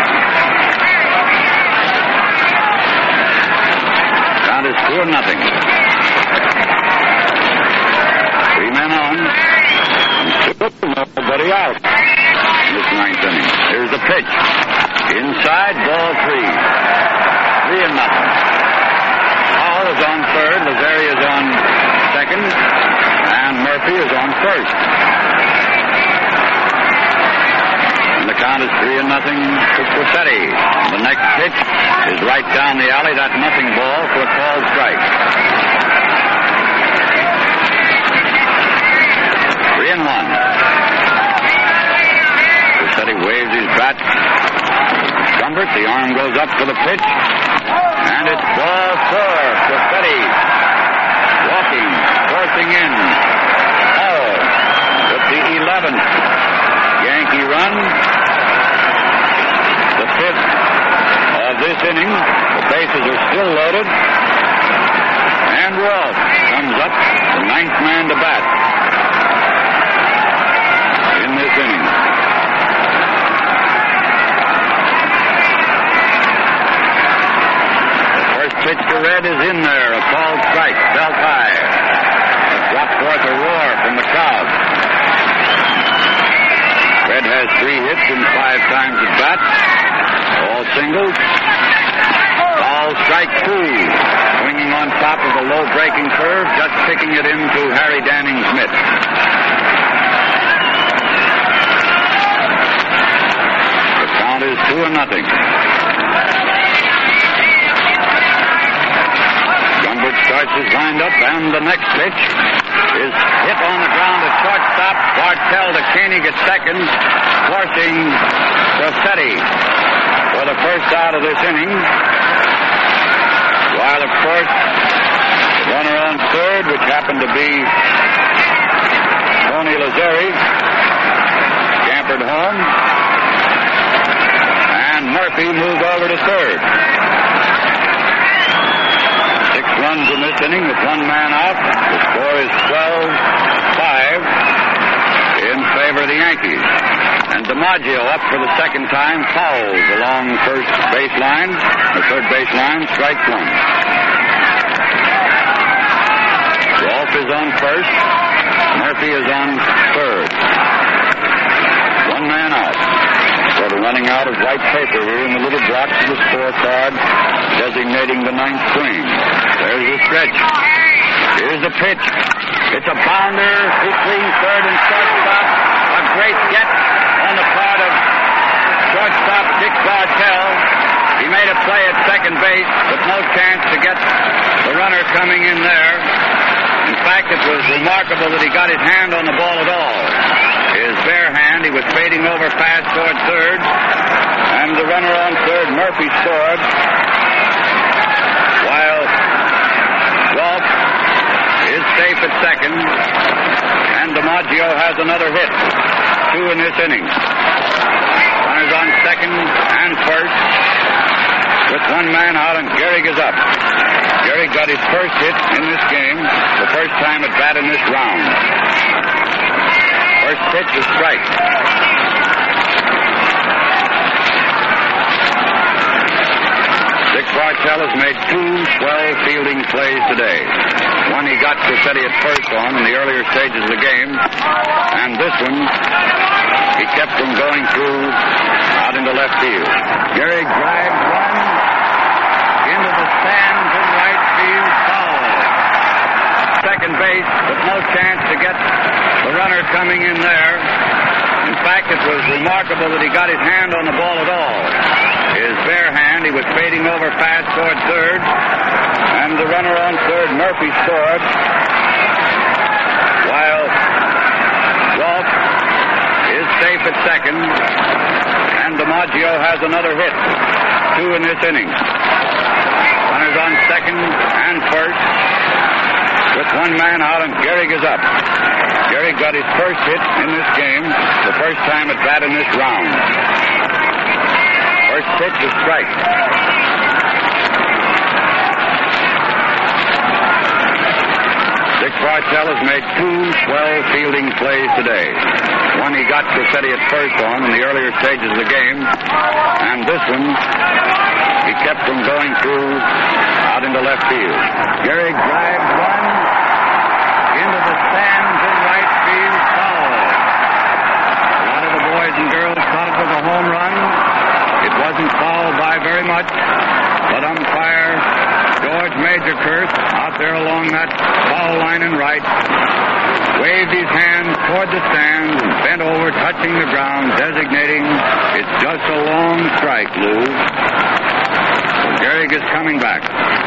Count is 2-0. 3 men on. Nobody out in this 9th inning. Here's the pitch. Inside, ball 3. 3-0. Hall is on third. Lazzeri is on second. And Murphy is on first. And the count is 3-0 to Cossetti. The next pitch is right down the alley. That nothing ball for a called strike. 3-1. Cossetti waves his bat. Lambert. The arm goes up for the pitch. And it's ball four. Perfetti walking, forcing in. Hall with the 11th Yankee run. The 5th of this inning. The bases are still loaded. And Rolfe comes up, the 9th man to bat in this inning. The first pitch to Red is in there, a called strike, belt high. Dropped forth a roar from the crowd. Red has 3 hits in 5 times at bat, all singles. Ball strike 2. Swinging on top of a low breaking curve, just kicking it into Harry Danning's mitt. The count is 2-0. Gunbert starts his windup, and the next pitch is hit on the ground at shortstop. Bartell to Koenig at second, forcing Perfetti for the first out of this inning. While, of course, the runner on third, which happened to be Tony Lazzeri, scampered home, and Murphy moved over to third. 6 runs in this inning with 1 man out. The score is 12-5 in favor of the Yankees. And DiMaggio up for the second time, fouls along third baseline, strike 1. Rolfe is on first. Murphy is on third. 1 man out. So the running out of white paper here in the little blocks of the scorecard designating the 9th swing. There's the stretch. Here's the pitch. It's a bounder between third and shortstop. A great get on the part of shortstop Dick Bartell. He made a play at second base, but no chance to get the runner coming in there. In fact, it was remarkable that he got his hand on the ball at all. His bare hand, he was fading over fast toward third, and the runner on third, Murphy, scored, while Rolfe is safe at second, and DiMaggio has another hit. 2 in this inning. Runners on second and first with 1 man out, and Gehrig is up. Gehrig got his first hit in this game, the first time at bat in this round. First pitch is strike. Dick Bartell has made 2 swell fielding plays today. One he got Perfetti at first on in the earlier stages of the game, and this one he kept from going through out into left field. Gehrig drives one into the stands in right field, foul. Second base, but no chance to get the runner coming in there. In fact, it was remarkable that he got his hand on the ball at all. His bare hand, he was fading over fast toward third, and the runner on third, Murphy, scored, while Rolfe is safe at second, and DiMaggio has another hit. 2 in this inning. Runners on second and first with 1 man out, and Gehrig is up. Gehrig got his first hit in this game, the first time at bat in this round. First pitch is strike. Dick Bartell has made 2 swell fielding plays today. One he got Perfetti at first on in the earlier stages of the game, and this one he kept from going through out into left field. Gehrig drives one into the stands in right field, foul. A lot of the boys and girls thought it was a home run. It wasn't fouled by very much, but umpire George Majorkirk out there along that foul line in right waved his hand toward the stands and bent over, touching the ground, designating it's just a long strike, Lou. So Gehrig is coming back.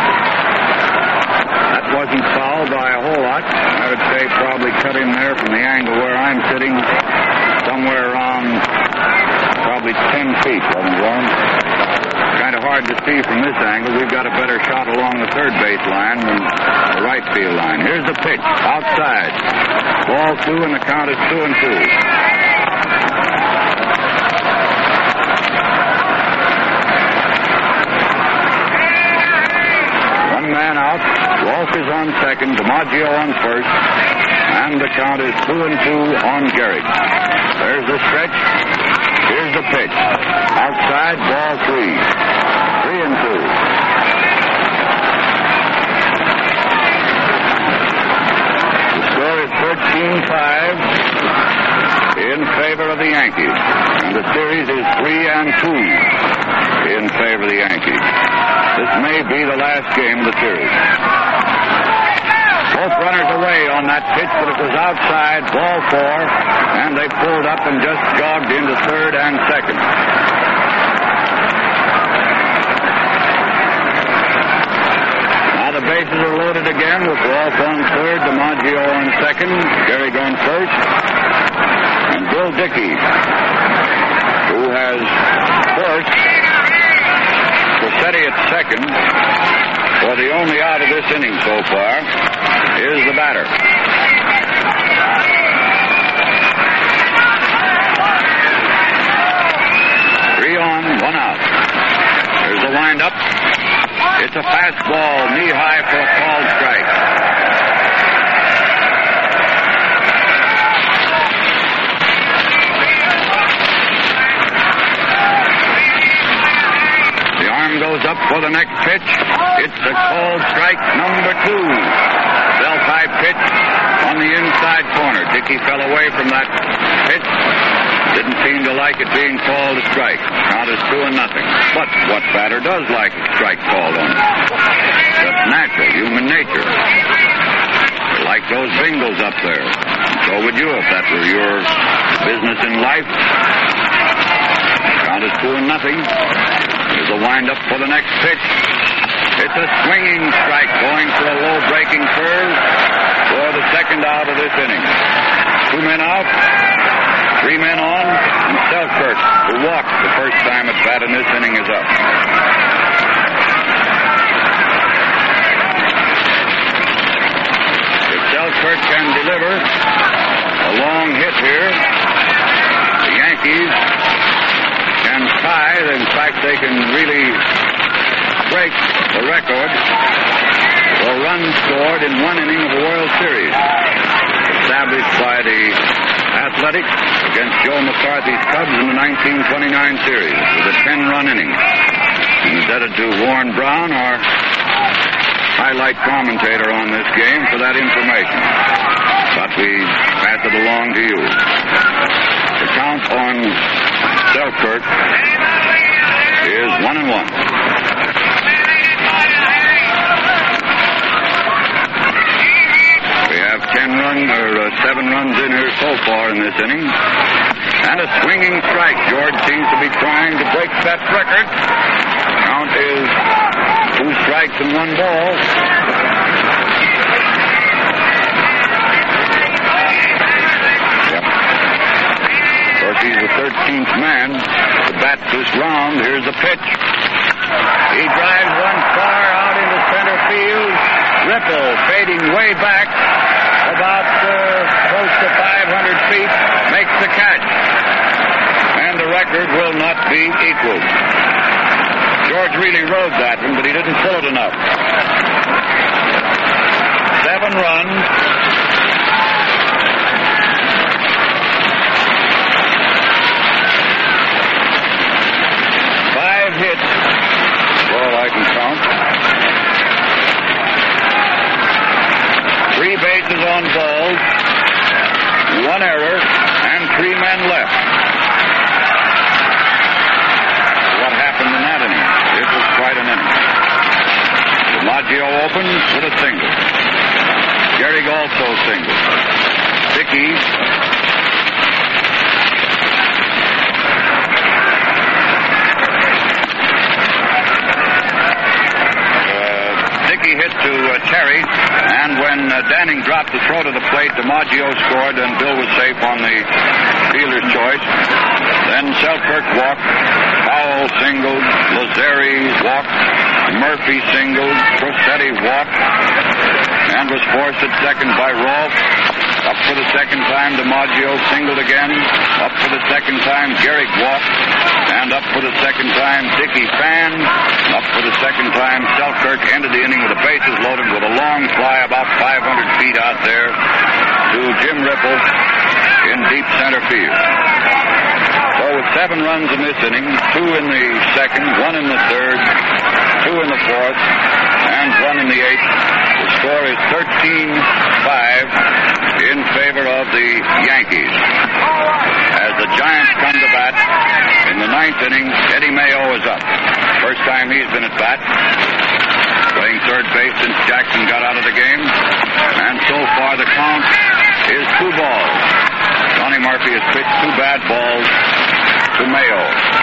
That wasn't fouled by a whole lot. I would say probably cut in there from the angle where I'm sitting, somewhere around probably 10 feet, wasn't it, Warren? hard to see from this angle. We've got a better shot along the third base line than the right field line. Here's the pitch. Outside. Ball 2, and the count is 2-2. Man out. Rolf is on second. DiMaggio on first. And the count is 2-2 on Gehrig. There's the stretch. Here's the pitch. Outside, ball 3. 3-2. The score is 13-5 in favor of the Yankees. And the series is 3-2 in favor of the Yankees. This may be the last game of the series. Both runners away on that pitch, but it was outside, ball 4, and they pulled up and just jogged into third and second. Now the bases are loaded again with Rolf on third, DiMaggio on second, Gehrig on first, and Bill Dickey, who has first, Rossetti at second, for the only out of this inning so far is the batter. Three on, 1 out. There's the windup. It's a fastball, knee-high for a called strike. Goes up for the next pitch. It's a called strike number 2. Self-high pitch on the inside corner. Dickey fell away from that pitch. Didn't seem to like it being called a strike. Count is 2-0. But what batter does like a strike called on him? That's natural, human nature. Like those Bengals up there. So would you if that were your business in life. Count is 2-0. There's a windup for the next pitch. It's a swinging strike going for a low breaking curve for the second out of this inning. 2 men out, 3 men on, and Selkirk, who walked the first time at bat in this inning, is up. If Selkirk can deliver a long hit here, the Yankees can tie. In fact, they can really break the record for runs scored in 1 inning of the World Series, established by the Athletics against Joe McCarthy's Cubs in the 1929 series. It was a 10-run inning. And indebted to Warren Brown, our highlight commentator on this game, for that information. But we pass it along to you. The count on Selkirk is 1-1. We have 7 runs in here so far in this inning. And a swinging strike. George seems to be trying to break that record. Count is 2 strikes and 1 ball. Of course, he's the 13th man to bat this round. Here's the pitch. He drives one far out into center field. Ripple fading way back about close to 500 feet makes the catch. And the record will not be equaled. George really rode that one, but he didn't pull it enough. 7 runs. 5 hits. All I can count. 3 bases on balls, 1 error, and 3 men left. What happened in that inning? It was quite an inning. DiMaggio opens with a single. Gehrig also single. Dickey hit to Terry, and when Danning dropped the throw to the plate, DiMaggio scored, and Bill was safe on the fielder's choice. Then Selkirk walked, Powell singled, Roseri walked, Murphy singled, Crosetti walked, and was forced at second by Rolfe. Up for the second time, DiMaggio singled again. Up for the second time, Gehrig walked. And up for the second time, Dickey fanned. Up for the second time, Selkirk ended the inning with the bases loaded with a long fly about 500 feet out there to Jim Ripple in deep center field. So with 7 runs in this inning, 2 in the second, 1 in the third, 2 in the fourth, and 1 in the eighth, the score is 13-5 in favor of the Yankees. As the Giants come to bat in the 9th inning, Eddie Mayo is up. First time he's been at bat. Playing third base since Jackson got out of the game. And so far the count is 2 balls. Johnny Murphy has pitched 2 bad balls to Mayo.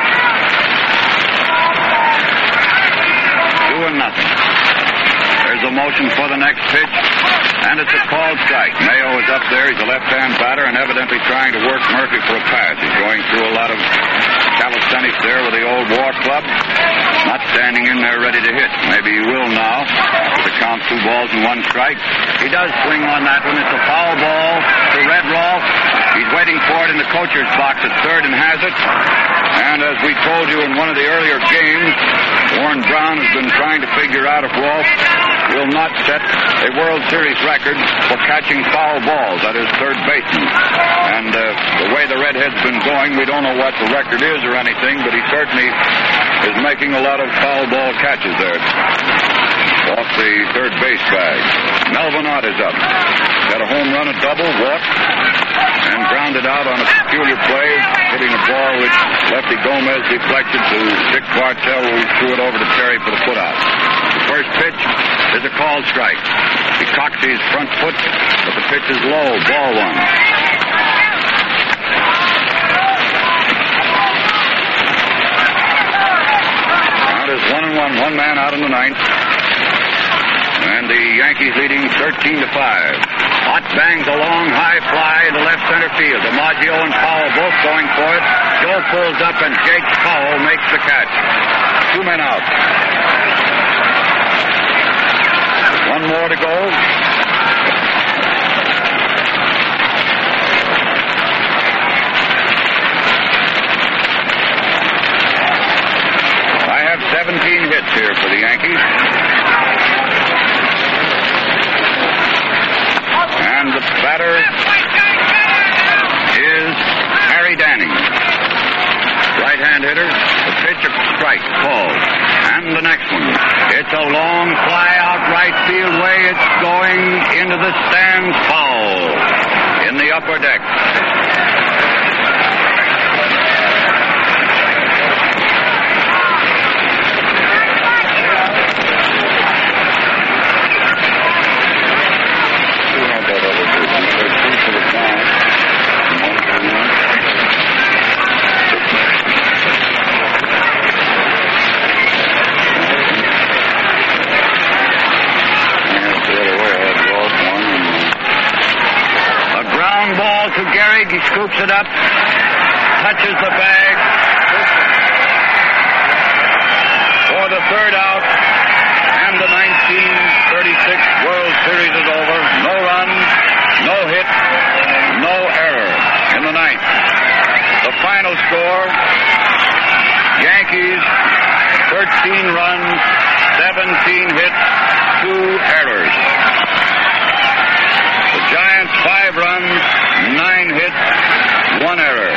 2-0. There's a motion for the next pitch, and it's a called strike. Mayo is up there. He's a left-hand batter and evidently trying to work Murphy for a pass. He's going through a lot of calisthenics there with the old War Club. Not standing in there ready to hit. Maybe he will now. With the count 2 balls and 1 strike. He does swing on that one. It's a foul ball to Red Rolfe. He's waiting for it in the coacher's box at third and has it. And as we told you in one of the earlier games, Warren Brown has been trying to figure out if Rolfe will not set a World Series record for catching foul balls. That is third baseman. And the way the Redhead's been going, we don't know what the record is or anything, but he certainly is making a lot of foul ball catches there off the third base bag. Melvin Ott is up. Got a home run, a double, walked, and grounded out on a peculiar play, hitting a ball which Lefty Gomez deflected to Dick Bartell, who threw it over to Terry for the putout. The first pitch is a called strike. He cocks his front foot, but the pitch is low. Ball 1. Count is 1-1. 1 man out in the 9th. And the Yankees leading 13-5. Ott bangs a long high fly to left center field. DiMaggio and Powell both going for it. Joe pulls up and Jake Powell makes the catch. 2 men out. 1 more to go. I have 17 hits here for the Yankees. And the batter is Harry Danning. Right-hand hitter. The pitch of strike called. And the next one. It's a long fly out right field way. It's going into the stands, foul in the upper deck. Gehrig, he scoops it up, touches the bag for the 3rd out, and the 1936 World Series is over. No runs, no hit, no error in the 9th. The final score, Yankees 13 runs, 17 hits, 2 errors. The Giants 5 runs, 9 hits, 1 error.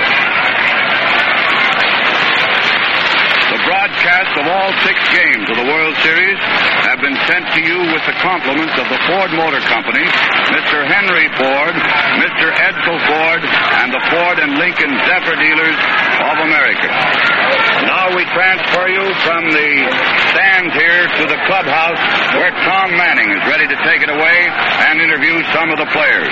The broadcasts of all 6 games of the World Series have been sent to you with the compliments of the Ford Motor Company, Mr. Henry Ford, Mr. Edsel Ford, and the Ford and Lincoln Zephyr dealers of America. Now we transfer you from the stands here to the clubhouse where Tom Manning is ready to take it away and interview some of the players.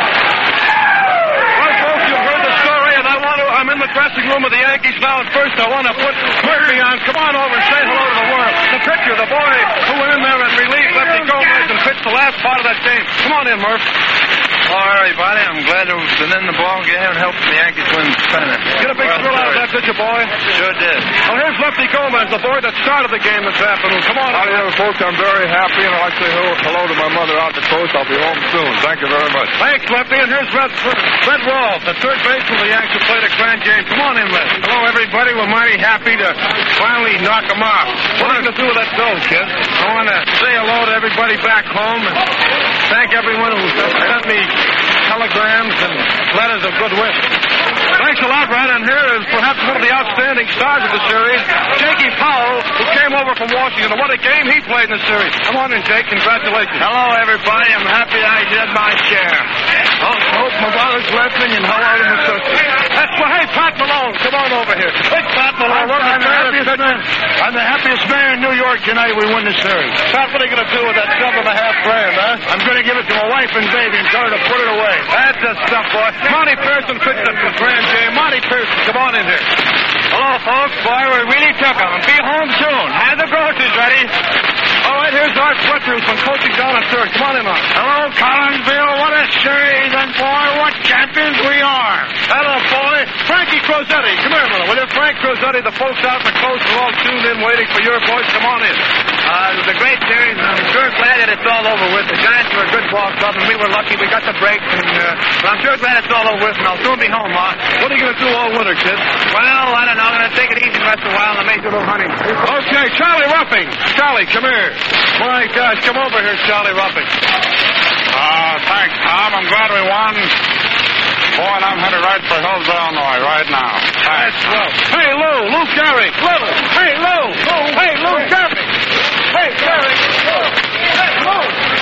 I'm in the dressing room of the Yankees now, and first I want to put Murphy on. Come on over and say hello to the world. The pitcher, the boy who went in there and relieved Lefty Gomez and pitched the last part of that game. Come on in, Murph. Hello, everybody. I'm glad to have been in the ball game and helped the Yankees win the pennant. Get a big thrill out of that, did you, boy? Sure did. Well, here's Lefty Gomez, the boy that started the game this afternoon. Come on. Howdy, folks. I'm very happy, and I'd like to say hello to my mother out the coast. I'll be home soon. Thank you very much. Thanks, Lefty. And here's Red Wall, the third baseman of the Yanks who played a grand game. Come on in, Red. Hello, everybody. We're mighty happy to finally knock them off. What are you going to do with that dough, kid? I want to say hello to everybody back home and thank everyone who sent me telegrams and letters of good wish. Thanks a lot, Red. And here is perhaps one of the outstanding stars of the series, Jakey Powell, who came over from Washington. What a game he played in the series. Come on in, Jake. Congratulations. Hello, everybody. I'm happy I did my share. Hope my brother's listening and hello to my sister. That's well, hey, Pat Malone. Come on over here. Big Pat Malone. I'm the happiest man in New York tonight we win the series. Pat, what are you going to do with that $7.5 grand, huh? I'm going to give it to my wife and baby and tell her to put it away. That's the stuff, boy. Monty Pearson pitched at the grand game. Monty Pearson, come on in here. Hello, folks. Boy, we really took them. Be home soon. Have the groceries ready. All right, here's Art Fletcher, who's been coaching down at third. Come on in, Art. Hello, Collinsville. What a series, and boy, what champions we are. Hello, boy. Frankie Crosetti. Come here, brother. Will you? Frank Crosetti, the folks out in the coast are all tuned in waiting for your voice. Come on in. It was a great series, and I'm sure glad that it's all over with. The Giants were a good ball club, and we were lucky we got the breaks, and but I'm sure glad it's all over with, and I'll soon be home, Ma. What are you going to do all winter, kid? Well, I don't know. I'm going to take it easy the rest of the while and make a little hunting. Okay, Charlie Ruffing. Charlie, come here. My gosh, come over here, Charlie Ruffing. Thanks, Tom. I'm glad we won. Boy, and I'm headed right for Hillsville, Illinois, right now. That's well. Hey, Lou Gehrig. Hey, Lou. Hey, Lou Gehrig. Hey, Gehrig. Hey, Lou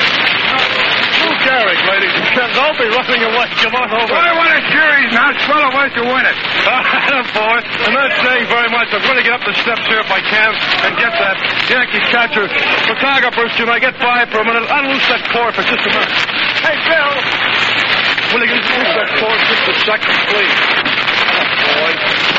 Gehrig, ladies and gentlemen. Don't be running away. Come on over. Boy, what a series. Now, swell of us to win it. Boy, I'm not saying very much. I'm going to get up the steps here if I can and get that Yankees catcher. Photographers, can I get by for a minute? Unloose that cord for just a minute. Hey, Bill. Will you loose that cord just a second, please? Boy.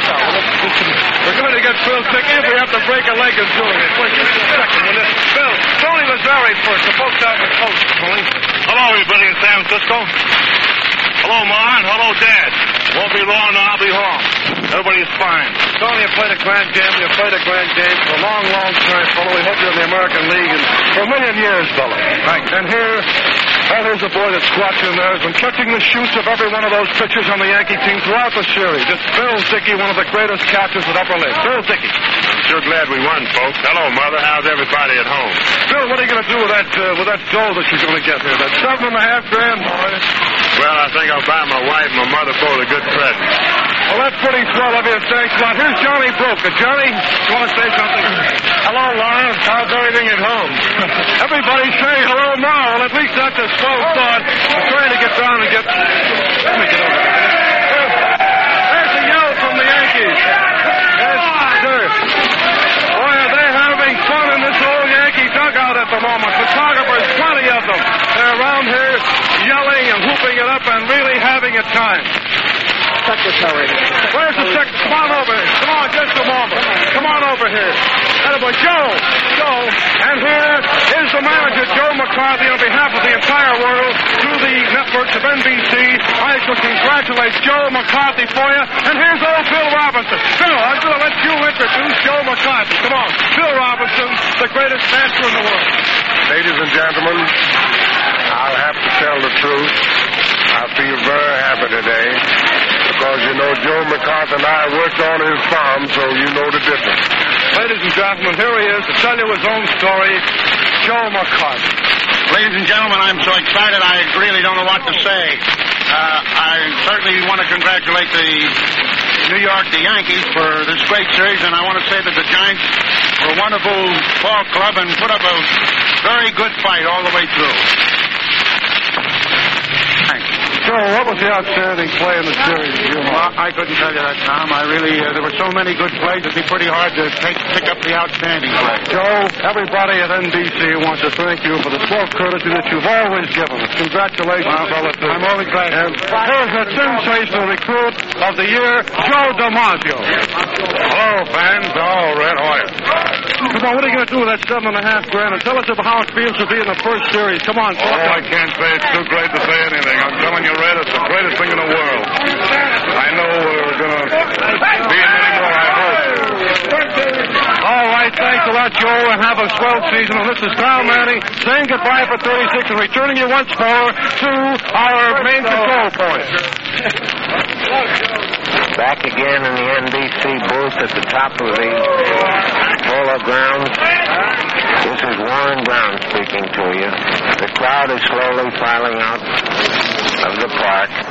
We're going to get Phil Dickey if we have to break a leg in doing it. Wait just a second, will you? Bill, Tony Lazzari first. The folks out in the coast, Tony. Hello, everybody in San Francisco. Hello, Ma, and hello, Dad. Won't be long, and I'll be home. Everybody's fine. Tony, you played a grand game. You played a grand game for a long, long time, fellow. We hope you're in the American League and for a million years, fellow. Right. And here's a boy that squats in there. Has been catching the shoots of every one of those pitchers on the Yankee team throughout the series. It's Bill Dickey, one of the greatest catchers that ever lived. Bill Dickey. I'm sure glad we won, folks. Hello, Mother. How's everybody at home? Bill, what are you going to do with that dough that you're going to get here? That $7.5 grand, boy. Well, I think I'll buy my wife and my mother both a good present. Well, that's pretty swell of you. Thanks a lot. Here's Johnny Broker. Johnny, you want to say something? Hello, Lawrence. How's everything at home? Everybody say hello now. Well, at least that's a slow start. I'm trying to get down and get... Let me get over there. There's a yell from the Yankees. Yes, sir. Boy, are they having fun in this old Yankee dugout at the moment. Photographers, plenty of them. They're around here yelling and whooping it up and really having a time. Secretary. Where's the secretary? Come on over here. Come on, just a moment. Come on over here. Attaboy, Joe. And here is the manager, Joe McCarthy, on behalf of the entire world, through the networks of NBC. I shall congratulate Joe McCarthy for you. And here's old Bill Robinson. Bill, I'm going to let you introduce Joe McCarthy. Come on. Bill Robinson, the greatest dancer in the world. Ladies and gentlemen, I'll have to tell the truth. I feel very happy today because, you know, Joe McCarthy and I worked on his farm, so you know the difference. Ladies and gentlemen, here he is to tell you his own story, Joe McCarthy. Ladies and gentlemen, I'm so excited I really don't know what to say. I certainly want to congratulate the Yankees for this great series, and I want to say that the Giants were a wonderful ball club and put up a very good fight all the way through. So, what was the outstanding play in the series? I couldn't tell you that, Tom. There were so many good plays, it'd be pretty hard to pick up the outstanding play. Joe, everybody at NBC wants to thank you for the swell courtesy that you've always given us. Congratulations, fellas. I'm always glad. And here's a sensational recruit of the year, Joe DiMaggio. Hello, fans. Oh, Red Hoyer. Come on, what are you going to do with that $7.5 grand? And tell us about how it feels to be in the first series. Come on, talk. Oh, I can't say it's too great to say anything. I'm telling you, Red, it's the greatest thing in the world. I know we're going to be in many more, I hope. All right, thanks a lot, Joe, and have a swell season. And this is Carl Manning saying goodbye for 36 and returning you once more to our main control point. Back again in the NBC booth at the top of the Polo Grounds. This is Warren Brown speaking to you. The crowd is slowly filing out of the park.